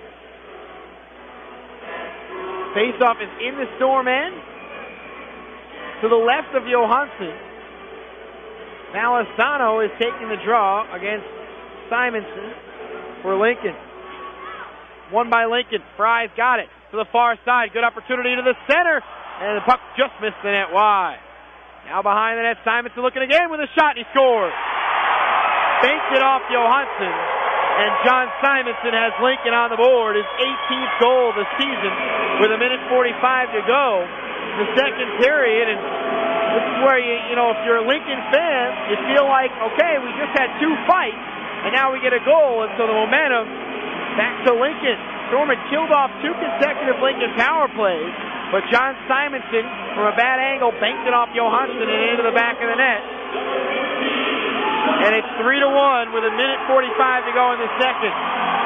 Speaker 3: Faceoff is in the Storm end. To the left of Johansson. Malisano is taking the draw against Simonson for Lincoln. Won by Lincoln. Fry's got it to the far side. Good opportunity to the center. And the puck just missed the net wide. Now behind the net, Simonson looking again with a shot. He scores. Banked it off Johansson. And John Simonson has Lincoln on the board. His 18th goal of the season with 1:45 to go in the second period. And this is where, you know, if you're a Lincoln fan, you feel like, okay, we just had 2 fights, and now we get a goal. And so the momentum back to Lincoln. Storm had killed off 2 consecutive Lincoln power plays. But John Simonson, from a bad angle, banked it off Johansson and into the back of the net. And it's 3-1 with 1:45 to go in the second.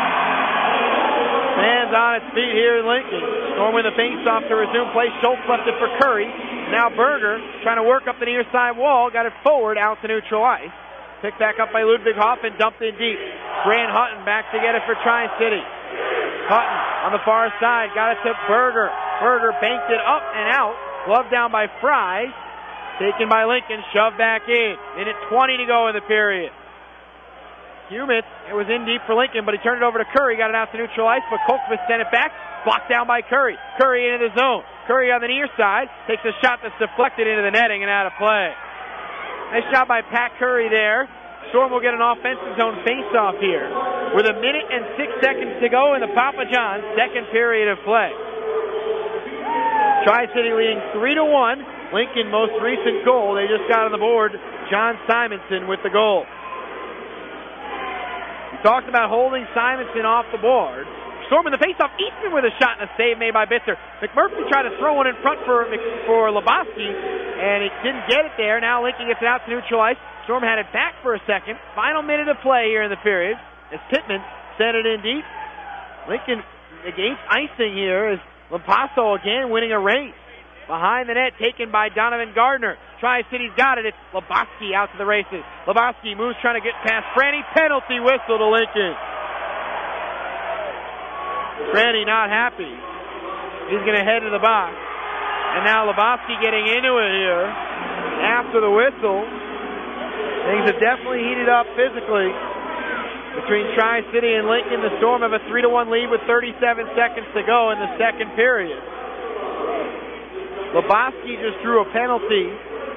Speaker 3: Fans on its feet here in Lincoln. Storm with the face-off to resume play. Schultz left it for Curry. Now Berger trying to work up the near side wall. Got it forward out to neutral ice. Picked back up by Ludwig Hoffman. Dumped in deep. Grant Hutton back to get it for Tri-City. Hutton on the far side. Got it to Berger. Berger banked it up and out. Glove down by Fry. Taken by Lincoln. Shoved back in. Minute 20 to go in the period. Humitz, it was in deep for Lincoln, but he turned it over to Curry. Got it out to neutral ice, but Kolkvist sent it back. Blocked down by Curry. Curry into the zone. Curry on the near side. Takes a shot that's deflected into the netting and out of play. Nice job by Pat Curry there. Storm will get an offensive zone face-off here with 1 minute and 6 seconds to go in the Papa John's second period of play. Tri-City leading 3-1. Lincoln, most recent goal. They just got on the board. John Simonson with the goal. We talked about holding Simonson off the board. Storm in the faceoff. Eastman with a shot and a save made by Bitzer. McMurphy tried to throw one in front for Lebowski, and he didn't get it there. Now Lincoln gets it out to neutral ice. Storm had it back for a second. Final minute of play here in the period as Pittman sent it in deep. Lincoln against icing here as Lampasso again winning a race. Behind the net, taken by Donovan Gardner. Tri-City's got it. It's Lebowski out to the races. Lebowski moves trying to get past Franny. Penalty whistle to Lincoln. Franny not happy. He's going to head to the box. And now Lebowski getting into it here after the whistle. Things have definitely heated up physically between Tri-City and Lincoln. The Storm have a 3-1 lead with 37 seconds to go in the second period. Lebowski just drew a penalty.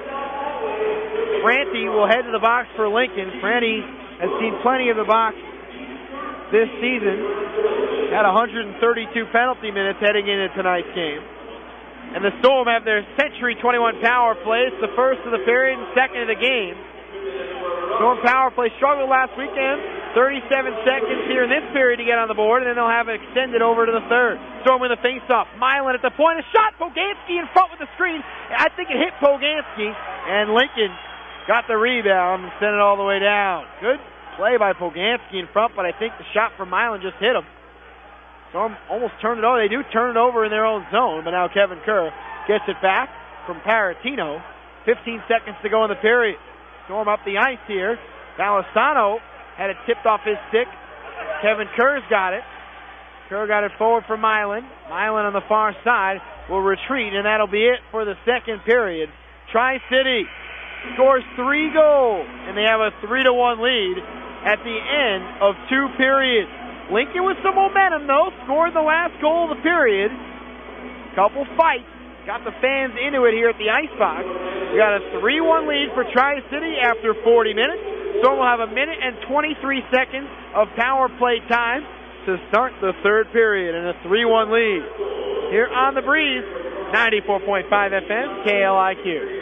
Speaker 3: Franti will head to the box for Lincoln. Franti has seen plenty of the box this season. Had 132 penalty minutes heading into tonight's game. And the Storm have their Century 21 power play. It's the first of the period and second of the game. Storm power play struggled last weekend. 37 seconds here in this period to get on the board, and then they'll have it extended over to the third. Storm with a face-off. Milan at the point. A shot. Poganski in front with the screen. I think it hit Poganski, and Lincoln got the rebound and sent it all the way down. Good play by Poganski in front, but I think the shot from Milan just hit him. Storm almost turned it over. They do turn it over in their own zone, but now Kevin Kerr gets it back from Paratino. 15 seconds to go in the period. Storm up the ice here. D'Alessandro had it tipped off his stick. Kevin Kerr's got it. Kerr got it forward for Milan. Milan on the far side will retreat, and that'll be it for the second period. Tri-City scores 3 goals, and they have a 3-1 lead at the end of 2 periods. Lincoln with some momentum, though, scored the last goal of the period. Couple fights. Got the fans into it here at the Icebox. We got a 3-1 lead for Tri-City after 40 minutes. Storm will have 1 minute and 23 seconds of power play time to start the third period and a 3-1 lead. Here on the Breeze, 94.5 FM, KLIQ.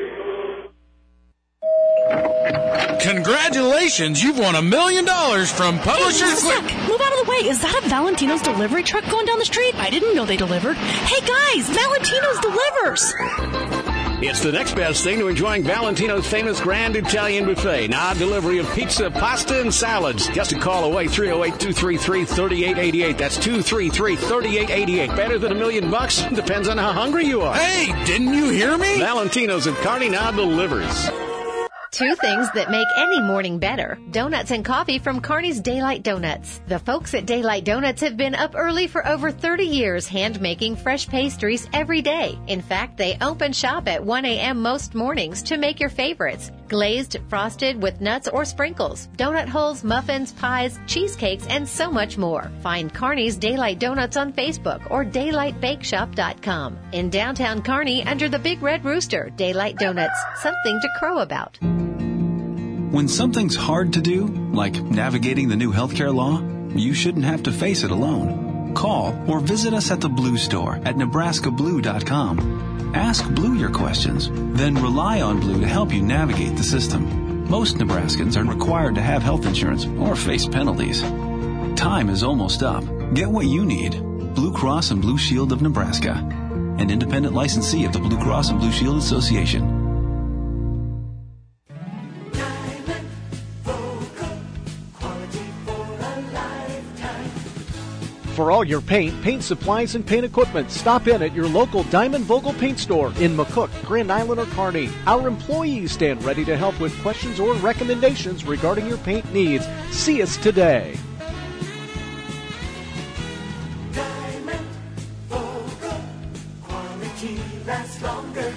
Speaker 13: Congratulations, you've won $1 million from Publishers Clear.
Speaker 16: Move out of the way. Is that a Valentino's delivery truck going down the street? I didn't know they delivered. Hey guys, Valentino's delivers.
Speaker 14: It's the next best thing to enjoying Valentino's famous Grand Italian Buffet. Now delivery of pizza, pasta, and salads. Just a call away, 308-233-3888. That's 233-3888. Better than $1 million? Depends on how hungry you are.
Speaker 13: Hey, didn't you hear me?
Speaker 14: Valentino's at Kearney now delivers.
Speaker 15: 2 things that make any morning better. Donuts and coffee from Kearney's Daylight Donuts. The folks at Daylight Donuts have been up early for over 30 years hand-making fresh pastries every day. In fact, they open shop at 1 a.m. most mornings to make your favorites. Glazed, frosted with nuts or sprinkles, donut holes, muffins, pies, cheesecakes, and so much more. Find Kearney's Daylight Donuts on Facebook or DaylightBakeShop.com. In downtown Kearney, under the Big Red Rooster, Daylight Donuts. Something to crow about.
Speaker 5: When something's hard to do, like navigating the new healthcare law, you shouldn't have to face it alone. Call or visit us at the Blue Store at NebraskaBlue.com. Ask Blue your questions, then rely on Blue to help you navigate the system. Most Nebraskans are required to have health insurance or face penalties. Time is almost up. Get what you need. Blue Cross and Blue Shield of Nebraska, an independent licensee of the Blue Cross and Blue Shield Association.
Speaker 12: For all your paint supplies, and paint equipment, stop in at your local Diamond Vogel paint store in McCook, Grand Island, or Kearney. Our employees stand ready to help with questions or recommendations regarding your paint needs. See us today.
Speaker 1: Diamond Vogel, quality lasts longer.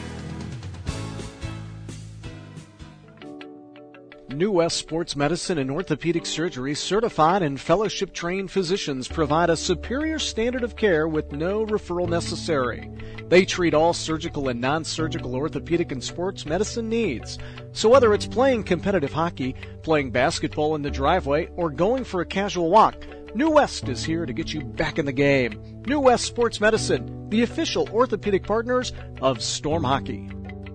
Speaker 12: New West Sports Medicine and Orthopedic Surgery certified and fellowship-trained physicians provide a superior standard of care with no referral necessary. They treat all surgical and non-surgical orthopedic and sports medicine needs. So whether it's playing competitive hockey, playing basketball in the driveway, or going for a casual walk, New West is here to get you back in the game. New West Sports Medicine, the official orthopedic partners of Storm Hockey.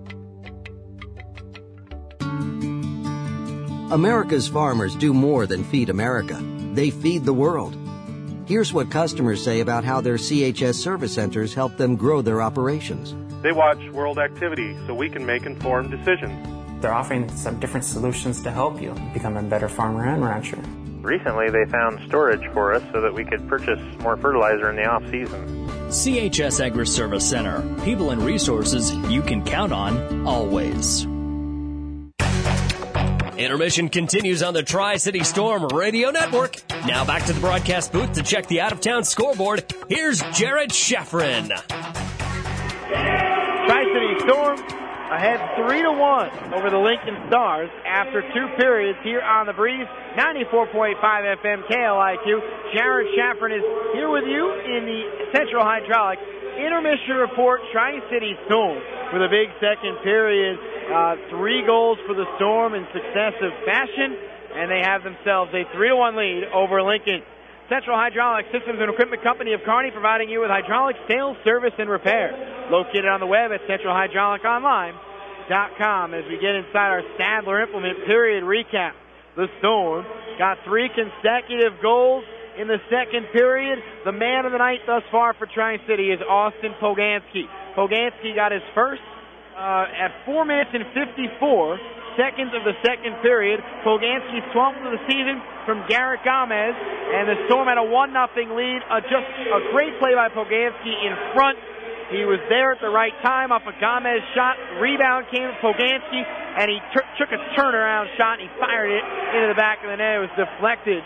Speaker 17: America's farmers do more than feed America. They feed the world. Here's what customers say about how their CHS service centers help them grow their operations.
Speaker 19: They watch world activity so we can make informed decisions.
Speaker 20: They're offering some different solutions to help you become a better farmer and rancher.
Speaker 19: Recently, they found storage for us so that we could purchase more fertilizer in the off-season.
Speaker 2: CHS Agri-Service Center. People and resources you can count on always. Intermission continues on the Tri-City Storm Radio Network. Now back to the broadcast booth to check the out-of-town scoreboard. Here's Jared Sheffrin.
Speaker 3: Tri-City Storm ahead 3-1 over the Lincoln Stars after 2 periods here on the Breeze. 94.5 FM KLIQ. Jared Sheffrin is here with you in the Central Hydraulic Intermission Report. Tri-City Storm with a big second period. 3 goals for the Storm in successive fashion, and they have themselves a 3-1 lead over Lincoln. Central Hydraulic Systems and Equipment Company of Kearney, providing you with hydraulic sales, service, and repair. Located on the web at centralhydrauliconline.com. As we get inside our Stadler Implement period recap, the Storm got 3 consecutive goals in the second period. The man of the night thus far for Tri-City is Austin Poganski. Poganski got his first at 4 minutes and 54 seconds of the second period. Poganski's 12th of the season from Garrett Gomez, and the Storm had a 1-0 lead. Just a great play by Poganski in front. He was there at the right time off a Gomez shot. Rebound came from Poganski, and he took a turnaround shot, and he fired it into the back of the net. It was deflected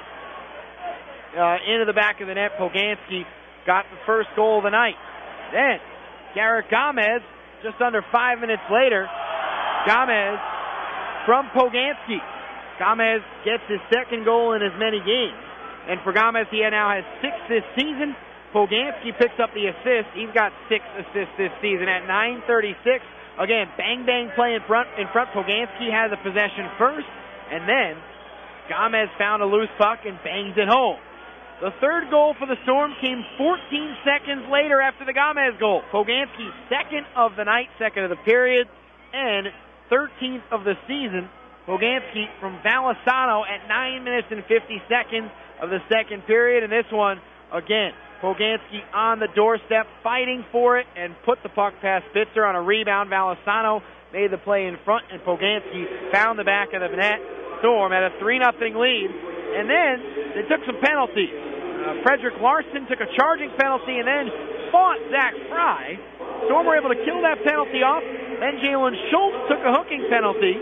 Speaker 3: into the back of the net. Poganski got the first goal of the night. Then Garrett Gomez, just under 5 minutes later, Gomez from Poganski. Gomez gets his second goal in as many games. And for Gomez, he now has 6 this season. Poganski picks up the assist. He's got 6 assists this season at 9:36. Again, bang play in front. Poganski had the possession first, and then Gomez found a loose puck and bangs it home. The third goal for the Storm came 14 seconds later after the Gomez goal. Poganski's second of the night, second of the period, and 13th of the season. Poganski from Valisano at 9 minutes and 50 seconds of the second period. And this one, again, Poganski on the doorstep, fighting for it, and put the puck past Spitzer on a rebound. Valisano made the play in front, and Poganski found the back of the net. Storm had a 3-0 lead, and then they took some penalties. Frederick Larson took a charging penalty and then fought Zach Fry. Storm were able to kill that penalty off. Then Jalen Schultz took a hooking penalty.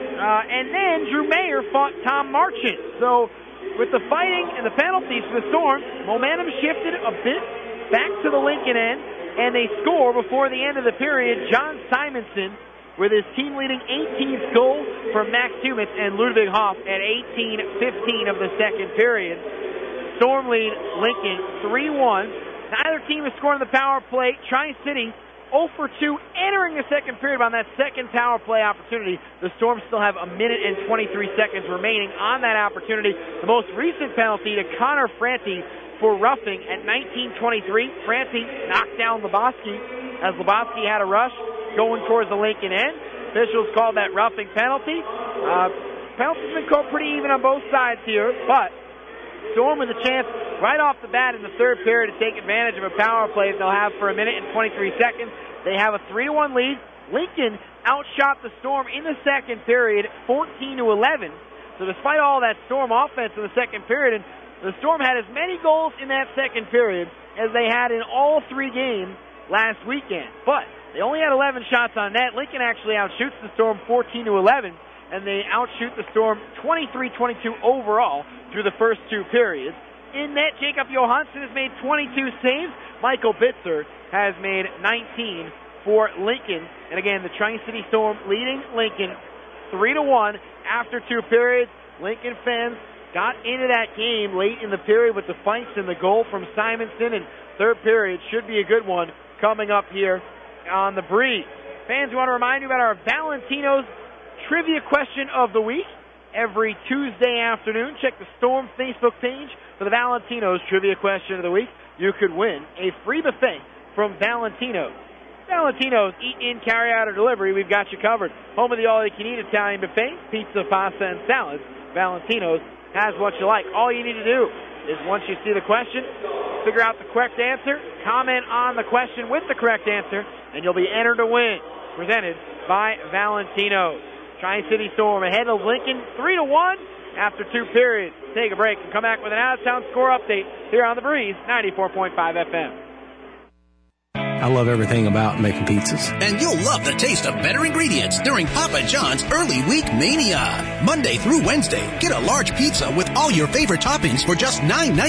Speaker 3: And then Drew Mayer fought Tom Marchant. So with the fighting and the penalties for the Storm, momentum shifted a bit back to the Lincoln end, and they score before the end of the period. John Simonson with his team-leading 18th goal from Max Humitz, and Ludwig Hoff at 18:15 of the second period. Storm lead Lincoln 3-1. Neither team has scored on the power play. Tri-City 0 for 2 entering the second period on that second power play opportunity. The Storm still have 1 minute and 23 seconds remaining on that opportunity. The most recent penalty to Connor Franti for roughing at 19:23. Franti knocked down Lebowski as Lebowski had a rush going towards the Lincoln end. Officials called that roughing penalty. Penalty's been called pretty even on both sides here, but Storm with a chance right off the bat in the third period to take advantage of a power play that they'll have for 1 minute and 23 seconds. They have a 3-1 lead. Lincoln outshot the Storm in the second period 14-11. So despite all that Storm offense in the second period, and The Storm had as many goals in that second period as they had in all 3 games last weekend. But they only had 11 shots on net. Lincoln actually outshoots the Storm 14-11, and they outshoot the Storm 23-22 overall through the first 2 periods. In net, Jacob Johansson has made 22 saves. Michael Bitzer has made 19 for Lincoln. And again, the Tri-City Storm leading Lincoln 3-1 after 2 periods. Lincoln fans got into that game late in the period with the fights and the goal from Simonson, and third period should be a good one coming up here on the Breeze. Fans, we want to remind you about our Valentino's Trivia Question of the Week. Every Tuesday afternoon, check the Storm Facebook page for the Valentino's Trivia Question of the Week. You could win a free buffet from Valentino's. Valentino's, eat in, carry out, or delivery. We've got you covered. Home of the all-you-can-eat Italian buffet, pizza, pasta, and salads. Valentino's has what you like. All you need to do is once you see the question, figure out the correct answer, comment on the question with the correct answer, and you'll be entered to win. Presented by Valentino's. Tri-City Storm ahead of Lincoln 3-1 after 2 periods. Take a break and come back with an out-of-town score update here on the Breeze 94.5 FM.
Speaker 4: I love everything about making pizzas.
Speaker 6: And you'll love the taste of better ingredients during Papa John's Early Week Mania. Monday through Wednesday, get a large pizza with all your favorite toppings for just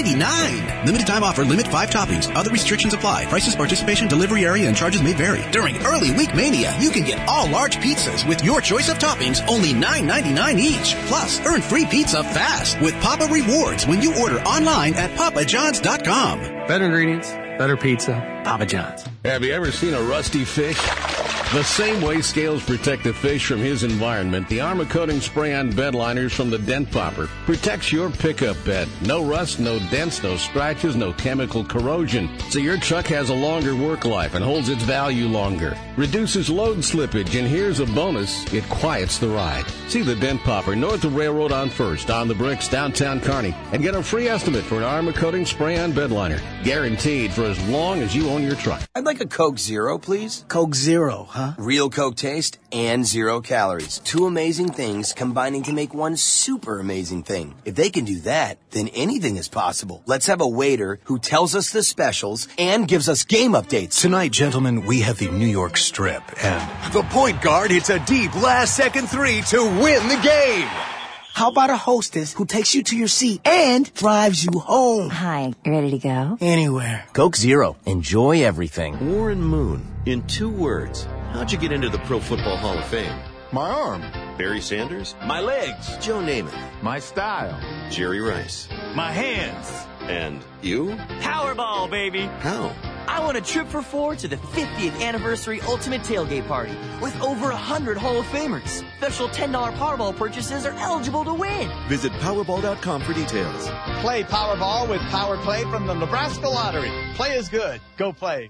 Speaker 6: $9.99. Limited time offer, limit 5 toppings. Other restrictions apply. Prices, participation, delivery area, and charges may vary. During Early Week Mania, you can get all large pizzas with your choice of toppings, only $9.99 each. Plus, earn free pizza fast with Papa Rewards when you order online at papajohns.com.
Speaker 4: Better ingredients, better pizza, Papa John's.
Speaker 14: Have you ever seen a rusty fish? The same way scales protect the fish from his environment, the Armor Coating Spray-On bed liners from the Dent Popper protects your pickup bed. No rust, no dents, no scratches, no chemical corrosion. So your truck has a longer work life and holds its value longer. Reduces load slippage, and here's a bonus, it quiets the ride. See the Dent Popper north of Railroad on 1st, on the Bricks, downtown Kearney, and get a free estimate for an Armor Coating Spray-On bed liner. Guaranteed for as long as you own your truck.
Speaker 7: I'd like a Coke Zero, please.
Speaker 21: Coke Zero, huh?
Speaker 7: Real Coke taste and 0 calories. 2 amazing things combining to make one super amazing thing. If they can do that, then anything is possible. Let's have a waiter who tells us the specials and gives us game updates.
Speaker 21: Tonight, gentlemen, we have the New York Strip, and
Speaker 22: the point guard hits a deep last-second 3 to win the game.
Speaker 21: How about a hostess who takes you to your seat and drives you home?
Speaker 23: Hi, ready to go?
Speaker 21: Anywhere.
Speaker 22: Coke Zero. Enjoy everything. Warren Moon. In 2 words, how'd you get into the Pro Football Hall of Fame?
Speaker 24: My arm.
Speaker 22: Barry Sanders?
Speaker 24: My legs.
Speaker 22: Joe Namath?
Speaker 24: My style.
Speaker 22: Jerry Rice?
Speaker 24: My hands.
Speaker 22: And you?
Speaker 28: Powerball, baby.
Speaker 22: How?
Speaker 28: I won a trip for 4 to the 50th anniversary Ultimate Tailgate Party with over 100 Hall of Famers. Special $10 Powerball purchases are eligible to win.
Speaker 22: Visit Powerball.com for details.
Speaker 24: Play Powerball with Power Play from the Nebraska Lottery. Play is good. Go play.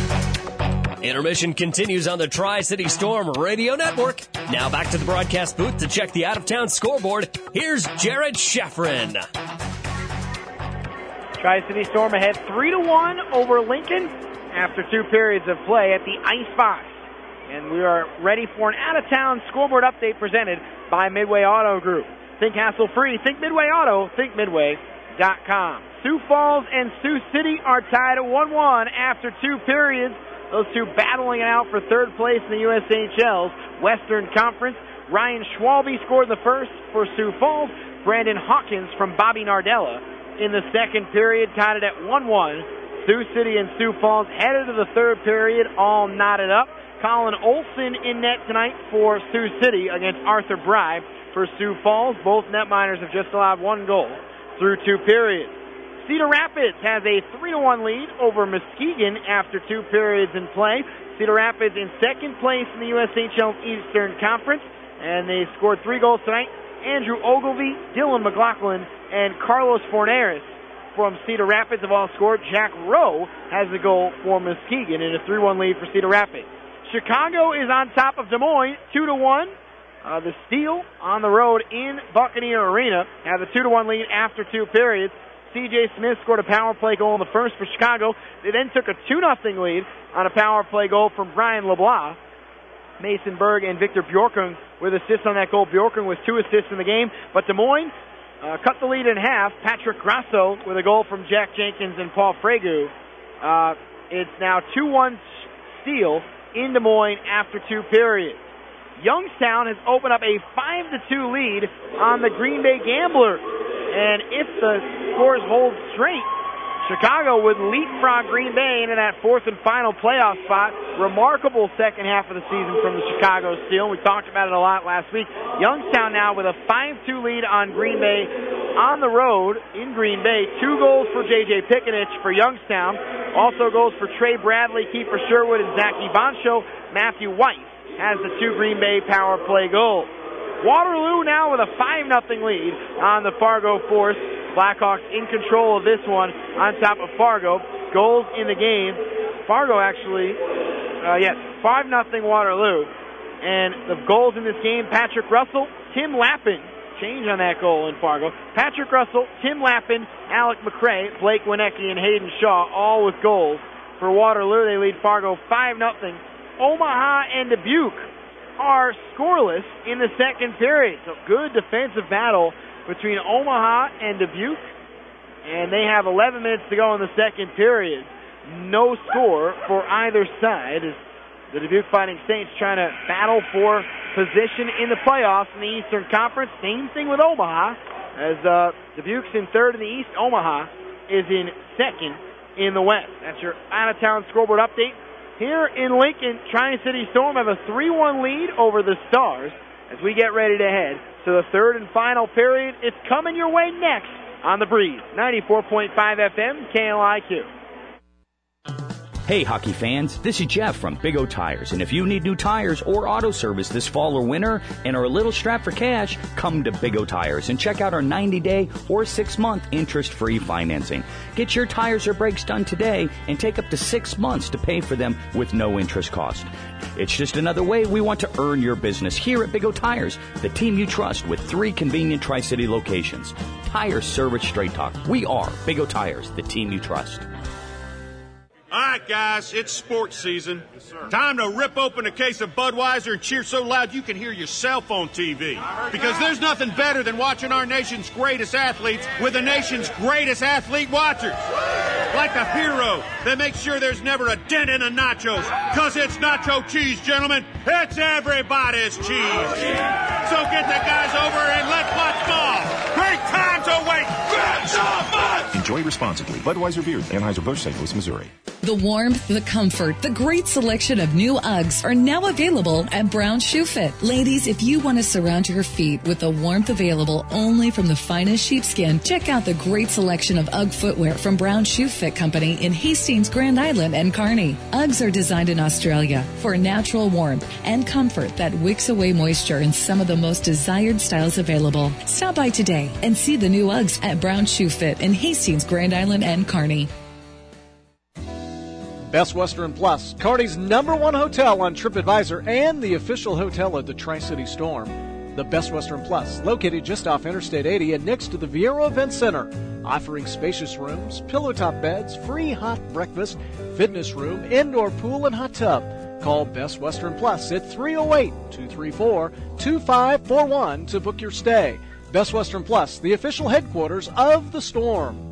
Speaker 2: Intermission continues on the Tri-City Storm Radio Network. Now back to the broadcast booth to check the out-of-town scoreboard. Here's Jared Sheffrin.
Speaker 3: Tri-City Storm ahead 3-1 over Lincoln after 2 periods of play at the Icebox. And we are ready for an out-of-town scoreboard update presented by Midway Auto Group. Think hassle-free. Think Midway Auto. Think Midway.com. Sioux Falls and Sioux City are tied at 1-1 after 2 periods. Those two battling it out for third place in the USHL's Western Conference. Ryan Schwalbe scored the first for Sioux Falls. Brandon Hawkins from Bobby Nardella in the second period tied it at 1-1. Sioux City and Sioux Falls headed to the third period, all knotted up. Colin Olson in net tonight for Sioux City against Arthur Bry for Sioux Falls. Both netminers have just allowed 1 goal through 2 periods. Cedar Rapids has a 3-1 lead over Muskegon after 2 periods in play. Cedar Rapids in second place in the USHL Eastern Conference, and they scored 3 goals tonight. Andrew Ogilvie, Dylan McLaughlin, and Carlos Forneris from Cedar Rapids have all scored. Jack Rowe has the goal for Muskegon in a 3-1 lead for Cedar Rapids. Chicago is on top of Des Moines, 2-1. The Steel on the road in Buccaneer Arena have a 2-1 lead after 2 periods. C.J. Smith scored a power play goal in the first for Chicago. They then took a 2-0 lead on a power play goal from Brian LeBlanc. Mason Berg and Victor Bjorkung with assists on that goal. Bjorkung with 2 assists in the game. But Des Moines cut the lead in half. Patrick Grasso with a goal from Jack Jenkins and Paul Fregu. It's now 2-1 Steel in Des Moines after 2 periods. Youngstown has opened up a 5-2 lead on the Green Bay Gamblers. And if the scores hold straight, Chicago would leapfrog Green Bay into that 4th and final playoff spot. Remarkable second half of the season from the Chicago Steel. We talked about it a lot last week. Youngstown now with a 5-2 lead on Green Bay on the road in Green Bay. 2 goals for J.J. Pickenich for Youngstown. Also goals for Trey Bradley, Kiefer Sherwood, and Zach Ivancho. Matthew White has the 2 Green Bay power play goals. Waterloo now with a 5-0 lead on the Fargo Force. Blackhawks in control of this one on top of Fargo. Goals in the game. Fargo actually, 5-0 Waterloo. And the goals in this game, Patrick Russell, Tim Lappin. Change on that goal in Fargo. Patrick Russell, Tim Lappin, Alec McRae, Blake Wienecke, and Hayden Shaw, all with goals. For Waterloo, they lead Fargo 5-0. Omaha and Dubuque are scoreless in the second period. So good defensive battle between Omaha and Dubuque. And they have 11 minutes to go in the second period. No score for either side as the Dubuque Fighting Saints trying to battle for position in the playoffs in the Eastern Conference. Same thing with Omaha, as Dubuque's in third in the East. Omaha is in second in the West. That's your out-of-town scoreboard update. Here in Lincoln, Tri-City Storm have a 3-1 lead over the Stars as we get ready to head to the third and final period. It's coming your way next on The Breeze, 94.5 FM, KLIQ.
Speaker 8: Hey, hockey fans, this is Jeff from Big O Tires, and if you need new tires or auto service this fall or winter and are a little strapped for cash, come to Big O Tires and check out our 90-day or 6-month interest-free financing. Get your tires or brakes done today and take up to 6 months to pay for them with no interest cost. It's just another way we want to earn your business here at Big O Tires, the team you trust with 3 convenient Tri-City locations. Tire Service Straight Talk. We are Big O Tires, the team you trust.
Speaker 9: All right, guys, it's sports season. Yes, sir. Time to rip open a case of Budweiser and cheer so loud you can hear your cell phone TV. Because there's nothing better than watching our nation's greatest athletes with the nation's greatest athlete watchers. Like a hero that makes sure there's never a dent in the nachos. Because it's nacho cheese, gentlemen. It's everybody's cheese. So get the guys over and let's watch ball. Great times await.
Speaker 10: Enjoy responsibly. Budweiser Beer, Anheuser-Busch, St. Louis, Missouri.
Speaker 11: The warmth, the comfort, the great selection of new Uggs are now available at Brown Shoe Fit. Ladies, if you want to surround your feet with the warmth available only from the finest sheepskin, check out the great selection of Ugg footwear from Brown Shoe Fit Company in Hastings, Grand Island, and Kearney. Uggs are designed in Australia for natural warmth and comfort that wicks away moisture in some of the most desired styles available. Stop by today and see the new Uggs at Brown Shoe Fit in Hastings, Grand Island, and Kearney.
Speaker 12: Best Western Plus, Kearney's #1 hotel on TripAdvisor and the official hotel of the Tri-City Storm. The Best Western Plus, located just off Interstate 80 and next to the Viero Event Center, offering spacious rooms, pillow-top beds, free hot breakfast, fitness room, indoor pool, and hot tub. Call Best Western Plus at 308-234-2541 to book your stay. Best Western Plus, the official headquarters of the Storm.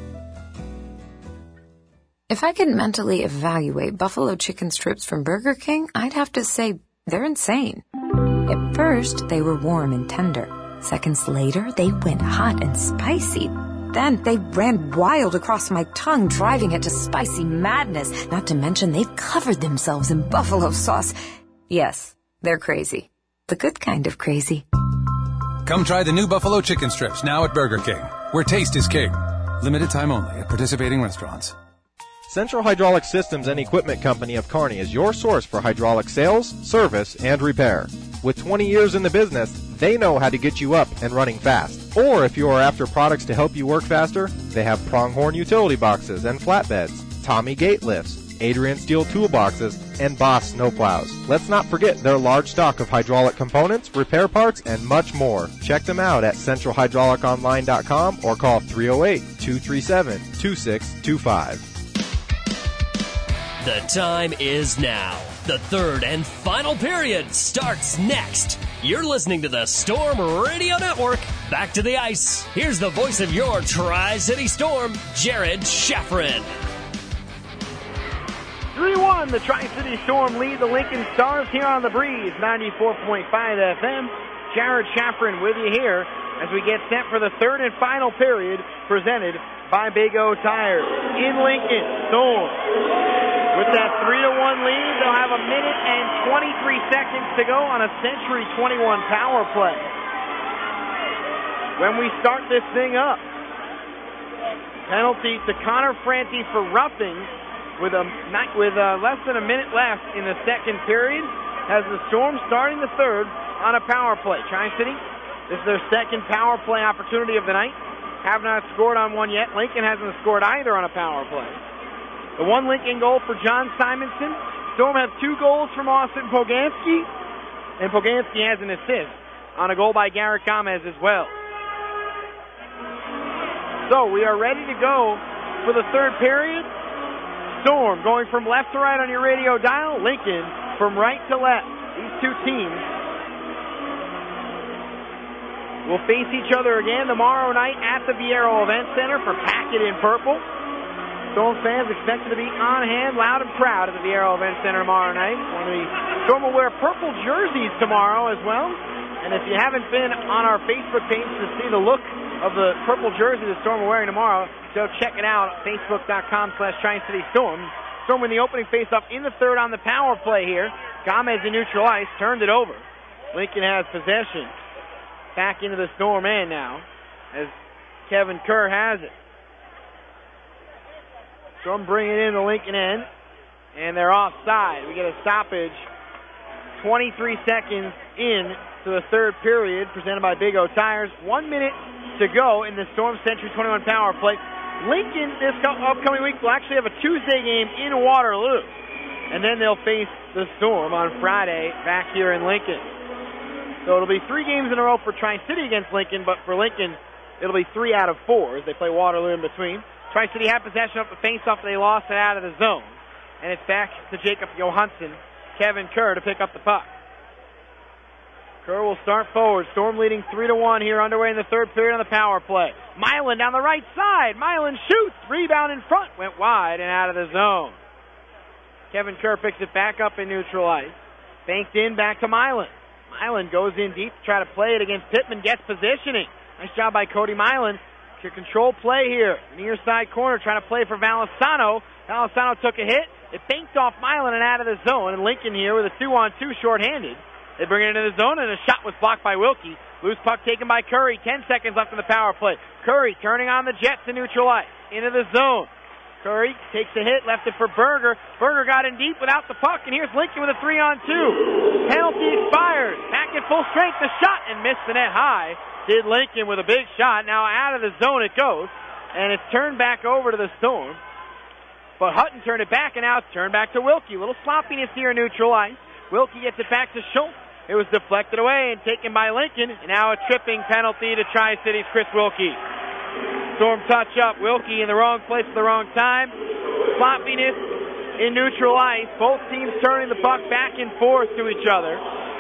Speaker 18: If I could mentally evaluate buffalo chicken strips from Burger King, I'd have to say they're insane. At first, they were warm and tender. Seconds later, they went hot and spicy. Then they ran wild across my tongue, driving it to spicy madness. Not to mention, they've covered themselves in buffalo sauce. Yes, they're crazy. The good kind of crazy.
Speaker 23: Come try the new buffalo chicken strips now at Burger King, where taste is king. Limited time only at participating restaurants.
Speaker 25: Central Hydraulic Systems and Equipment Company of Kearney is your source for hydraulic sales, service, and repair. With 20 years in the business, they know how to get you up and running fast. Or if you are after products to help you work faster, they have pronghorn utility boxes and flatbeds, Tommy gate lifts, Adrian steel toolboxes, and Boss snowplows. Let's not forget their large stock of hydraulic components, repair parts, and much more. Check them out at centralhydrauliconline.com or call 308-237-2625.
Speaker 2: The time is now. The third and final period starts next. You're listening to the Storm Radio Network. Back to the ice. Here's the voice of your Tri-City Storm, Jared Sheffrin.
Speaker 3: 3-1, the Tri-City Storm lead the Lincoln Stars here on the Breeze, 94.5 FM. Jared Sheffrin with you here as we get set for the third and final period presented by Big O Tires. In Lincoln, Storm with that 3-1 lead, they'll have a minute and 23 seconds to go on a Century 21 power play. When we start this thing up, penalty to Connor Franti for roughing with less than a minute left in the second period, has the Storm starting the third on a power play. Tri-City, this is their second power play opportunity of the night. Have not scored on one yet. Lincoln hasn't scored either on a power play. The one Lincoln goal for John Simonson. Storm have 2 goals from Austin Poganski, and Poganski has an assist on a goal by Garrett Gomez as well. So we are ready to go for the third period. Storm going from left to right on your radio dial. Lincoln from right to left. These two teams will face each other again tomorrow night at the Viero Event Center for Pack It in Purple. Storm fans expected to be on hand, loud and proud at the Viero Event Center tomorrow night. Storm will wear purple jerseys tomorrow as well. And if you haven't been on our Facebook page to see the look of the purple jersey the Storm are wearing tomorrow, so check it out at facebook.com/Tri-City Storm. Storm win the opening faceoff in the third on the power play here. Gomez in neutral ice, turned it over. Lincoln has possession. Back into the Storm end now as Kevin Kerr has it. Storm bringing it in the Lincoln end, and they're offside. We get a stoppage 23 seconds in to the third period presented by Big O Tires. 1 minute to go in the Storm Century 21 power play. Lincoln this upcoming week will actually have a Tuesday game in Waterloo, and then they'll face the Storm on Friday back here in Lincoln. So it'll be 3 games in a row for Tri-City against Lincoln, but for Lincoln it'll be 3 out of 4 as they play Waterloo in between. Tri-City had possession of the face-off, they lost it out of the zone, and it's back to Jacob Johansson, Kevin Kerr to pick up the puck. Kerr will start forward. Storm leading 3-1 here underway in the third period on the power play. Milan down the right side. Milan shoots. Rebound in front. Went wide and out of the zone. Kevin Kerr picks it back up in neutral ice. Banked in back to Milan. Milan goes in deep to try to play it against Pittman. Gets positioning. Nice job by Cody Milan to control play here. Near side corner trying to play for Valisano. Valisano took a hit. It banked off Milan and out of the zone. And Lincoln here with a 2-on-2 shorthanded. They bring it into the zone, and a shot was blocked by Wilkie. Loose puck taken by Curry. 10 seconds left in the power play. Curry turning on the Jets to neutral ice. Into the zone. Curry takes a hit, left it for Berger. Berger got in deep without the puck, and here's Lincoln with a 3-on-2. Penalty expires. Back at full strength. The shot, and missed the net high. Did Lincoln with a big shot. Now out of the zone it goes, and it's turned back over to the Storm. But Hutton turned it back, and now it's turned back to Wilkie. A little sloppiness here in neutral ice. Wilkie gets it back to Schultz. It was deflected away and taken by Lincoln. And now a tripping penalty to Tri-City's Chris Wilkie. Storm touch up. Wilkie in the wrong place at the wrong time. Sloppiness in neutral ice. Both teams turning the puck back and forth to each other.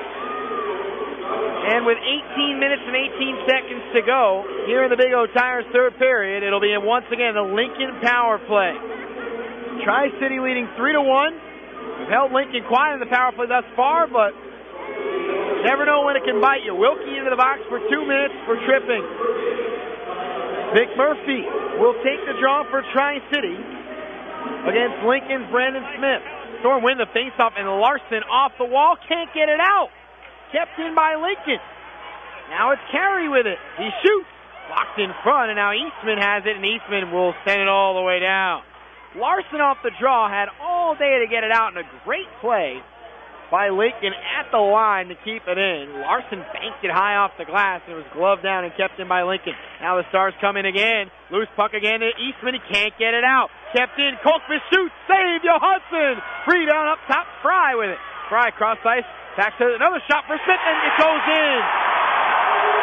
Speaker 3: And with 18 minutes and 18 seconds to go here in the Big O Tires third period, it'll be once again the Lincoln power play. Tri-City leading 3-1. We've held Lincoln quiet in the power play thus far, but never know when it can bite you. Wilkie into the box for 2 minutes for tripping. Vic Murphy will take the draw for Tri-City against Lincoln's Brandon Smith. Storm win the faceoff, and Larson off the wall. Can't get it out. Kept in by Lincoln. Now it's Carey with it. He shoots. Blocked in front, and now Eastman has it, and Eastman will send it all the way down. Larson off the draw, had all day to get it out, and a great play by Lincoln at the line to keep it in. Larson banked it high off the glass, and it was gloved down and kept in by Lincoln. Now the Stars come in again. Loose puck again to Eastman. He can't get it out. Kept in. Colquitt shoots. Save Johansson. Rebound up top. Fry with it. Fry cross ice. Back to another shot for Smith, and it goes in.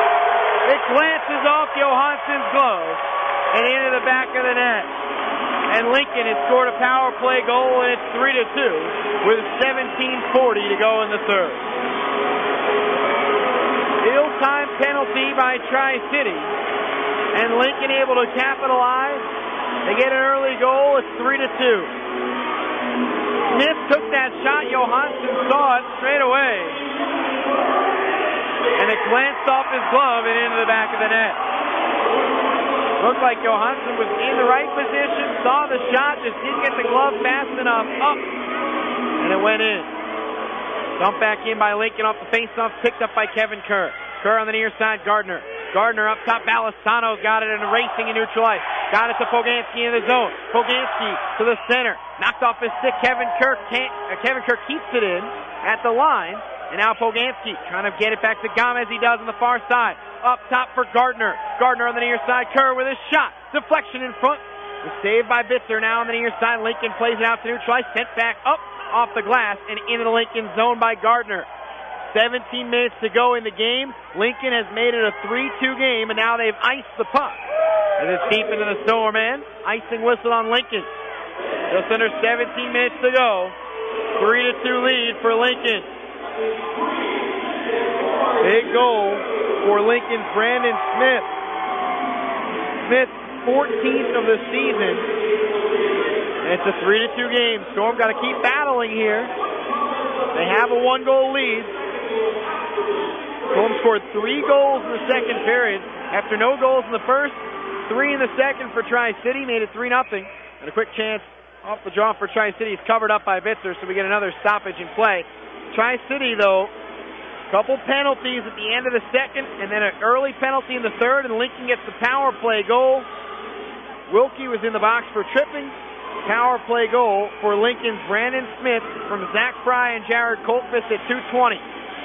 Speaker 3: It glances off Johansson's glove and into the back of the net. And Lincoln has scored a power play goal, and it's 3-2 with 17:40 to go in the third. Ill-timed penalty by Tri-City, and Lincoln able to capitalize. They get an early goal. It's 3-2. Smith took that shot. Johansson saw it straight away, and it glanced off his glove and into the back of the net. Looked like Johansson was in the right position, saw the shot, just didn't get the glove fast enough up, and it went in. Dumped back in by Lincoln off the faceoff, picked up by Kevin Kerr. Kerr on the near side, Gardner. Gardner up top, Balastano got it and racing and neutralized. Got it to Poganski in the zone. Poganski to the center. Knocked off his stick. Kevin Kerr keeps it in at the line. And now Poganski trying to get it back to Gomez. He does on the far side. Up top for Gardner. Gardner on the near side. Kerr with a shot. Deflection in front. Was saved by Bitzer. Now on the near side. Lincoln plays it out to neutralize. Sent back up off the glass and into the Lincoln zone by Gardner. 17 minutes to go in the game. Lincoln has made it a 3-2 game, and now they've iced the puck. And it's deep into the Storm end. Icing whistle on Lincoln. Just under 17 minutes to go. 3-2 lead for Lincoln. Big goal for Lincoln's Brandon Smith. Smith, 14th of the season. And it's a 3-2 game. Storm got to keep battling here. They have a 1-goal lead. Storm scored 3 goals in the second period. After no goals in the first, 3 in the second for Tri-City. Made it 3-0. And a quick chance off the draw for Tri-City is covered up by Bitzer, so we get another stoppage in play. Tri-City, though, a couple penalties at the end of the second, and then an early penalty in the third, and Lincoln gets the power play goal. Wilkie was in the box for tripping. Power play goal for Lincoln's Brandon Smith from Zach Fry and Jared Coltfist at 2:20.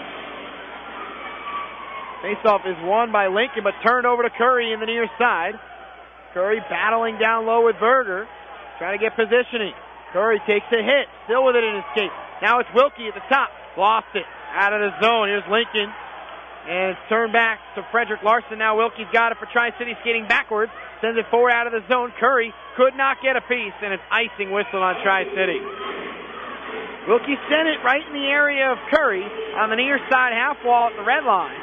Speaker 3: Faceoff is won by Lincoln, but turned over to Curry in the near side. Curry battling down low with Berger, trying to get positioning. Curry takes a hit, still with it in his skate. Now it's Wilkie at the top, lost it, out of the zone. Here's Lincoln, and it's turned back to Frederick Larson. Now Wilkie's got it for Tri-City, skating backwards, sends it forward out of the zone. Curry could not get a piece, and it's icing whistle on Tri-City. Wilkie sent it right in the area of Curry on the near side half wall at the red line.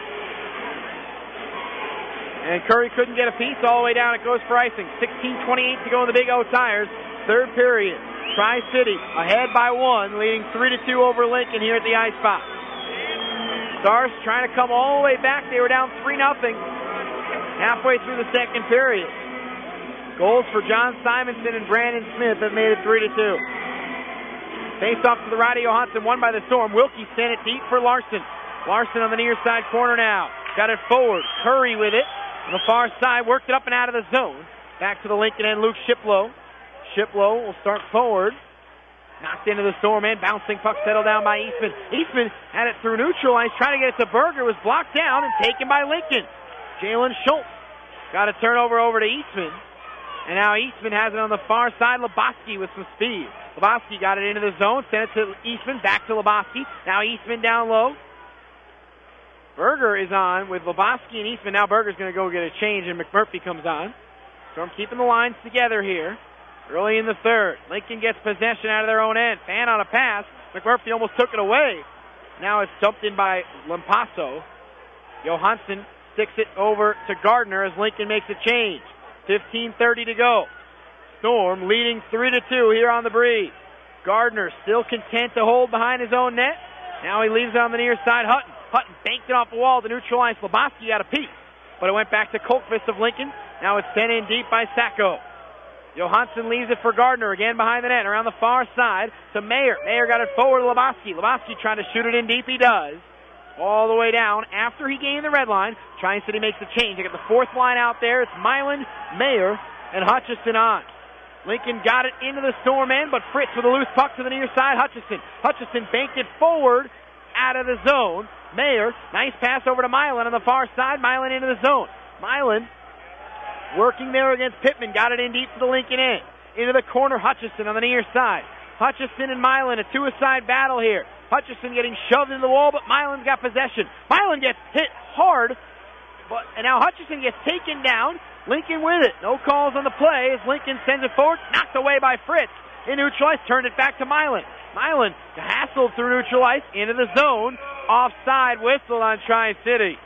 Speaker 3: And Curry couldn't get a piece. All the way down it goes for icing. 16:28 to go in the Big O Tires. Third period. Tri-City ahead by 1, leading 3-2 over Lincoln here at the Ice Box. Stars trying to come all the way back. They were down 3-0 halfway through the second period. Goals for John Simonson and Brandon Smith have made it 3-2. Face off to the right of Johansson, won by the Storm. Wilkie sent it deep for Larson. Larson on the near side corner now. Got it forward. Curry with it. On the far side, worked it up and out of the zone. Back to the Lincoln end, Luke Shiplow. Shiplow will start forward. Knocked into the Storm end. Bouncing puck settled down by Eastman. Eastman had it through neutral ice. Trying to get it to Berger. Was blocked down and taken by Lincoln. Jalen Schultz got a turnover over to Eastman. And now Eastman has it on the far side. Lebowski with some speed. Lebowski got it into the zone. Sent it to Eastman. Back to Lebowski. Now Eastman down low. Berger is on with Lebowski and Eastman. Now Berger's going to go get a change, and McMurphy comes on. Storm keeping the lines together here. Early in the third. Lincoln gets possession out of their own end. Fan on a pass. McMurphy almost took it away. Now it's dumped in by Lampasso. Johansson sticks it over to Gardner as Lincoln makes a change. 15:30 to go. Storm leading 3-2 here on the breeze. Gardner still content to hold behind his own net. Now he leaves it on the near side. Hutton banked it off the wall to neutralize. Lebowski got a piece, but it went back to Coltfist of Lincoln. Now it's sent in deep by Sacco. Johansson leaves it for Gardner, again behind the net, around the far side to Mayer. Mayer got it forward to Lebowski. Lebowski trying to shoot it in deep. He does. All the way down. After he gained the red line, Tri-City makes a change. They get the fourth line out there. It's Milan, Mayer, and Hutchison on. Lincoln got it into the Storm end, but Fritz with a loose puck to the near side. Hutchison banked it forward out of the zone. Mayer, nice pass over to Milan on the far side. Milan into the zone. Milan working there against Pittman. Got it in deep to the Lincoln end. Into the corner, Hutchison on the near side. Hutchison and Milan, a two-a-side battle here. Hutchison getting shoved into the wall, but Milan's got possession. Milan gets hit hard, and now Hutchison gets taken down. Lincoln with it. No calls on the play as Lincoln sends it forward. Knocked away by Fritz. In neutral ice, turned it back to Milan. Milan hassled through neutral ice into the zone. Offside whistle on Tri-City.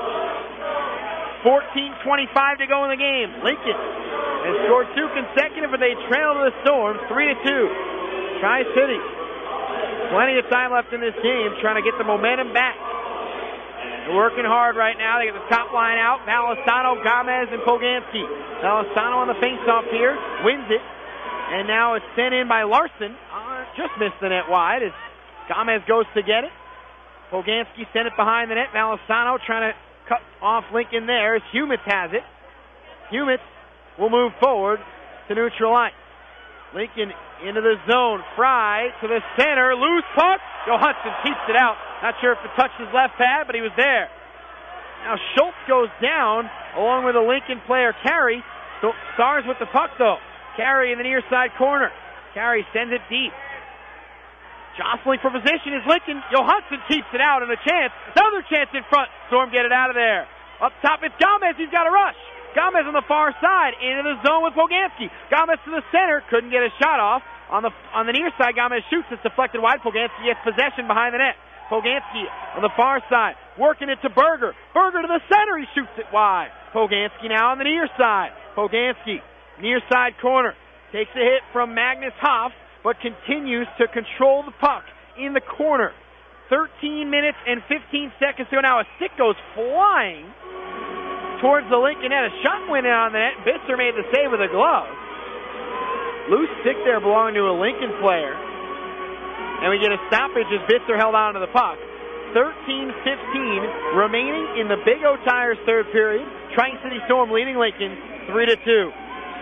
Speaker 3: 14:25 to go in the game. Lincoln has scored 2 consecutive, but they trail to the Storm 3-2. Tri-City, plenty of time left in this game, trying to get the momentum back. They're working hard right now. They get the top line out. Valesano, Gomez, and Poganski. Valesano on the faceoff here, wins it. And now it's sent in by Larson. Just missed the net wide as Gomez goes to get it. Poganski sent it behind the net. Valesano trying to cut off Lincoln there as Humitz has it. Humitz will move forward to neutral ice. Lincoln into the zone. Fry to the center. Loose puck. Johansson keeps it out. Not sure if it touched his left pad, but he was there. Now Schultz goes down along with a Lincoln player, Carey. So Stars with the puck though. Carey in the near side corner. Carey sends it deep. Jostling for position is Lincoln. Johansson keeps it out and a chance. Another chance in front. Storm get it out of there. Up top it's Gomez. He's got a rush. Gomez on the far side into the zone with Poganski. Gomez to the center. Couldn't get a shot off. On the near side, Gomez shoots. It's deflected wide. Poganski gets possession behind the net. Poganski on the far side. Working it to Berger. Berger to the center. He shoots it wide. Poganski now on the near side. Poganski, near side corner. Takes a hit from Magnus Hoff, but continues to control the puck in the corner. 13 minutes and 15 seconds to go. Now a stick goes flying towards the Lincoln net. A shot went in on the net. Bitzer made the save with a glove. Loose stick there belonging to a Lincoln player. And we get a stoppage as Bitzer held on to the puck. 13-15 remaining in the Big O Tires third period. Tri-City Storm leading Lincoln 3-2.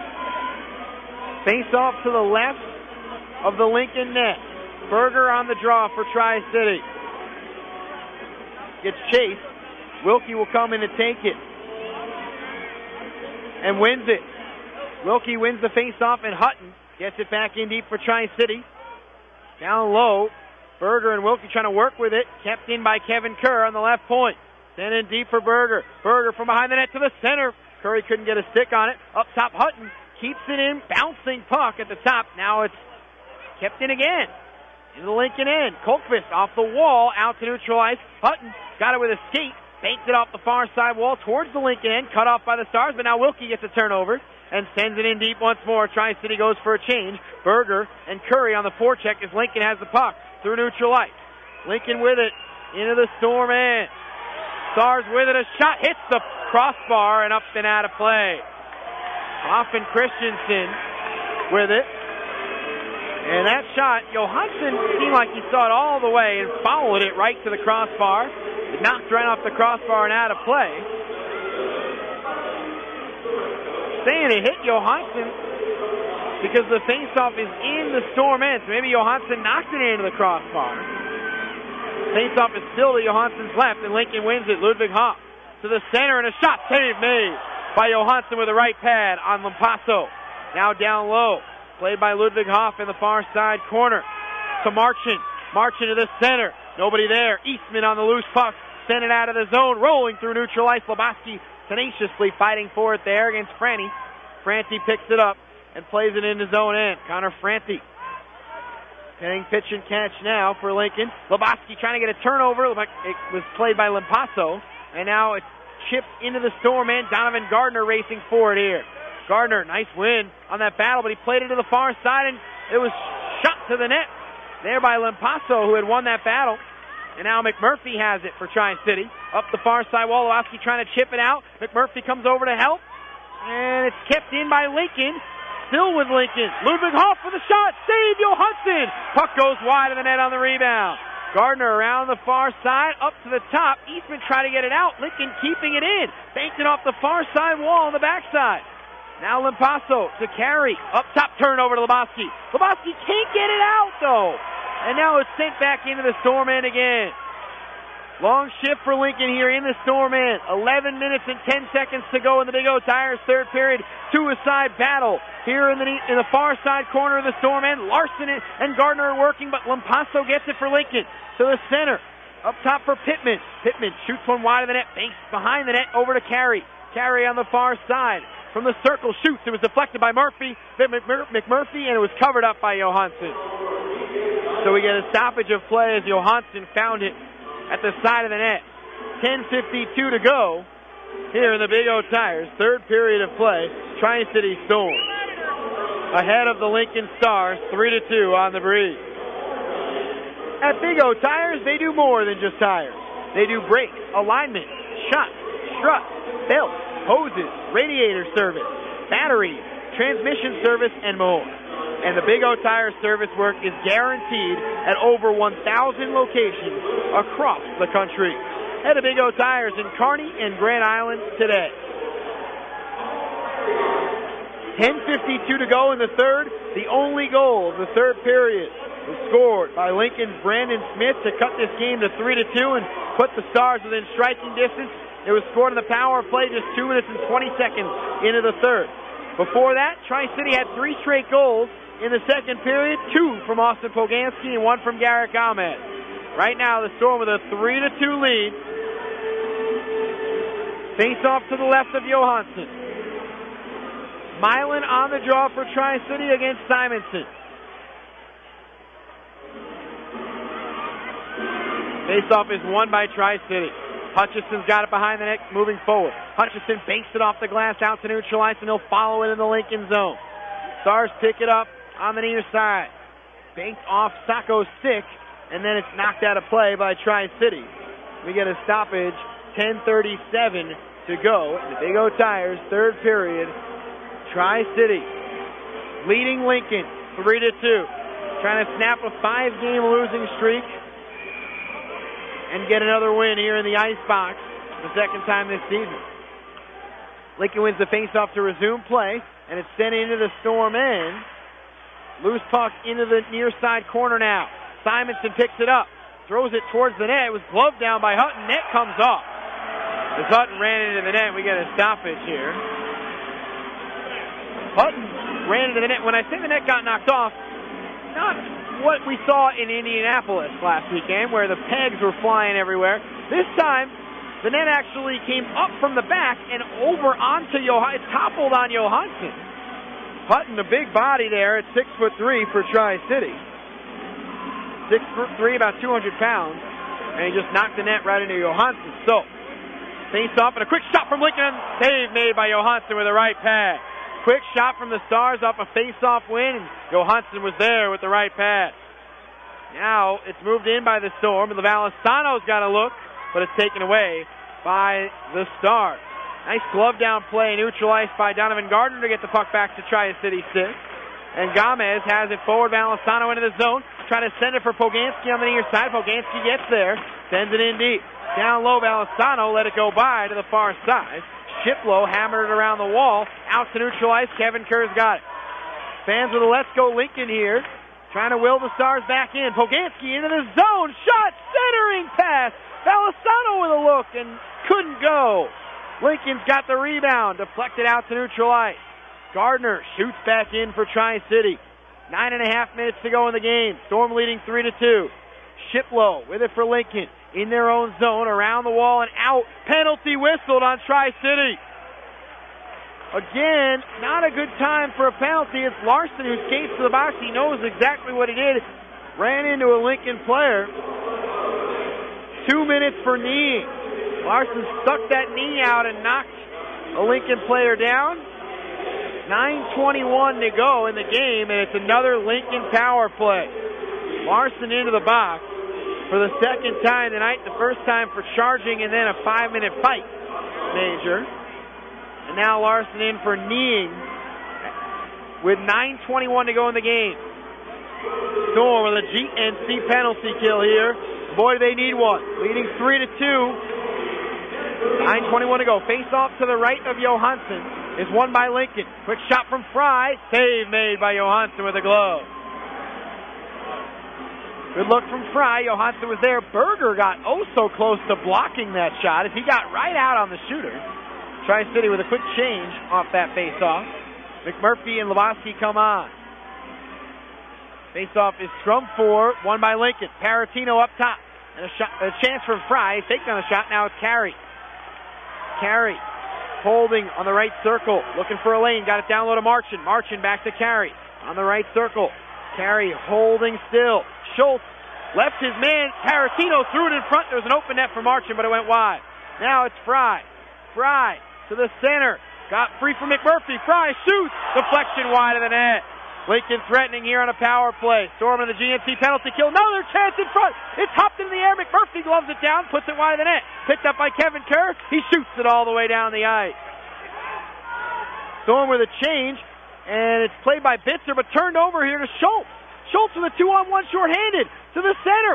Speaker 3: Face off to the left of the Lincoln net. Berger on the draw for Tri-City. Gets chased. Wilkie will come in to take it. And wins it. Wilkie wins the face-off, and Hutton gets it back in deep for Tri-City. Down low. Berger and Wilkie trying to work with it. Kept in by Kevin Kerr on the left point. Sent in deep for Berger. Berger from behind the net to the center. Curry couldn't get a stick on it. Up top, Hutton keeps it in. Bouncing puck at the top. Now it's kept in again. In the Lincoln end. Colkvist off the wall. Out to neutral ice. Hutton got it with a skate. Banked it off the far side wall towards the Lincoln end. Cut off by the Stars. But now Wilkie gets a turnover and sends it in deep once more. Tri-City goes for a change. Berger and Curry on the forecheck as Lincoln has the puck through neutral ice. Lincoln with it into the Storm end. Stars with it. A shot hits the crossbar and up and out of play. Hoffman Christensen with it. And that shot, Johansson seemed like he saw it all the way and followed it right to the crossbar. It knocked right off the crossbar and out of play. Saying it hit Johansson because the faceoff is in the Storm end. So maybe Johansson knocked it into the crossbar. Faceoff is still to Johansson's left, and Lincoln wins it. Ludwig Hoff to the center, and a shot save made by Johansson with the right pad on Lampasso. Now down low. Played by Ludwig Hoff in the far side corner to Marchand. Marchand to the center. Nobody there. Eastman on the loose puck. Sent it out of the zone. Rolling through neutral ice. Lebowski tenaciously fighting for it there against Franti. Franti picks it up and plays it into zone end. Connor Franti getting pitch and catch now for Lincoln. Lebowski trying to get a turnover. It was played by Lampasso. And now it's chipped into the Storm end. Donovan Gardner racing forward here. Gardner, nice win on that battle, but he played it to the far side, and it was shot to the net there by Lampasso, who had won that battle. And now McMurphy has it for Tri-City. Up the far side, Wolowski trying to chip it out. McMurphy comes over to help, and it's kept in by Lincoln. Still with Lincoln. Ludwig Hoff with a shot. Save Johansson. Puck goes wide of the net on the rebound. Gardner around the far side, up to the top. Eastman trying to get it out. Lincoln keeping it in. Banked it off the far side wall on the backside. Now Lampasso to carry. Up top turnover to Lebowski. Lebowski can't get it out, though. And now it's sent back into the Storm end again. Long shift for Lincoln here in the Storm end. 11 minutes and 10 seconds to go in the Big O Tires third period. Two-a-side battle here in the far side corner of the Storm end. Larson and Gardner are working, but Lampasso gets it for Lincoln. To the center. Up top for Pittman. Pittman shoots one wide of the net. Banks behind the net over to Carey. Carey on the far side. from the circle, shoots. It was deflected by McMurphy, and it was covered up by Johansson. So we get a stoppage of play as Johansson found it at the side of the net. 10:52 to go here in the Big O Tires. Third period of play. Tri-City Storm ahead of the Lincoln Stars, 3-2 on the breeze. At Big O Tires, they do more than just tires. They do brakes, alignment, shocks, struts, belts, hoses, radiator service, batteries, transmission service, and more. And the Big O Tire service work is guaranteed at over 1,000 locations across the country. Head to Big O Tires in Kearney and Grand Island today. 10:52 to go in the third. The only goal of the third period was scored by Lincoln's Brandon Smith to cut this game to 3-2 and put the Stars within striking distance. It was scored on the power play just 2 minutes and 20 seconds into the third. Before that, Tri-City had 3 straight goals in the second period, 2 from Austin Poganski and 1 from Garrett Gomez. Right now, the Storm with a 3-2 lead. Face off to the left of Johansson. Milan on the draw for Tri-City against Simonson. Face-off is won by Tri-City. Hutchison's got it behind the net, moving forward. Hutchison banks it off the glass out to neutralize, and he'll follow it in the Lincoln zone. Stars pick it up on the near side. Banked off Sacco's stick, and then it's knocked out of play by Tri-City. We get a stoppage, 10:37 to go in the Big O Tires third period. Tri-City leading Lincoln 3-2. Trying to snap a 5-game losing streak and get another win here in the Icebox for the second time this season. Lincoln wins the faceoff to resume play, and it's sent into the Storm end. Loose puck into the near side corner now. Simonson picks it up, throws it towards the net. It was gloved down by Hutton. Net comes off. As Hutton ran into the net, we get a stoppage here. Hutton ran into the net. When I say the net got knocked off, not what we saw in Indianapolis last weekend, where the pegs were flying everywhere. This time, the net actually came up from the back and over onto Johansson. It toppled on Johansson. Hutton, a big body there at 6'3" for Tri-City. 6'3", about 200 pounds. And he just knocked the net right into Johansson. So, face off and a quick shot from Lincoln. Save made by Johansson with a right pad. Quick shot from the Stars off a face-off win, and Johansson was there with the right pad. Now it's moved in by the Storm, and Lavalisano's got a look, but it's taken away by the Stars. Nice glove down play, neutralized by Donovan Gardner to get the puck back to Tri-City 6. And Gomez has it forward, Valisano into the zone, trying to send it for Poganski on the near side. Poganski gets there, sends it in deep. Down low, Valisano let it go by to the far side. Shiplow hammered it around the wall, out to neutralize. Kevin Kerr's got it. Fans with a Let's Go Lincoln here, trying to will the Stars back in. Poganski into the zone, shot, centering pass. Valisano with a look and couldn't go. Lincoln's got the rebound, deflected out to neutralize. Gardner shoots back in for Tri-City. 9.5 minutes to go in the game. Storm leading 3-2. Shiplow with it for Lincoln. In their own zone, around the wall and out. Penalty whistled on Tri-City. Again, not a good time for a penalty. It's Larson who skates to the box. He knows exactly what he did. Ran into a Lincoln player. 2 minutes for kneeing. Larson stuck that knee out and knocked a Lincoln player down. 9:21 to go in the game, and it's another Lincoln power play. Larson into the box for the second time tonight, the first time for charging and then a 5-minute fight, Major. And now Larson in for kneeing with 9:21 to go in the game. Storm with a GNC penalty kill here. Boy, they need one. Leading 3-2. 9:21 to go. Face off to the right of Johansson is won by Lincoln. Quick shot from Fry. Save made by Johansson with a glove. Good look from Fry. Johansson was there. Berger got oh so close to blocking that shot as he got right out on the shooter. Tri-City with a quick change off that face-off. McMurphy and Lebowski come on. Face-off is scrum for, won by Lincoln. Paratino up top. And a chance from Fry. Taking on the shot. Now it's Carey. Carey holding on the right circle, looking for a lane, got it down low to Marchand. Marchand back to Carey on the right circle. Carey holding still. Schultz left his man. Tarantino threw it in front. There was an open net for Marchand, but it went wide. Now it's Fry. Fry to the center. Got free from McMurphy. Fry shoots. Deflection wide of the net. Lincoln threatening here on a power play. Storm in the GNC penalty kill. Another chance in front. It's hopped into the air. McMurphy gloves it down, puts it wide of the net. Picked up by Kevin Kerr. He shoots it all the way down the ice. Storm with a change, and it's played by Bitzer, but turned over here to Schultz. Schultz with a 2-on-1 shorthanded to the center.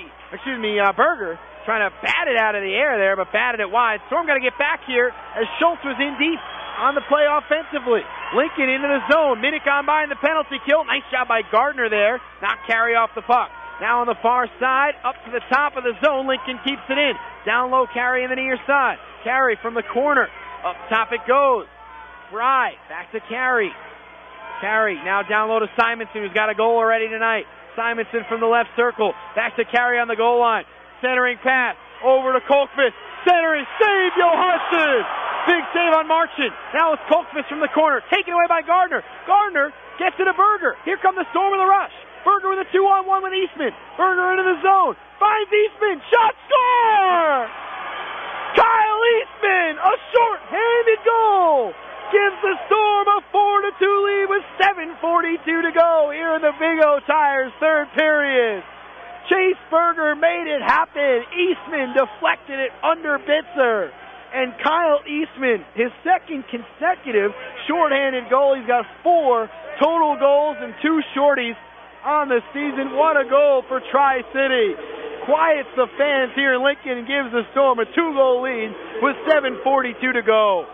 Speaker 3: Berger trying to bat it out of the air there, but batted it wide. Storm got to get back here as Schultz was in deep on the play offensively. Lincoln into the zone. Minute gone by in the penalty kill. Nice job by Gardner there. Not Carey off the puck. Now on the far side, up to the top of the zone. Lincoln keeps it in. Down low, Carey in the near side. Carey from the corner. Up top it goes. Fry back to Carey. Carey now down low to Simonson, who's got a goal already tonight. Simonson from the left circle. Back to Carey on the goal line. Centering pass over to Kolkvist. Centering save, Johansson. Big save on Marchand. Now it's Kolkvist from the corner. Taken away by Gardner. Gardner gets it to Berger. Here come the Storm with a rush. Berger with a 2-on-1 with Eastman. Berger into the zone. Finds Eastman. Shot, score! Kyle Eastman, a short-handed goal. Gives the Storm a 4-2 lead with 7:42 to go here in the Big O Tires third period. Chase Berger made it happen. Eastman deflected it under Bitzer. And Kyle Eastman, his second consecutive shorthanded goal. He's got 4 total goals and 2 shorties on the season. What a goal for Tri-City. Quiets the fans here in Lincoln and gives the Storm a 2-goal lead with 7:42 to go.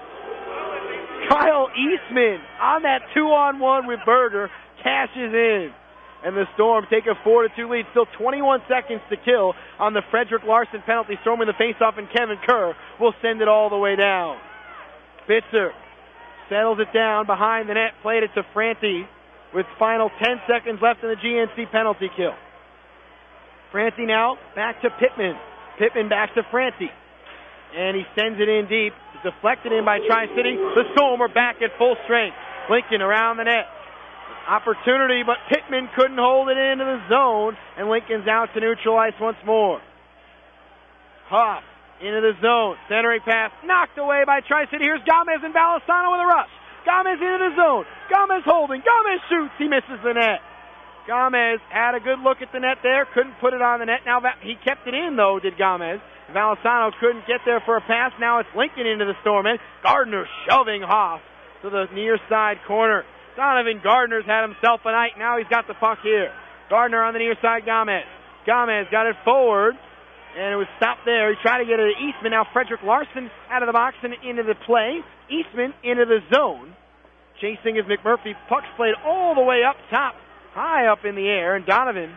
Speaker 3: Kyle Eastman on that 2-on-1 with Berger cashes in. And the Storm take a 4-2 lead. Still 21 seconds to kill on the Frederick Larson penalty. Storm in the faceoff, and Kevin Kerr will send it all the way down. Bitzer settles it down behind the net. Played it to Franti with final 10 seconds left in the GNC penalty kill. Franti now back to Pittman. Pittman back to Franti. And he sends it in deep. It's deflected in by Tri-City. The Storm are back at full strength. Lincoln around the net. Opportunity, but Pittman couldn't hold it into the zone, and Lincoln's out to neutral ice once more. Hoff into the zone. Centering pass knocked away by Tri-City. Here's Gomez and Balisano with a rush. Gomez into the zone. Gomez holding. Gomez shoots. He misses the net. Gomez had a good look at the net there. Couldn't put it on the net. Now he kept it in, though, did Gomez. Balisano couldn't get there for a pass. Now it's Lincoln into the Storm end. Gardner shoving Hoff to the near side corner. Donovan Gardner's had himself a night. Now he's got the puck here. Gardner on the near side, Gomez. Gomez got it forward, and it was stopped there. He tried to get it to Eastman. Now Frederick Larson out of the box and into the play. Eastman into the zone. Chasing is McMurphy. Puck's played all the way up top, high up in the air, and Donovan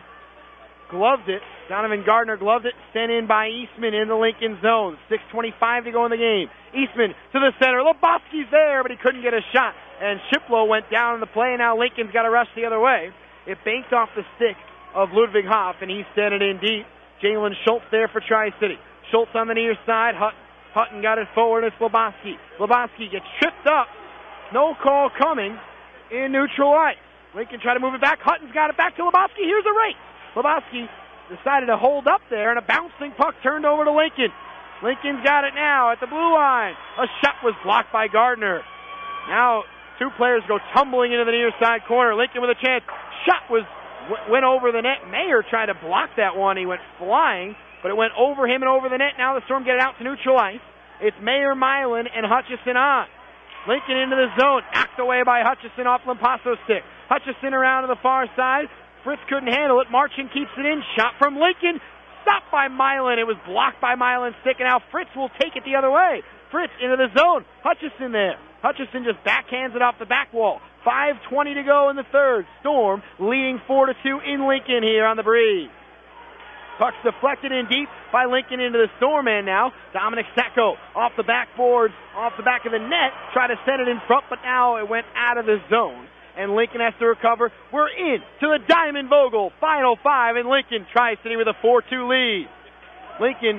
Speaker 3: gloved it. Donovan Gardner gloved it, sent in by Eastman in the Lincoln zone. 6:25 to go in the game. Eastman to the center. Lebowski's there, but he couldn't get a shot. And Shiplow went down in the play. Now Lincoln's got to rush the other way. It banked off the stick of Ludwig Hoff, and he sent it in deep. Jalen Schultz there for Tri-City. Schultz on the near side. Hutton got it forward. It's Lebowski. Lebowski gets tripped up. No call coming in neutral ice. Lincoln tried to move it back. Hutton's got it back to Lebowski. Here's a race. Lebowski decided to hold up there, and a bouncing puck turned over to Lincoln. Lincoln's got it now at the blue line. A shot was blocked by Gardner. Now 2 players go tumbling into the near side corner. Lincoln with a chance. Shot went over the net. Mayer tried to block that one. He went flying, but it went over him and over the net. Now the Storm get it out to neutral ice. It's Mayer, Milan, and Hutchison on. Lincoln into the zone. Knocked away by Hutchison off Lampasso's stick. Hutchison around to the far side. Fritz couldn't handle it. Marchand keeps it in. Shot from Lincoln. Stopped by Milan. It was blocked by Milan's stick, and now Fritz will take it the other way. Fritz into the zone. Hutchison there. Hutchison just backhands it off the back wall. 5:20 to go in the third. Storm leading 4-2 in Lincoln here on the breeze. Puck's deflected in deep by Lincoln into the Storm end now. Dominic Secco off the backboards, off the back of the net. Try to set it in front, but now it went out of the zone. And Lincoln has to recover. We're in to the Diamond Vogel. Final 5 in Lincoln. Tri-City with a 4-2 lead. Lincoln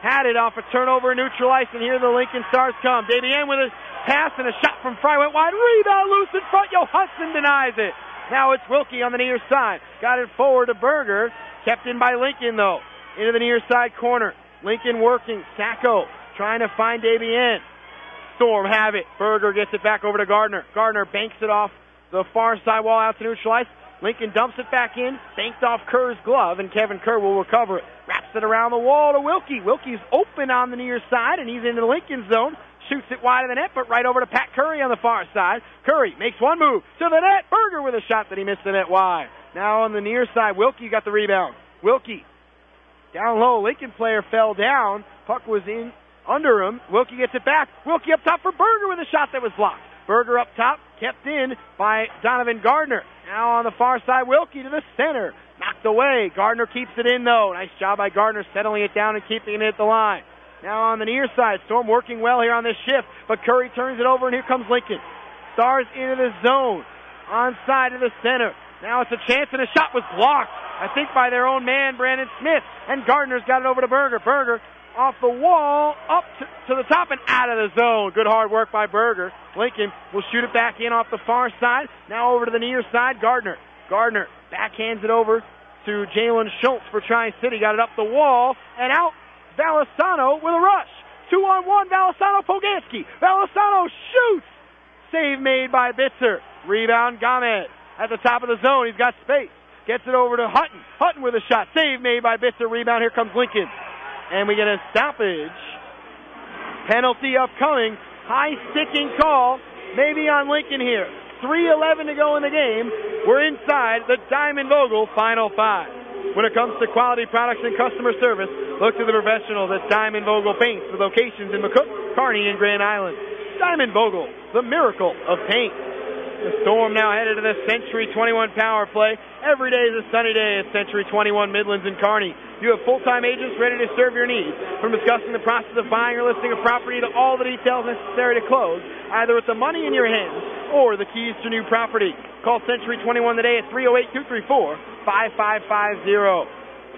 Speaker 3: had it off a turnover and neutral ice, and here the Lincoln Stars come. Davian with a pass and a shot from Fry went wide. Rebound loose in front. Johansson denies it. Now it's Wilkie on the near side. Got it forward to Berger. Kept in by Lincoln, though. Into the near side corner. Lincoln working. Sacco trying to find Davian. Storm have it. Berger gets it back over to Gardner. Gardner banks it off the far side wall out to neutral ice. Lincoln dumps it back in, banked off Kerr's glove, and Kevin Kerr will recover it. Wraps it around the wall to Wilkie. Wilkie's open on the near side, and he's into the Lincoln zone. Shoots it wide of the net, but right over to Pat Curry on the far side. Curry makes one move to the net. Berger with a shot that he missed the net wide. Now on the near side, Wilkie got the rebound. Wilkie down low. Lincoln player fell down. Puck was in under him. Wilkie gets it back. Wilkie up top for Berger with a shot that was blocked. Berger up top, kept in by Donovan Gardner. Now on the far side, Wilkie to the center. Knocked away. Gardner keeps it in, though. Nice job by Gardner settling it down and keeping it at the line. Now on the near side, Storm working well here on this shift, but Curry turns it over, and here comes Lincoln. Stars into the zone. Onside to the center. Now it's a chance, and a shot was blocked, I think, by their own man, Brandon Smith. And Gardner's got it over to Berger. Berger off the wall, up to the top and out of the zone. Good hard work by Berger. Lincoln will shoot it back in off the far side. Now over to the near side, Gardner. Gardner backhands it over to Jalen Schultz for Tri-City. Got it up the wall and out. Valisano with a rush. 2-on-1, Valisano, Poganski. Valisano shoots. Save made by Bitzer. Rebound, Gomez. At the top of the zone, he's got space. Gets it over to Hutton. Hutton with a shot. Save made by Bitzer. Rebound, here comes Lincoln. And we get a stoppage. Penalty upcoming. High sticking call. Maybe on Lincoln here. 3:11 to go in the game. We're inside the Diamond Vogel Final 5. When it comes to quality products and customer service, look to the professionals at Diamond Vogel Paints with locations in McCook, Kearney, and Grand Island. Diamond Vogel, the miracle of paint. The Storm now headed to the Century 21 power play. Every day is a sunny day at Century 21 Midlands and Kearney. You have full-time agents ready to serve your needs. From discussing the process of buying or listing a property to all the details necessary to close, either with the money in your hands or the keys to new property. Call Century 21 today at 308-234-5550.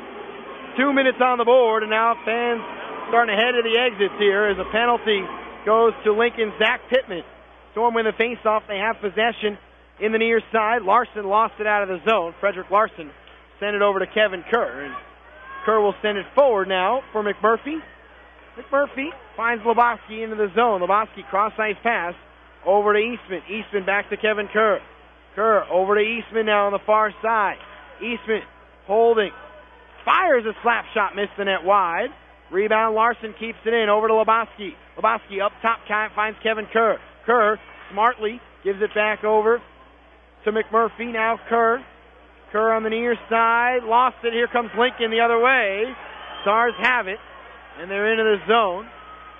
Speaker 3: 2 minutes on the board, and now fans starting to head to the exits here as a penalty goes to Lincoln's Zach Pittman. Storm win the face-off. They have possession in the near side. Larson lost it out of the zone. Frederick Larson sent it over to Kevin Kerr. And Kerr will send it forward now for McMurphy. McMurphy finds Lebowski into the zone. Lebowski cross-ice pass over to Eastman. Eastman back to Kevin Kerr. Kerr over to Eastman now on the far side. Eastman holding. Fires a slap shot, missed the net wide. Rebound, Larson keeps it in over to Lebowski. Lebowski up top finds Kevin Kerr. Kerr smartly gives it back over to McMurphy. Now Kerr. Kerr on the near side. Lost it. Here comes Lincoln the other way. Stars have it. And they're into the zone.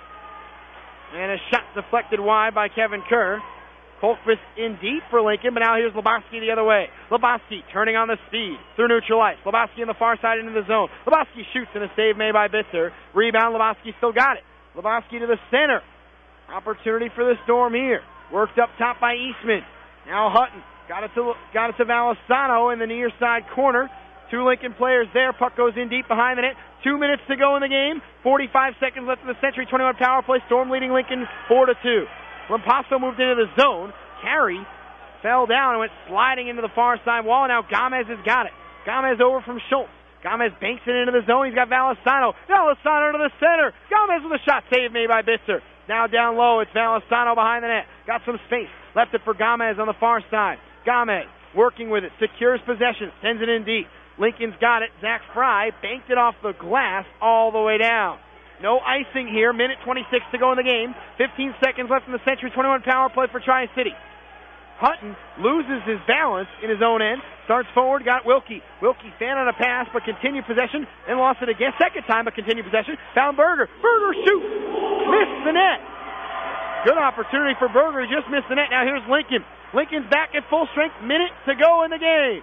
Speaker 3: And a shot deflected wide by Kevin Kerr. Colquist in deep for Lincoln, but now here's Lebowski the other way. Lebowski turning on the speed through neutral ice. Lebowski on the far side into the zone. Lebowski shoots and a save made by Bitzer. Rebound, Lebowski still got it. Lebowski to the center. Opportunity for the Storm here. Worked up top by Eastman. Now Hutton. Got it to Valisano in the near side corner. Two Lincoln players there. Puck goes in deep behind the net. 2 minutes to go in the game. 45 seconds left in the Century 21 power play. Storm leading Lincoln 4-2. Lampasso moved into the zone. Carey fell down and went sliding into the far side wall. Now Gomez has got it. Gomez over from Schultz. Gomez banks it into the zone. He's got Valisano. Valisano to the center. Gomez with a shot save made by Bitzer. Now down low, it's Valisano behind the net. Got some space. Left it for Gomez on the far side. Gomez working with it. Secures possession. Sends it in deep. Lincoln's got it. Zach Fry banked it off the glass all the way down. No icing here. Minute 26 to go in the game. 15 seconds left in the Century 21 power play for Tri-City. Hutton loses his balance in his own end. Starts forward, got Wilkie. Wilkie fan on a pass, but continued possession. Then lost it again. Second time, but continued possession. Found Berger. Berger shoots. Missed the net. Good opportunity for Berger. He just missed the net. Now here's Lincoln. Lincoln's back at full strength. Minute to go in the game.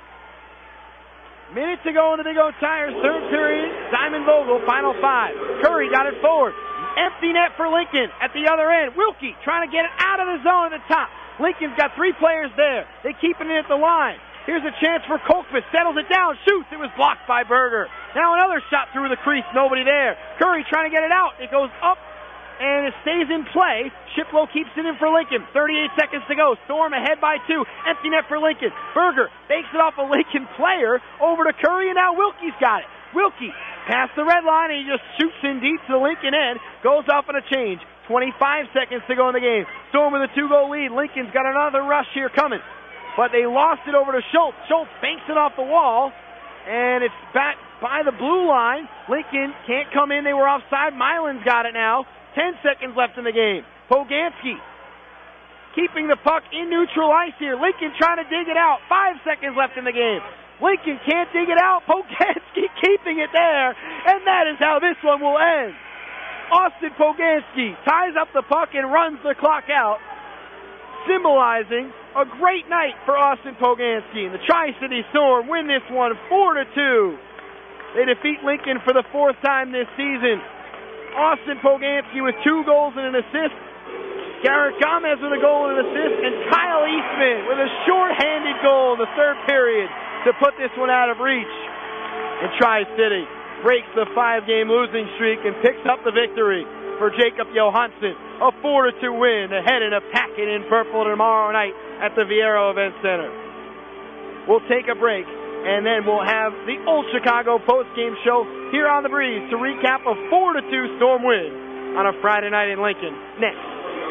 Speaker 3: Minute to go in the Big O Tires third period. Diamond Vogel, final 5. Curry got it forward. Empty net for Lincoln at the other end. Wilkie trying to get it out of the zone at the top. Lincoln's got 3 players there. They keep it in at the line. Here's a chance for Colquist. Settles it down. Shoots. It was blocked by Berger. Now another shot through the crease. Nobody there. Curry trying to get it out. It goes up, and it stays in play. Shiplow keeps it in for Lincoln. 38 seconds to go. Storm ahead by 2. Empty net for Lincoln. Berger takes it off a Lincoln player over to Curry, and now Wilkie's got it. Wilkie past the red line, and he just shoots in deep to the Lincoln end. Goes off on a change. 25 seconds to go in the game. Storm with a 2-goal lead. Lincoln's got another rush here coming. But they lost it over to Schultz. Schultz banks it off the wall, and it's back by the blue line. Lincoln can't come in. They were offside. Milan's got it now. 10 seconds left in the game. Poganski keeping the puck in neutral ice here. Lincoln trying to dig it out. 5 seconds left in the game. Lincoln can't dig it out. Poganski keeping it there. And that is how this one will end. Austin Poganski ties up the puck and runs the clock out, symbolizing a great night for Austin Poganski. And the Tri-City Storm win this one 4-2. They defeat Lincoln for the 4th time this season. Austin Poganski with 2 goals and an assist. Garrett Gomez with a goal and an assist. And Kyle Eastman with a short-handed goal in the 3rd period to put this one out of reach. And Tri-City breaks the 5-game losing streak and picks up the victory for Jacob Johansson. A 4-2 win ahead in a packet in purple tomorrow night at the Viero Event Center. We'll take a break, and then we'll have the Old Chicago postgame show here on The Breeze to recap a 4-2 Storm win on a Friday night in Lincoln. Next.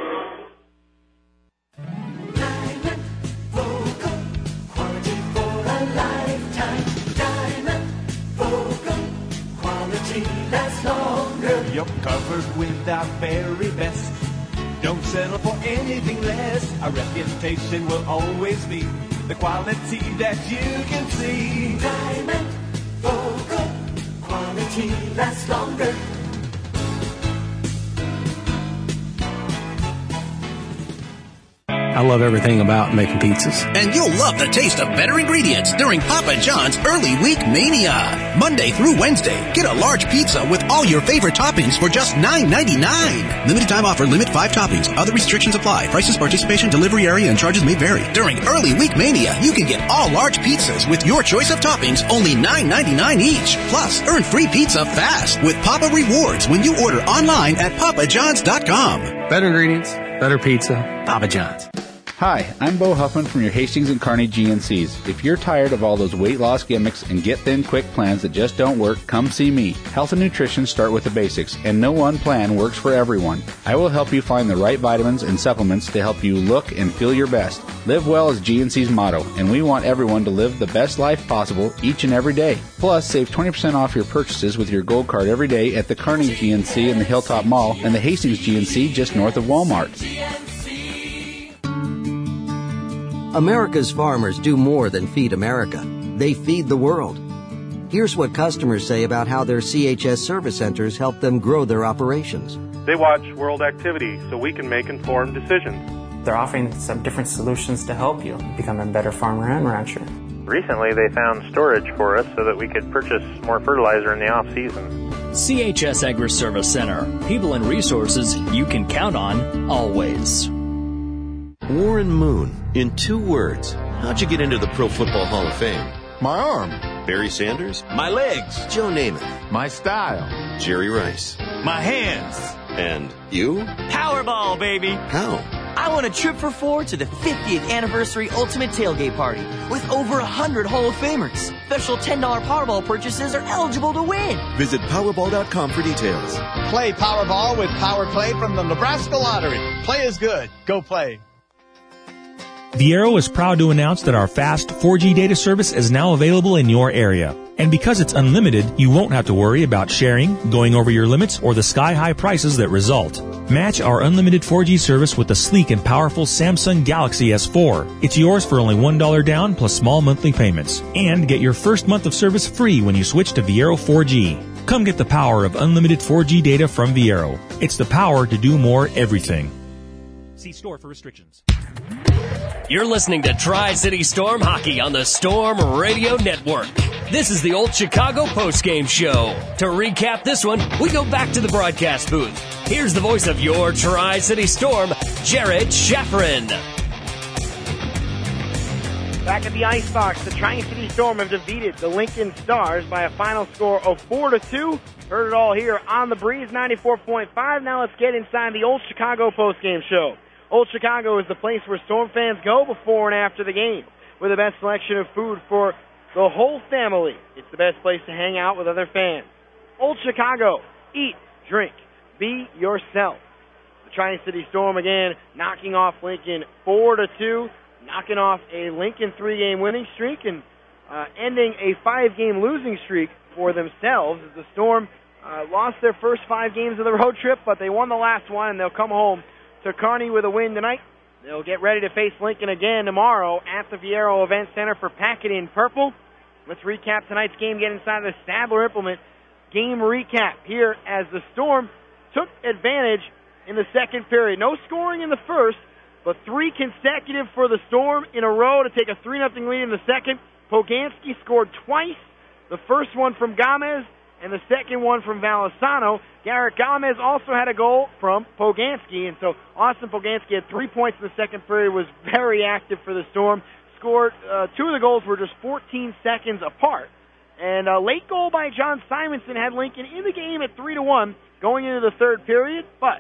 Speaker 1: That's longer. You're covered with our very best. Don't settle for anything less. Our reputation will always be the quality that you can see. Diamond Vocal, quality lasts longer.
Speaker 4: I love everything about making pizzas.
Speaker 6: And you'll love the taste of better ingredients during Papa John's Early Week Mania. Monday through Wednesday, get a large pizza with all your favorite toppings for just $9.99. Limited time offer, limit 5 toppings. Other restrictions apply. Prices, participation, delivery area, and charges may vary. During Early Week Mania, you can get all large pizzas with your choice of toppings, only $9.99 each. Plus, earn free pizza fast with Papa Rewards when you order online at papajohns.com.
Speaker 4: Better ingredients, better pizza, Papa John's.
Speaker 5: Hi, I'm Bo Huffman from your Hastings and Kearney GNCs. If you're tired of all those weight loss gimmicks and get thin quick plans that just don't work, come see me. Health and nutrition start with the basics, and no one plan works for everyone. I will help you find the right vitamins and supplements to help you look and feel your best. Live well is GNC's motto, and we want everyone to live the best life possible each and every day. Plus, save 20% off your purchases with your Gold Card every day at the Kearney GNC in the Hilltop Mall and the Hastings GNC just north of Walmart.
Speaker 13: America's farmers do more than feed America. They feed the world. Here's what customers say about how their CHS service centers help them grow their operations.
Speaker 19: They watch world activity so we can make informed decisions.
Speaker 20: They're offering some different solutions to help you become a better farmer and rancher.
Speaker 19: Recently, they found storage for us so that we could purchase more fertilizer in the off-season.
Speaker 2: CHS Agri-Service Center. People and resources you can count on always.
Speaker 22: Warren Moon. In 2 words, how'd you get into the Pro Football Hall of Fame?
Speaker 10: My arm.
Speaker 22: Barry Sanders?
Speaker 10: My legs.
Speaker 22: Joe Namath?
Speaker 10: My style.
Speaker 22: Jerry Rice?
Speaker 10: My hands.
Speaker 22: And you?
Speaker 28: Powerball, baby.
Speaker 22: How?
Speaker 28: I won a trip for 4 to the 50th anniversary Ultimate Tailgate Party with over 100 Hall of Famers. Special $10 Powerball purchases are eligible to win.
Speaker 22: Visit Powerball.com for details.
Speaker 24: Play Powerball with Power Play from the Nebraska Lottery. Play is good. Go play.
Speaker 15: Viero is proud to announce that our fast 4G data service is now available in your area. And because it's unlimited, you won't have to worry about sharing, going over your limits, or the sky-high prices that result. Match our unlimited 4G service with the sleek and powerful Samsung Galaxy S4. It's yours for only $1 down plus small monthly payments. And get your first month of service free when you switch to Viero 4G. Come get the power of unlimited 4G data from Viero. It's the power to do more everything. See store for restrictions.
Speaker 2: You're listening to Tri-City Storm Hockey on the Storm Radio Network. This is the Old Chicago postgame show. To recap this one, we go back to the broadcast booth. Here's the voice of your Tri-City Storm, Jared Schafrin.
Speaker 3: Back at the Icebox, the Tri-City Storm have defeated the Lincoln Stars by a final score of 4-2. Heard it all here on the Breeze 94.5. Now let's get inside the Old Chicago postgame show. Old Chicago is the place where Storm fans go before and after the game, with the best selection of food for the whole family. It's the best place to hang out with other fans. Old Chicago, eat, drink, be yourself. The Tri-City Storm again knocking off Lincoln 4-2. Knocking off a Lincoln 3-game winning streak and ending a 5-game losing streak for themselves as the Storm lost their first 5 games of the road trip, but they won the last one, and they'll come home to Kearney with a win tonight. They'll get ready to face Lincoln again tomorrow at the Viero Event Center for Pack It in Purple. Let's recap tonight's game, get inside the Stadler Implement game recap here as the Storm took advantage in the second period. No scoring in the first, but 3 consecutive for the Storm in a row to take a 3-0 lead in the second. Poganski scored twice, the first one from Gomez and the second one from Valisano. Garrett Gomez also had a goal from Poganski, and so Austin Poganski had 3 points in the second period, was very active for the Storm. Scored 2 of the goals were just 14 seconds apart. And a late goal by John Simonson had Lincoln in the game at 3-1 going into the third period, but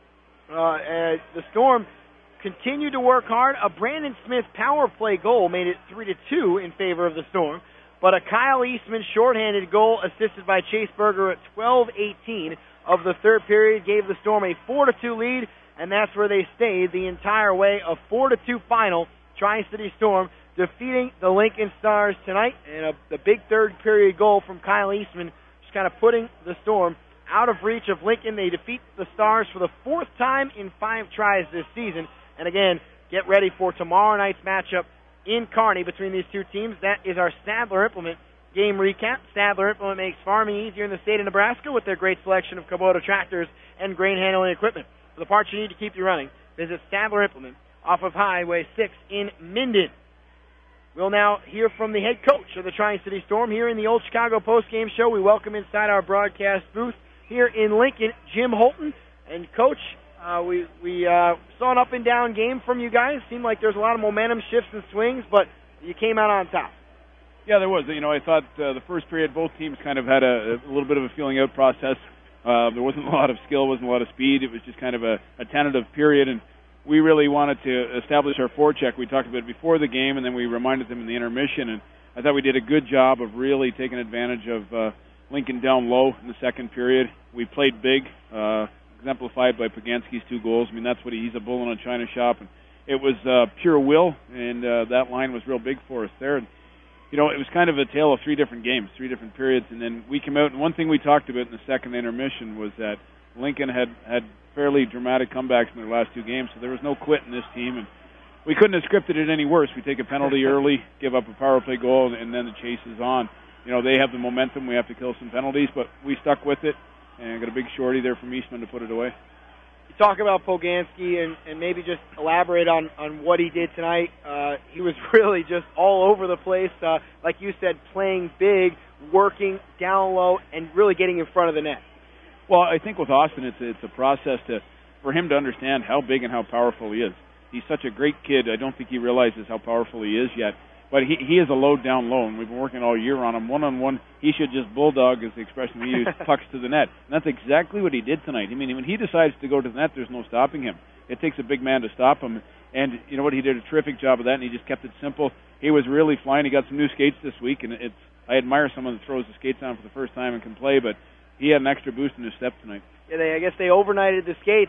Speaker 3: the Storm continued to work hard. A Brandon Smith power play goal made it 3-2 in favor of the Storm. But a Kyle Eastman shorthanded goal assisted by Chase Berger at 12:18 of the third period gave the Storm a 4-2 lead, and that's where they stayed the entire way. A 4-2 final. Tri-City Storm defeating the Lincoln Stars tonight. And the big third period goal from Kyle Eastman just kind of putting the Storm out of reach of Lincoln. They defeat the Stars for the 4th time in 5 tries this season. And again, get ready for tomorrow night's matchup in Kearney between these two teams. That is our Stadler Implement game recap. Stadler Implement makes farming easier in the state of Nebraska with their great selection of Kubota tractors and grain handling equipment. For the parts you need to keep you running, visit Stadler Implement off of Highway 6 in Minden. We'll now hear from the head coach of the Tri-City Storm here in the Old Chicago postgame show. We welcome inside our broadcast booth here in Lincoln, Jim Holton. And Coach, we saw an up and down game from you guys. Seemed like there's a lot of momentum shifts and swings, but you came out on top.
Speaker 7: Yeah, there was. I thought the first period both teams kind of had a little bit of a feeling out process. There wasn't a lot of skill, wasn't a lot of speed. It was just kind of a tentative period, and we really wanted to establish our forecheck. We talked about it before the game, and then we reminded them in the intermission, and I thought we did a good job of really taking advantage of Lincoln down low in the second period. We played big, exemplified by Poganski's 2 goals. I mean, that's what he's a bull in a china shop, and it was pure will, and that line was real big for us there. And, it was kind of a tale of 3 different games, 3 different periods, and then we came out, and one thing we talked about in the second intermission was that Lincoln had fairly dramatic comebacks in their last 2 games, so there was no quit in this team, and we couldn't have scripted it any worse. We take a penalty early, give up a power play goal, and then the chase is on. They have the momentum. We have to kill some penalties, but we stuck with it, and got a big shorty there from Eastman to put it away.
Speaker 3: You talk about Poganski and maybe just elaborate on what he did tonight. He was really just all over the place, like you said, playing big, working down low, and really getting in front of the net.
Speaker 7: Well, I think with Austin, it's a process for him to understand how big and how powerful he is. He's such a great kid. I don't think he realizes how powerful he is yet. But he is a low down low, and we've been working all year on him. One-on-one, he should just bulldog, is the expression we use, pucks to the net. And that's exactly what he did tonight. I mean, when he decides to go to the net, there's no stopping him. It takes a big man to stop him. And you know what? He did a terrific job of that, and he just kept it simple. He was really flying. He got some new skates this week, and I admire someone that throws the skates on for the first time and can play, but he had an extra boost in his step tonight.
Speaker 3: Yeah, I guess they overnighted the skates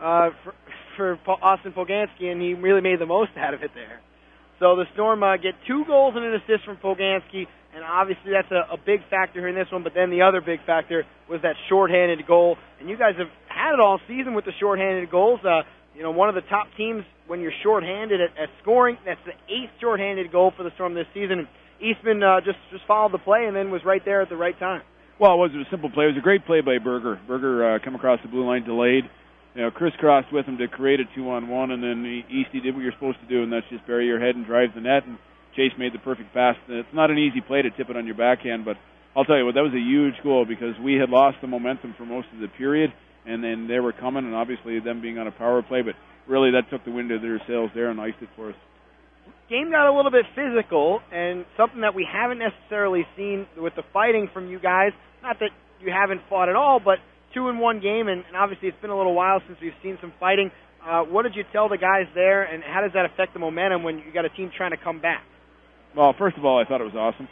Speaker 3: for Austin Poganski, and he really made the most out of it there. So the Storm get 2 goals and an assist from Poganski, and obviously that's a big factor here in this one, but then the other big factor was that shorthanded goal. And you guys have had it all season with the shorthanded goals. One of the top teams when you're shorthanded at scoring. That's the 8th shorthanded goal for the Storm this season. And Eastman just followed the play and then was right there at the right time.
Speaker 7: Well, it was a simple play. It was a great play by Berger. Berger come across the blue line, delayed. Crisscrossed with him to create a 2-on-1, and then Easty did what you're supposed to do, and that's just bury your head and drive the net, and Chase made the perfect pass. It's not an easy play to tip it on your backhand, but I'll tell you what, that was a huge goal because we had lost the momentum for most of the period, and then they were coming, and obviously them being on a power play, but really that took the wind out of their sails there and iced it for us.
Speaker 3: game got a little bit physical, and something that we haven't necessarily seen with the fighting from you guys. Not that you haven't fought at all, but 2-1 game, and obviously it's been a little while since we've seen some fighting. What did you tell the guys there, and how does that affect the momentum when you got a team trying to come back?
Speaker 7: Well, first of all, I thought it was awesome.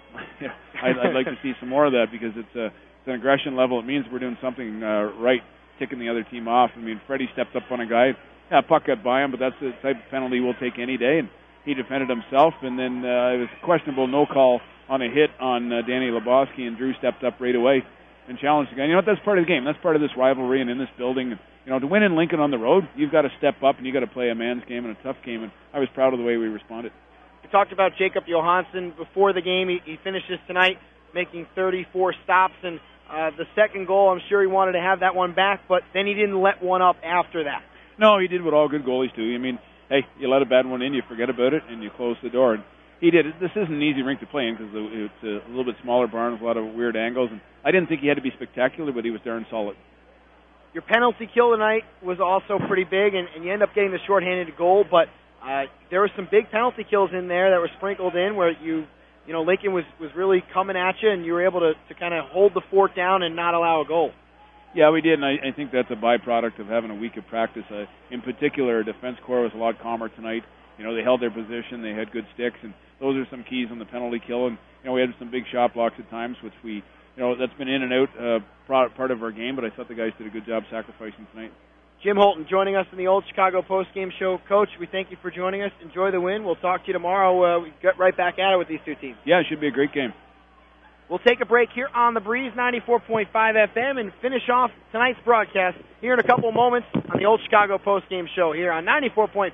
Speaker 7: I'd like to see some more of that because it's an aggression level. It means we're doing something right, ticking the other team off. I mean, Freddie stepped up on a guy. Yeah, puck got by him, but that's the type of penalty we'll take any day, and he defended himself. And then it was a questionable no call on a hit on Danny Lebowski, and Drew stepped up right away and challenged the guy. You know what? That's part of the game. That's part of this rivalry and in this building. You know, to win in Lincoln on the road, you've got to step up and you've got to play a man's game and a tough game, and I was proud of the way we responded.
Speaker 3: We talked about Jacob Johansson before the game. He finishes tonight making 34 stops, and the second goal, I'm sure he wanted to have that one back, but then he didn't let one up after that.
Speaker 7: No, he did what all good goalies do. I mean, hey, you let a bad one in, you forget about it, and you close the door. And he did. This isn't an easy rink to play in because it's a little bit smaller barn with a lot of weird angles. And I didn't think he had to be spectacular, but he was darn solid.
Speaker 3: Your penalty kill tonight was also pretty big, and you end up getting the shorthanded goal, but there were some big penalty kills in there that were sprinkled in where you know, Lincoln was really coming at you, and you were able to kind of hold the fort down and not allow a goal.
Speaker 7: Yeah, we did, and I think that's a byproduct of having a week of practice. In particular, our defense corps was a lot calmer tonight. You know, they held their position, they had good sticks, and those are some keys on the penalty kill. And, you know, we had some big shot blocks at times, which we, you know, that's been in and out part of our game, but I thought the guys did a good job sacrificing tonight.
Speaker 3: Jim Holton joining us in the Old Chicago Post-Game Show. Coach, we thank you for joining us. Enjoy the win. We'll talk to you tomorrow. We get right back at it with these two teams.
Speaker 7: Yeah, it should be a great game.
Speaker 3: We'll take a break here on The Breeze 94.5 FM and finish off tonight's broadcast here in a couple moments on the Old Chicago Post-Game Show here on 94.5.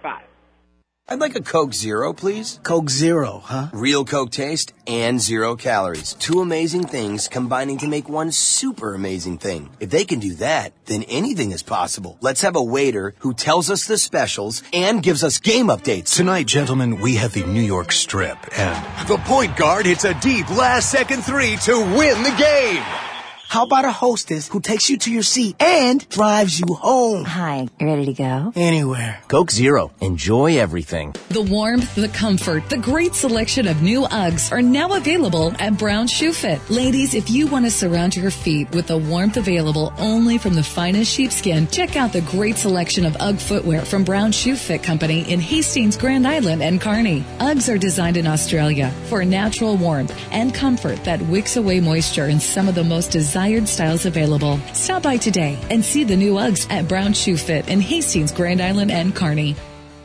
Speaker 8: I'd like a Coke Zero, please.
Speaker 9: Coke Zero, huh?
Speaker 8: Real Coke taste and 0 calories. Two amazing things combining to make one super amazing thing. If they can do that, then anything is possible. Let's have a waiter who tells us the specials and gives us game updates.
Speaker 14: Tonight, gentlemen, we have the New York Strip, and the point guard hits a deep last-second three to win the game.
Speaker 9: How about a hostess who takes you to your seat and drives you home?
Speaker 18: Hi, you ready to go?
Speaker 9: Anywhere.
Speaker 22: Coke Zero. Enjoy everything.
Speaker 11: The warmth, the comfort, the great selection of new Uggs are now available at Brown Shoe Fit. Ladies, if you want to surround your feet with the warmth available only from the finest sheepskin, check out the great selection of Ugg footwear from Brown Shoe Fit Company in Hastings, Grand Island, and Kearney. Uggs are designed in Australia for natural warmth and comfort that wicks away moisture in some of the most desired styles available. Stop by today and see the new Uggs at Brown Shoe Fit in Hastings, Grand Island, and Kearney.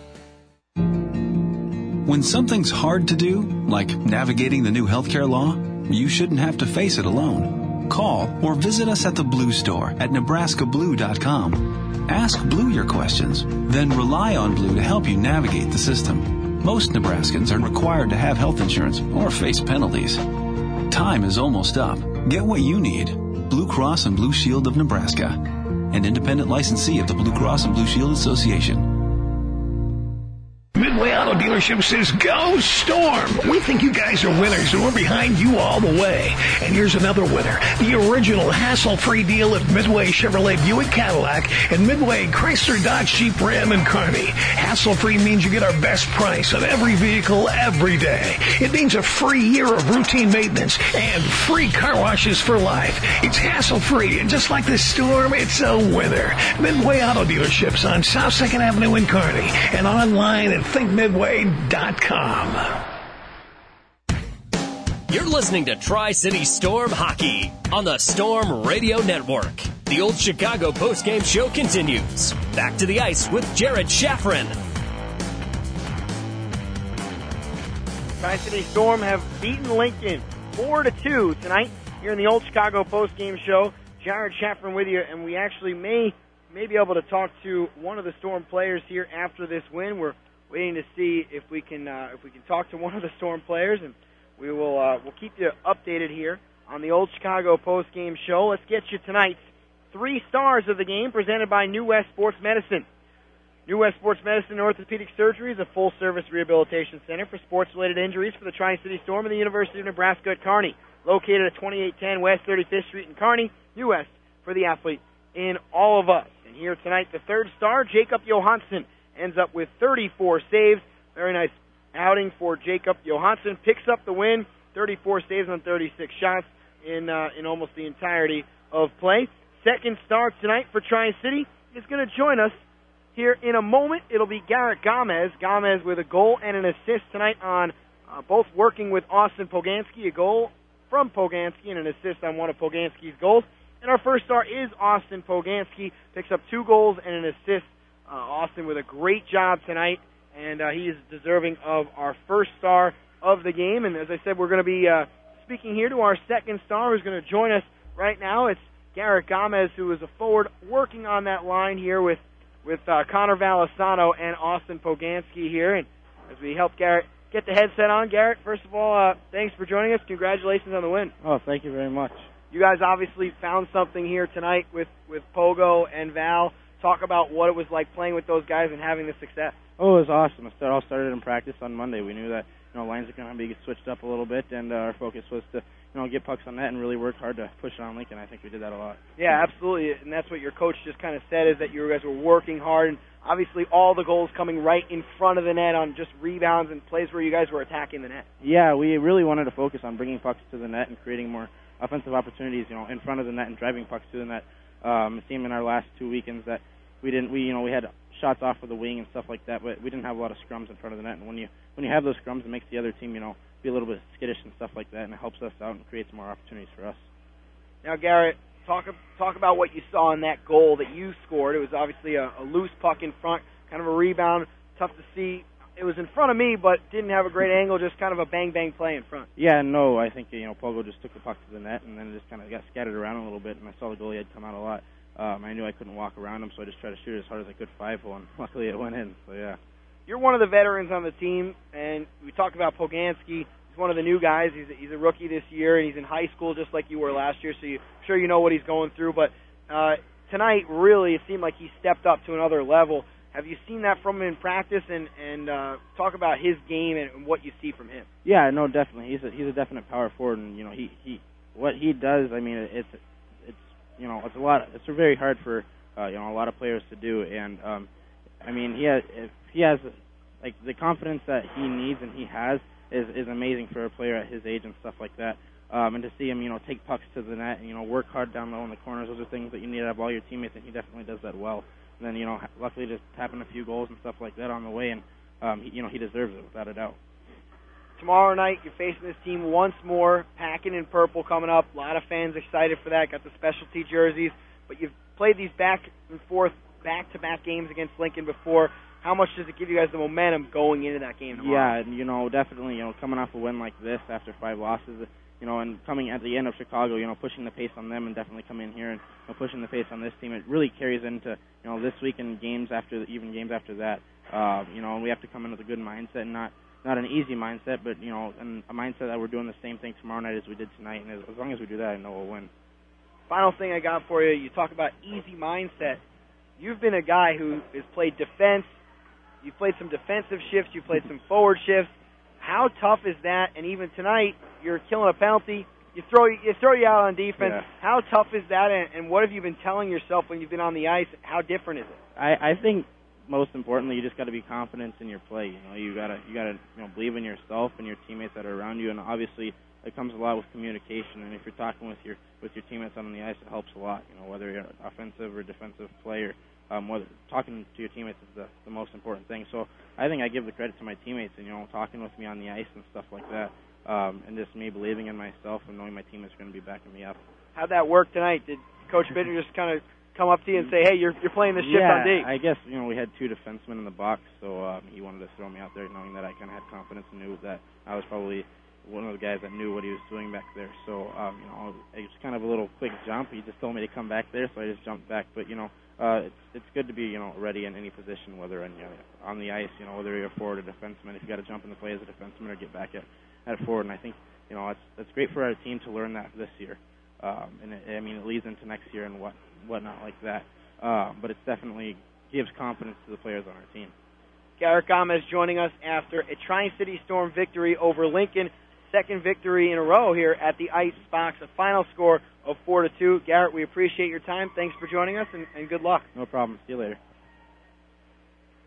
Speaker 16: When something's hard to do, like navigating the new healthcare law, you shouldn't have to face it alone. Call or visit us at the Blue Store at NebraskaBlue.com. Ask Blue your questions, then rely on Blue to help you navigate the system. Most Nebraskans are required to have health insurance or face penalties. Time is almost up. Get what you need. Blue Cross and Blue Shield of Nebraska, an independent licensee of the Blue Cross and Blue Shield Association.
Speaker 17: Midway Auto Dealership says, go Storm! We think you guys are winners, and we're behind you all the way. And here's another winner. The original hassle-free deal at Midway Chevrolet Buick Cadillac and Midway Chrysler Dodge Jeep Ram and Kearney. Hassle-free means you get our best price on every vehicle every day. It means a free year of routine maintenance and free car washes for life. It's hassle-free, and just like the Storm, it's a winner. Midway Auto Dealerships on South 2nd Avenue in Kearney and online at thinkmidway.com.
Speaker 2: You're listening to Tri-City Storm Hockey on the Storm Radio Network. The Old Chicago Post-Game Show continues. Back to the ice with Jared Shaffrin.
Speaker 3: Tri-City Storm have beaten Lincoln 4-2 tonight here in the Old Chicago Post-Game Show. Jared Shaffrin with you, and we actually may be able to talk to one of the Storm players here after this win. We're waiting to see if we can talk to one of the Storm players, and we'll keep you updated here on the Old Chicago Post-Game Show. Let's get you tonight's 3 stars of the game presented by New West Sports Medicine. New West Sports Medicine and Orthopedic Surgery is a full-service rehabilitation center for sports-related injuries for the Tri-City Storm and the University of Nebraska at Kearney. Located at 2810 West 35th Street in Kearney, New West for the athlete in all of us. And here tonight, the 3rd star, Jacob Johansson, ends up with 34 saves. Very nice outing for Jacob Johansson. Picks up the win, 34 saves on 36 shots in almost the entirety of play. Second star tonight for Tri-City is going to join us here in a moment. It'll be Garrett Gomez. Gomez with a goal and an assist tonight on both working with Austin Poganski, a goal from Poganski and an assist on one of Poganski's goals. And our first star is Austin Poganski, picks up 2 goals and an assist. Austin with a great job tonight, and he is deserving of our first star of the game. And as I said, we're going to be speaking here to our second star who's going to join us right now. It's Garrett Gomez, who is a forward working on that line here with Connor Valisano and Austin Poganski here. And as we help Garrett get the headset on, Garrett, first of all, thanks for joining us. Congratulations on the win.
Speaker 1: Oh, thank you very much.
Speaker 3: You guys obviously found something here tonight with Pogo and Val. Talk about what it was like playing with those guys and having the success.
Speaker 1: Oh, it was awesome. It all started in practice on Monday. We knew that lines are going to be switched up a little bit, and our focus was to get pucks on net and really work hard to push it on Lincoln. I think we did that a lot.
Speaker 3: Yeah, absolutely, and that's what your coach just kind of said, is that you guys were working hard, and obviously all the goals coming right in front of the net on just rebounds and plays where you guys were attacking the net.
Speaker 1: Yeah, we really wanted to focus on bringing pucks to the net and creating more offensive opportunities, in front of the net and driving pucks to the net. It seemed in our last 2 weekends that we had shots off of the wing and stuff like that, but we didn't have a lot of scrums in front of the net. And when you have those scrums, it makes the other team, be a little bit skittish and stuff like that, and it helps us out and creates more opportunities for us.
Speaker 3: Now, Garrett, talk about what you saw in that goal that you scored. It was obviously a loose puck in front, kind of a rebound, tough to see. It was in front of me, but didn't have a great angle, just kind of a bang-bang play in front.
Speaker 1: Yeah, no, I think, Pogo just took the puck to the net, and then it just kind of got scattered around a little bit, and I saw the goalie had come out a lot. I knew I couldn't walk around him, so I just tried to shoot it as hard as I could 5-hole, and luckily it went in, so yeah.
Speaker 3: You're one of the veterans on the team, and we talked about Poganski. He's one of the new guys. He's a rookie this year, and he's in high school just like you were last year, so I'm sure you know what he's going through. But tonight, really, it seemed like he stepped up to another level. Have you seen that from him in practice, and talk about his game and what you see from him?
Speaker 1: Yeah, no, definitely. He's a definite power forward, and he what he does. I mean, it's a lot. It's very hard for a lot of players to do, and I mean, he has like the confidence that he needs and he has is amazing for a player at his age and stuff like that. And to see him, take pucks to the net and work hard down low in the corners, those are things that you need to have all your teammates, and he definitely does that well. And then, luckily just tapping a few goals and stuff like that on the way, and, he deserves it without a doubt.
Speaker 3: Tomorrow night, you're facing this team once more, packing in purple coming up. A lot of fans excited for that, got the specialty jerseys. But you've played these back and forth, back-to-back games against Lincoln before. How much does it give you guys the momentum going into that game tomorrow?
Speaker 1: Yeah, definitely, coming off a win like this after 5 losses, and coming at the end of Chicago, pushing the pace on them and definitely coming in here and pushing the pace on this team, it really carries into, this week and games after that. And we have to come in with a good mindset, and not an easy mindset, but, and a mindset that we're doing the same thing tomorrow night as we did tonight, and as long as we do that, I know we'll win.
Speaker 3: Final thing I got for you, you talk about easy mindset. You've been a guy who has played defense. You've played some defensive shifts. You've played some forward shifts. How tough is that? And even tonight, you're killing a penalty. You throw you out on defense. Yeah. How tough is that? And what have you been telling yourself when you've been on the ice? How different is it?
Speaker 1: I think most importantly, you just got to be confident in your play. You gotta believe in yourself and your teammates that are around you. And obviously, it comes a lot with communication. And if you're talking with your teammates on the ice, it helps a lot. Whether you're an offensive or defensive player. Whether talking to your teammates is the most important thing. So I think I give the credit to my teammates and, talking with me on the ice and stuff like that, and just me believing in myself and knowing my teammates are going to be backing me up.
Speaker 3: How'd that work tonight? Did Coach Bittner just kind of come up to you and say, hey, you're playing this shift on D?
Speaker 1: I guess, we had 2 defensemen in the box, so he wanted to throw me out there knowing that I kind of had confidence and knew that I was probably one of the guys that knew what he was doing back there. So, it was kind of a little quick jump. He just told me to come back there, so I just jumped back. But, it's good to be, ready in any position, whether on the ice, whether you're a forward or defenseman. If you got to jump in the play as a defenseman or get back at forward, and I think, it's great for our team to learn that this year. And it leads into next year and whatnot like that. But it definitely gives confidence to the players on our team.
Speaker 3: Garrett Gomez joining us after a Tri-City Storm victory over Lincoln. Second victory in a row here at the Ice Box, a final score of 4-2. Garrett, we appreciate your time. Thanks for joining us, and good luck.
Speaker 1: No problem. See you later.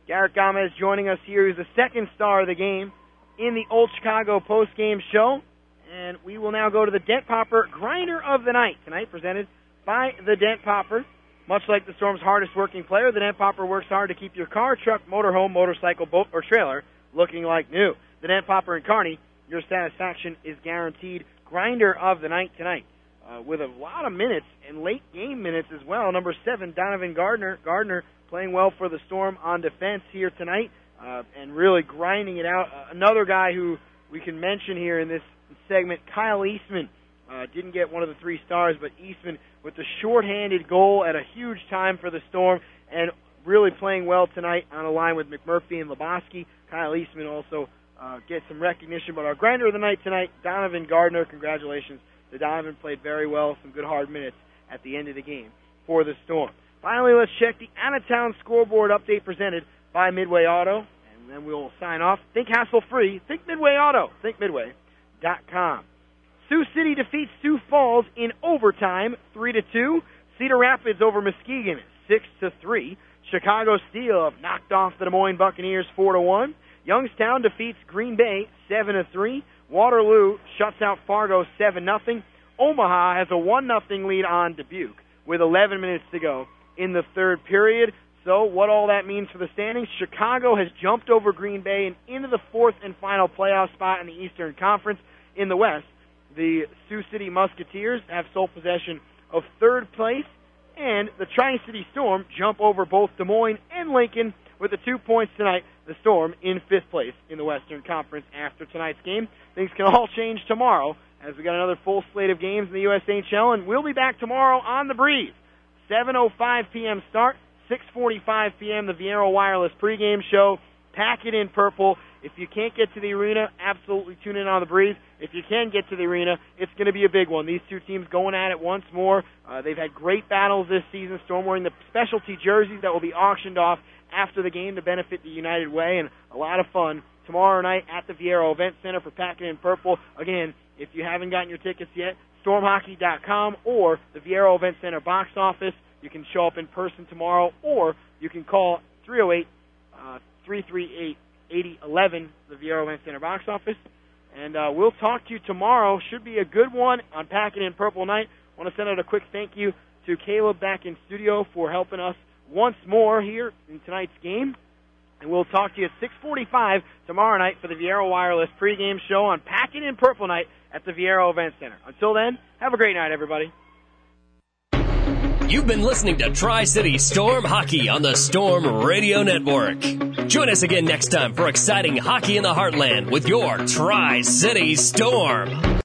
Speaker 3: Garrett Gomez joining us here. He's the second star of the game in the Old Chicago postgame show. And we will now go to the Dent Popper Grinder of the Night tonight, presented by the Dent Popper. Much like the Storm's hardest working player, the Dent Popper works hard to keep your car, truck, motorhome, motorcycle, boat, or trailer looking like new. The Dent Popper in Kearney, your satisfaction is guaranteed. Grinder of the Night tonight. With a lot of minutes and late game minutes as well. Number 7, Donovan Gardner. Gardner playing well for the Storm on defense here tonight and really grinding it out. Another guy who we can mention here in this segment, Kyle Eastman. Didn't get one of the 3 stars, but Eastman with the shorthanded goal at a huge time for the Storm and really playing well tonight on a line with McMurphy and Lebowski. Kyle Eastman also gets some recognition, but our Grinder of the Night tonight, Donovan Gardner. Congratulations to Donovan. Played very well, some good hard minutes at the end of the game for the Storm. Finally, let's check the out-of-town scoreboard update presented by Midway Auto, and then we'll sign off. Think hassle-free. Think Midway Auto. Think Midway.com. Sioux City defeats Sioux Falls in overtime, 3-2. Cedar Rapids over Muskegon, 6-3. Chicago Steel have knocked off the Des Moines Buccaneers, 4-1. Youngstown defeats Green Bay, 7-3. Waterloo shuts out Fargo, 7-0. Omaha has a 1-0 lead on Dubuque with 11 minutes to go in the third period. So what all that means for the standings, Chicago has jumped over Green Bay and into the fourth and final playoff spot in the Eastern Conference. In the West, the Sioux City Musketeers have sole possession of third place, and the Tri-City Storm jump over both Des Moines and Lincoln with the 2 points tonight. The Storm in fifth place in the Western Conference after tonight's game. Things can all change tomorrow as we got another full slate of games in the USHL, and we'll be back tomorrow on The Breeze. 7:05 p.m. start, 6:45 p.m. the Viero Wireless pregame show. Pack it in purple. If you can't get to the arena, absolutely tune in on The Breeze. If you can get to the arena, it's going to be a big one. These two teams going at it once more. They've had great battles this season. Storm wearing the specialty jerseys that will be auctioned off after the game to benefit the United Way, and a lot of fun tomorrow night at the Viero Event Center for Pack It in Purple. Again, if you haven't gotten your tickets yet, stormhockey.com or the Viero Event Center box office. You can show up in person tomorrow, or you can call 308-338-8011, the Viero Event Center box office. And we'll talk to you tomorrow. Should be a good one on Pack It in Purple night. I want to send out a quick thank you to Caleb back in studio for helping us once more here in tonight's game. And we'll talk to you at 6:45 tomorrow night for the Viero Wireless pregame show on Pack It in Purple night at the Viero Event Center. Until then, have a great night, everybody.
Speaker 2: You've been listening to Tri-City Storm Hockey on the Storm Radio Network. Join us again next time for exciting hockey in the heartland with your Tri-City Storm.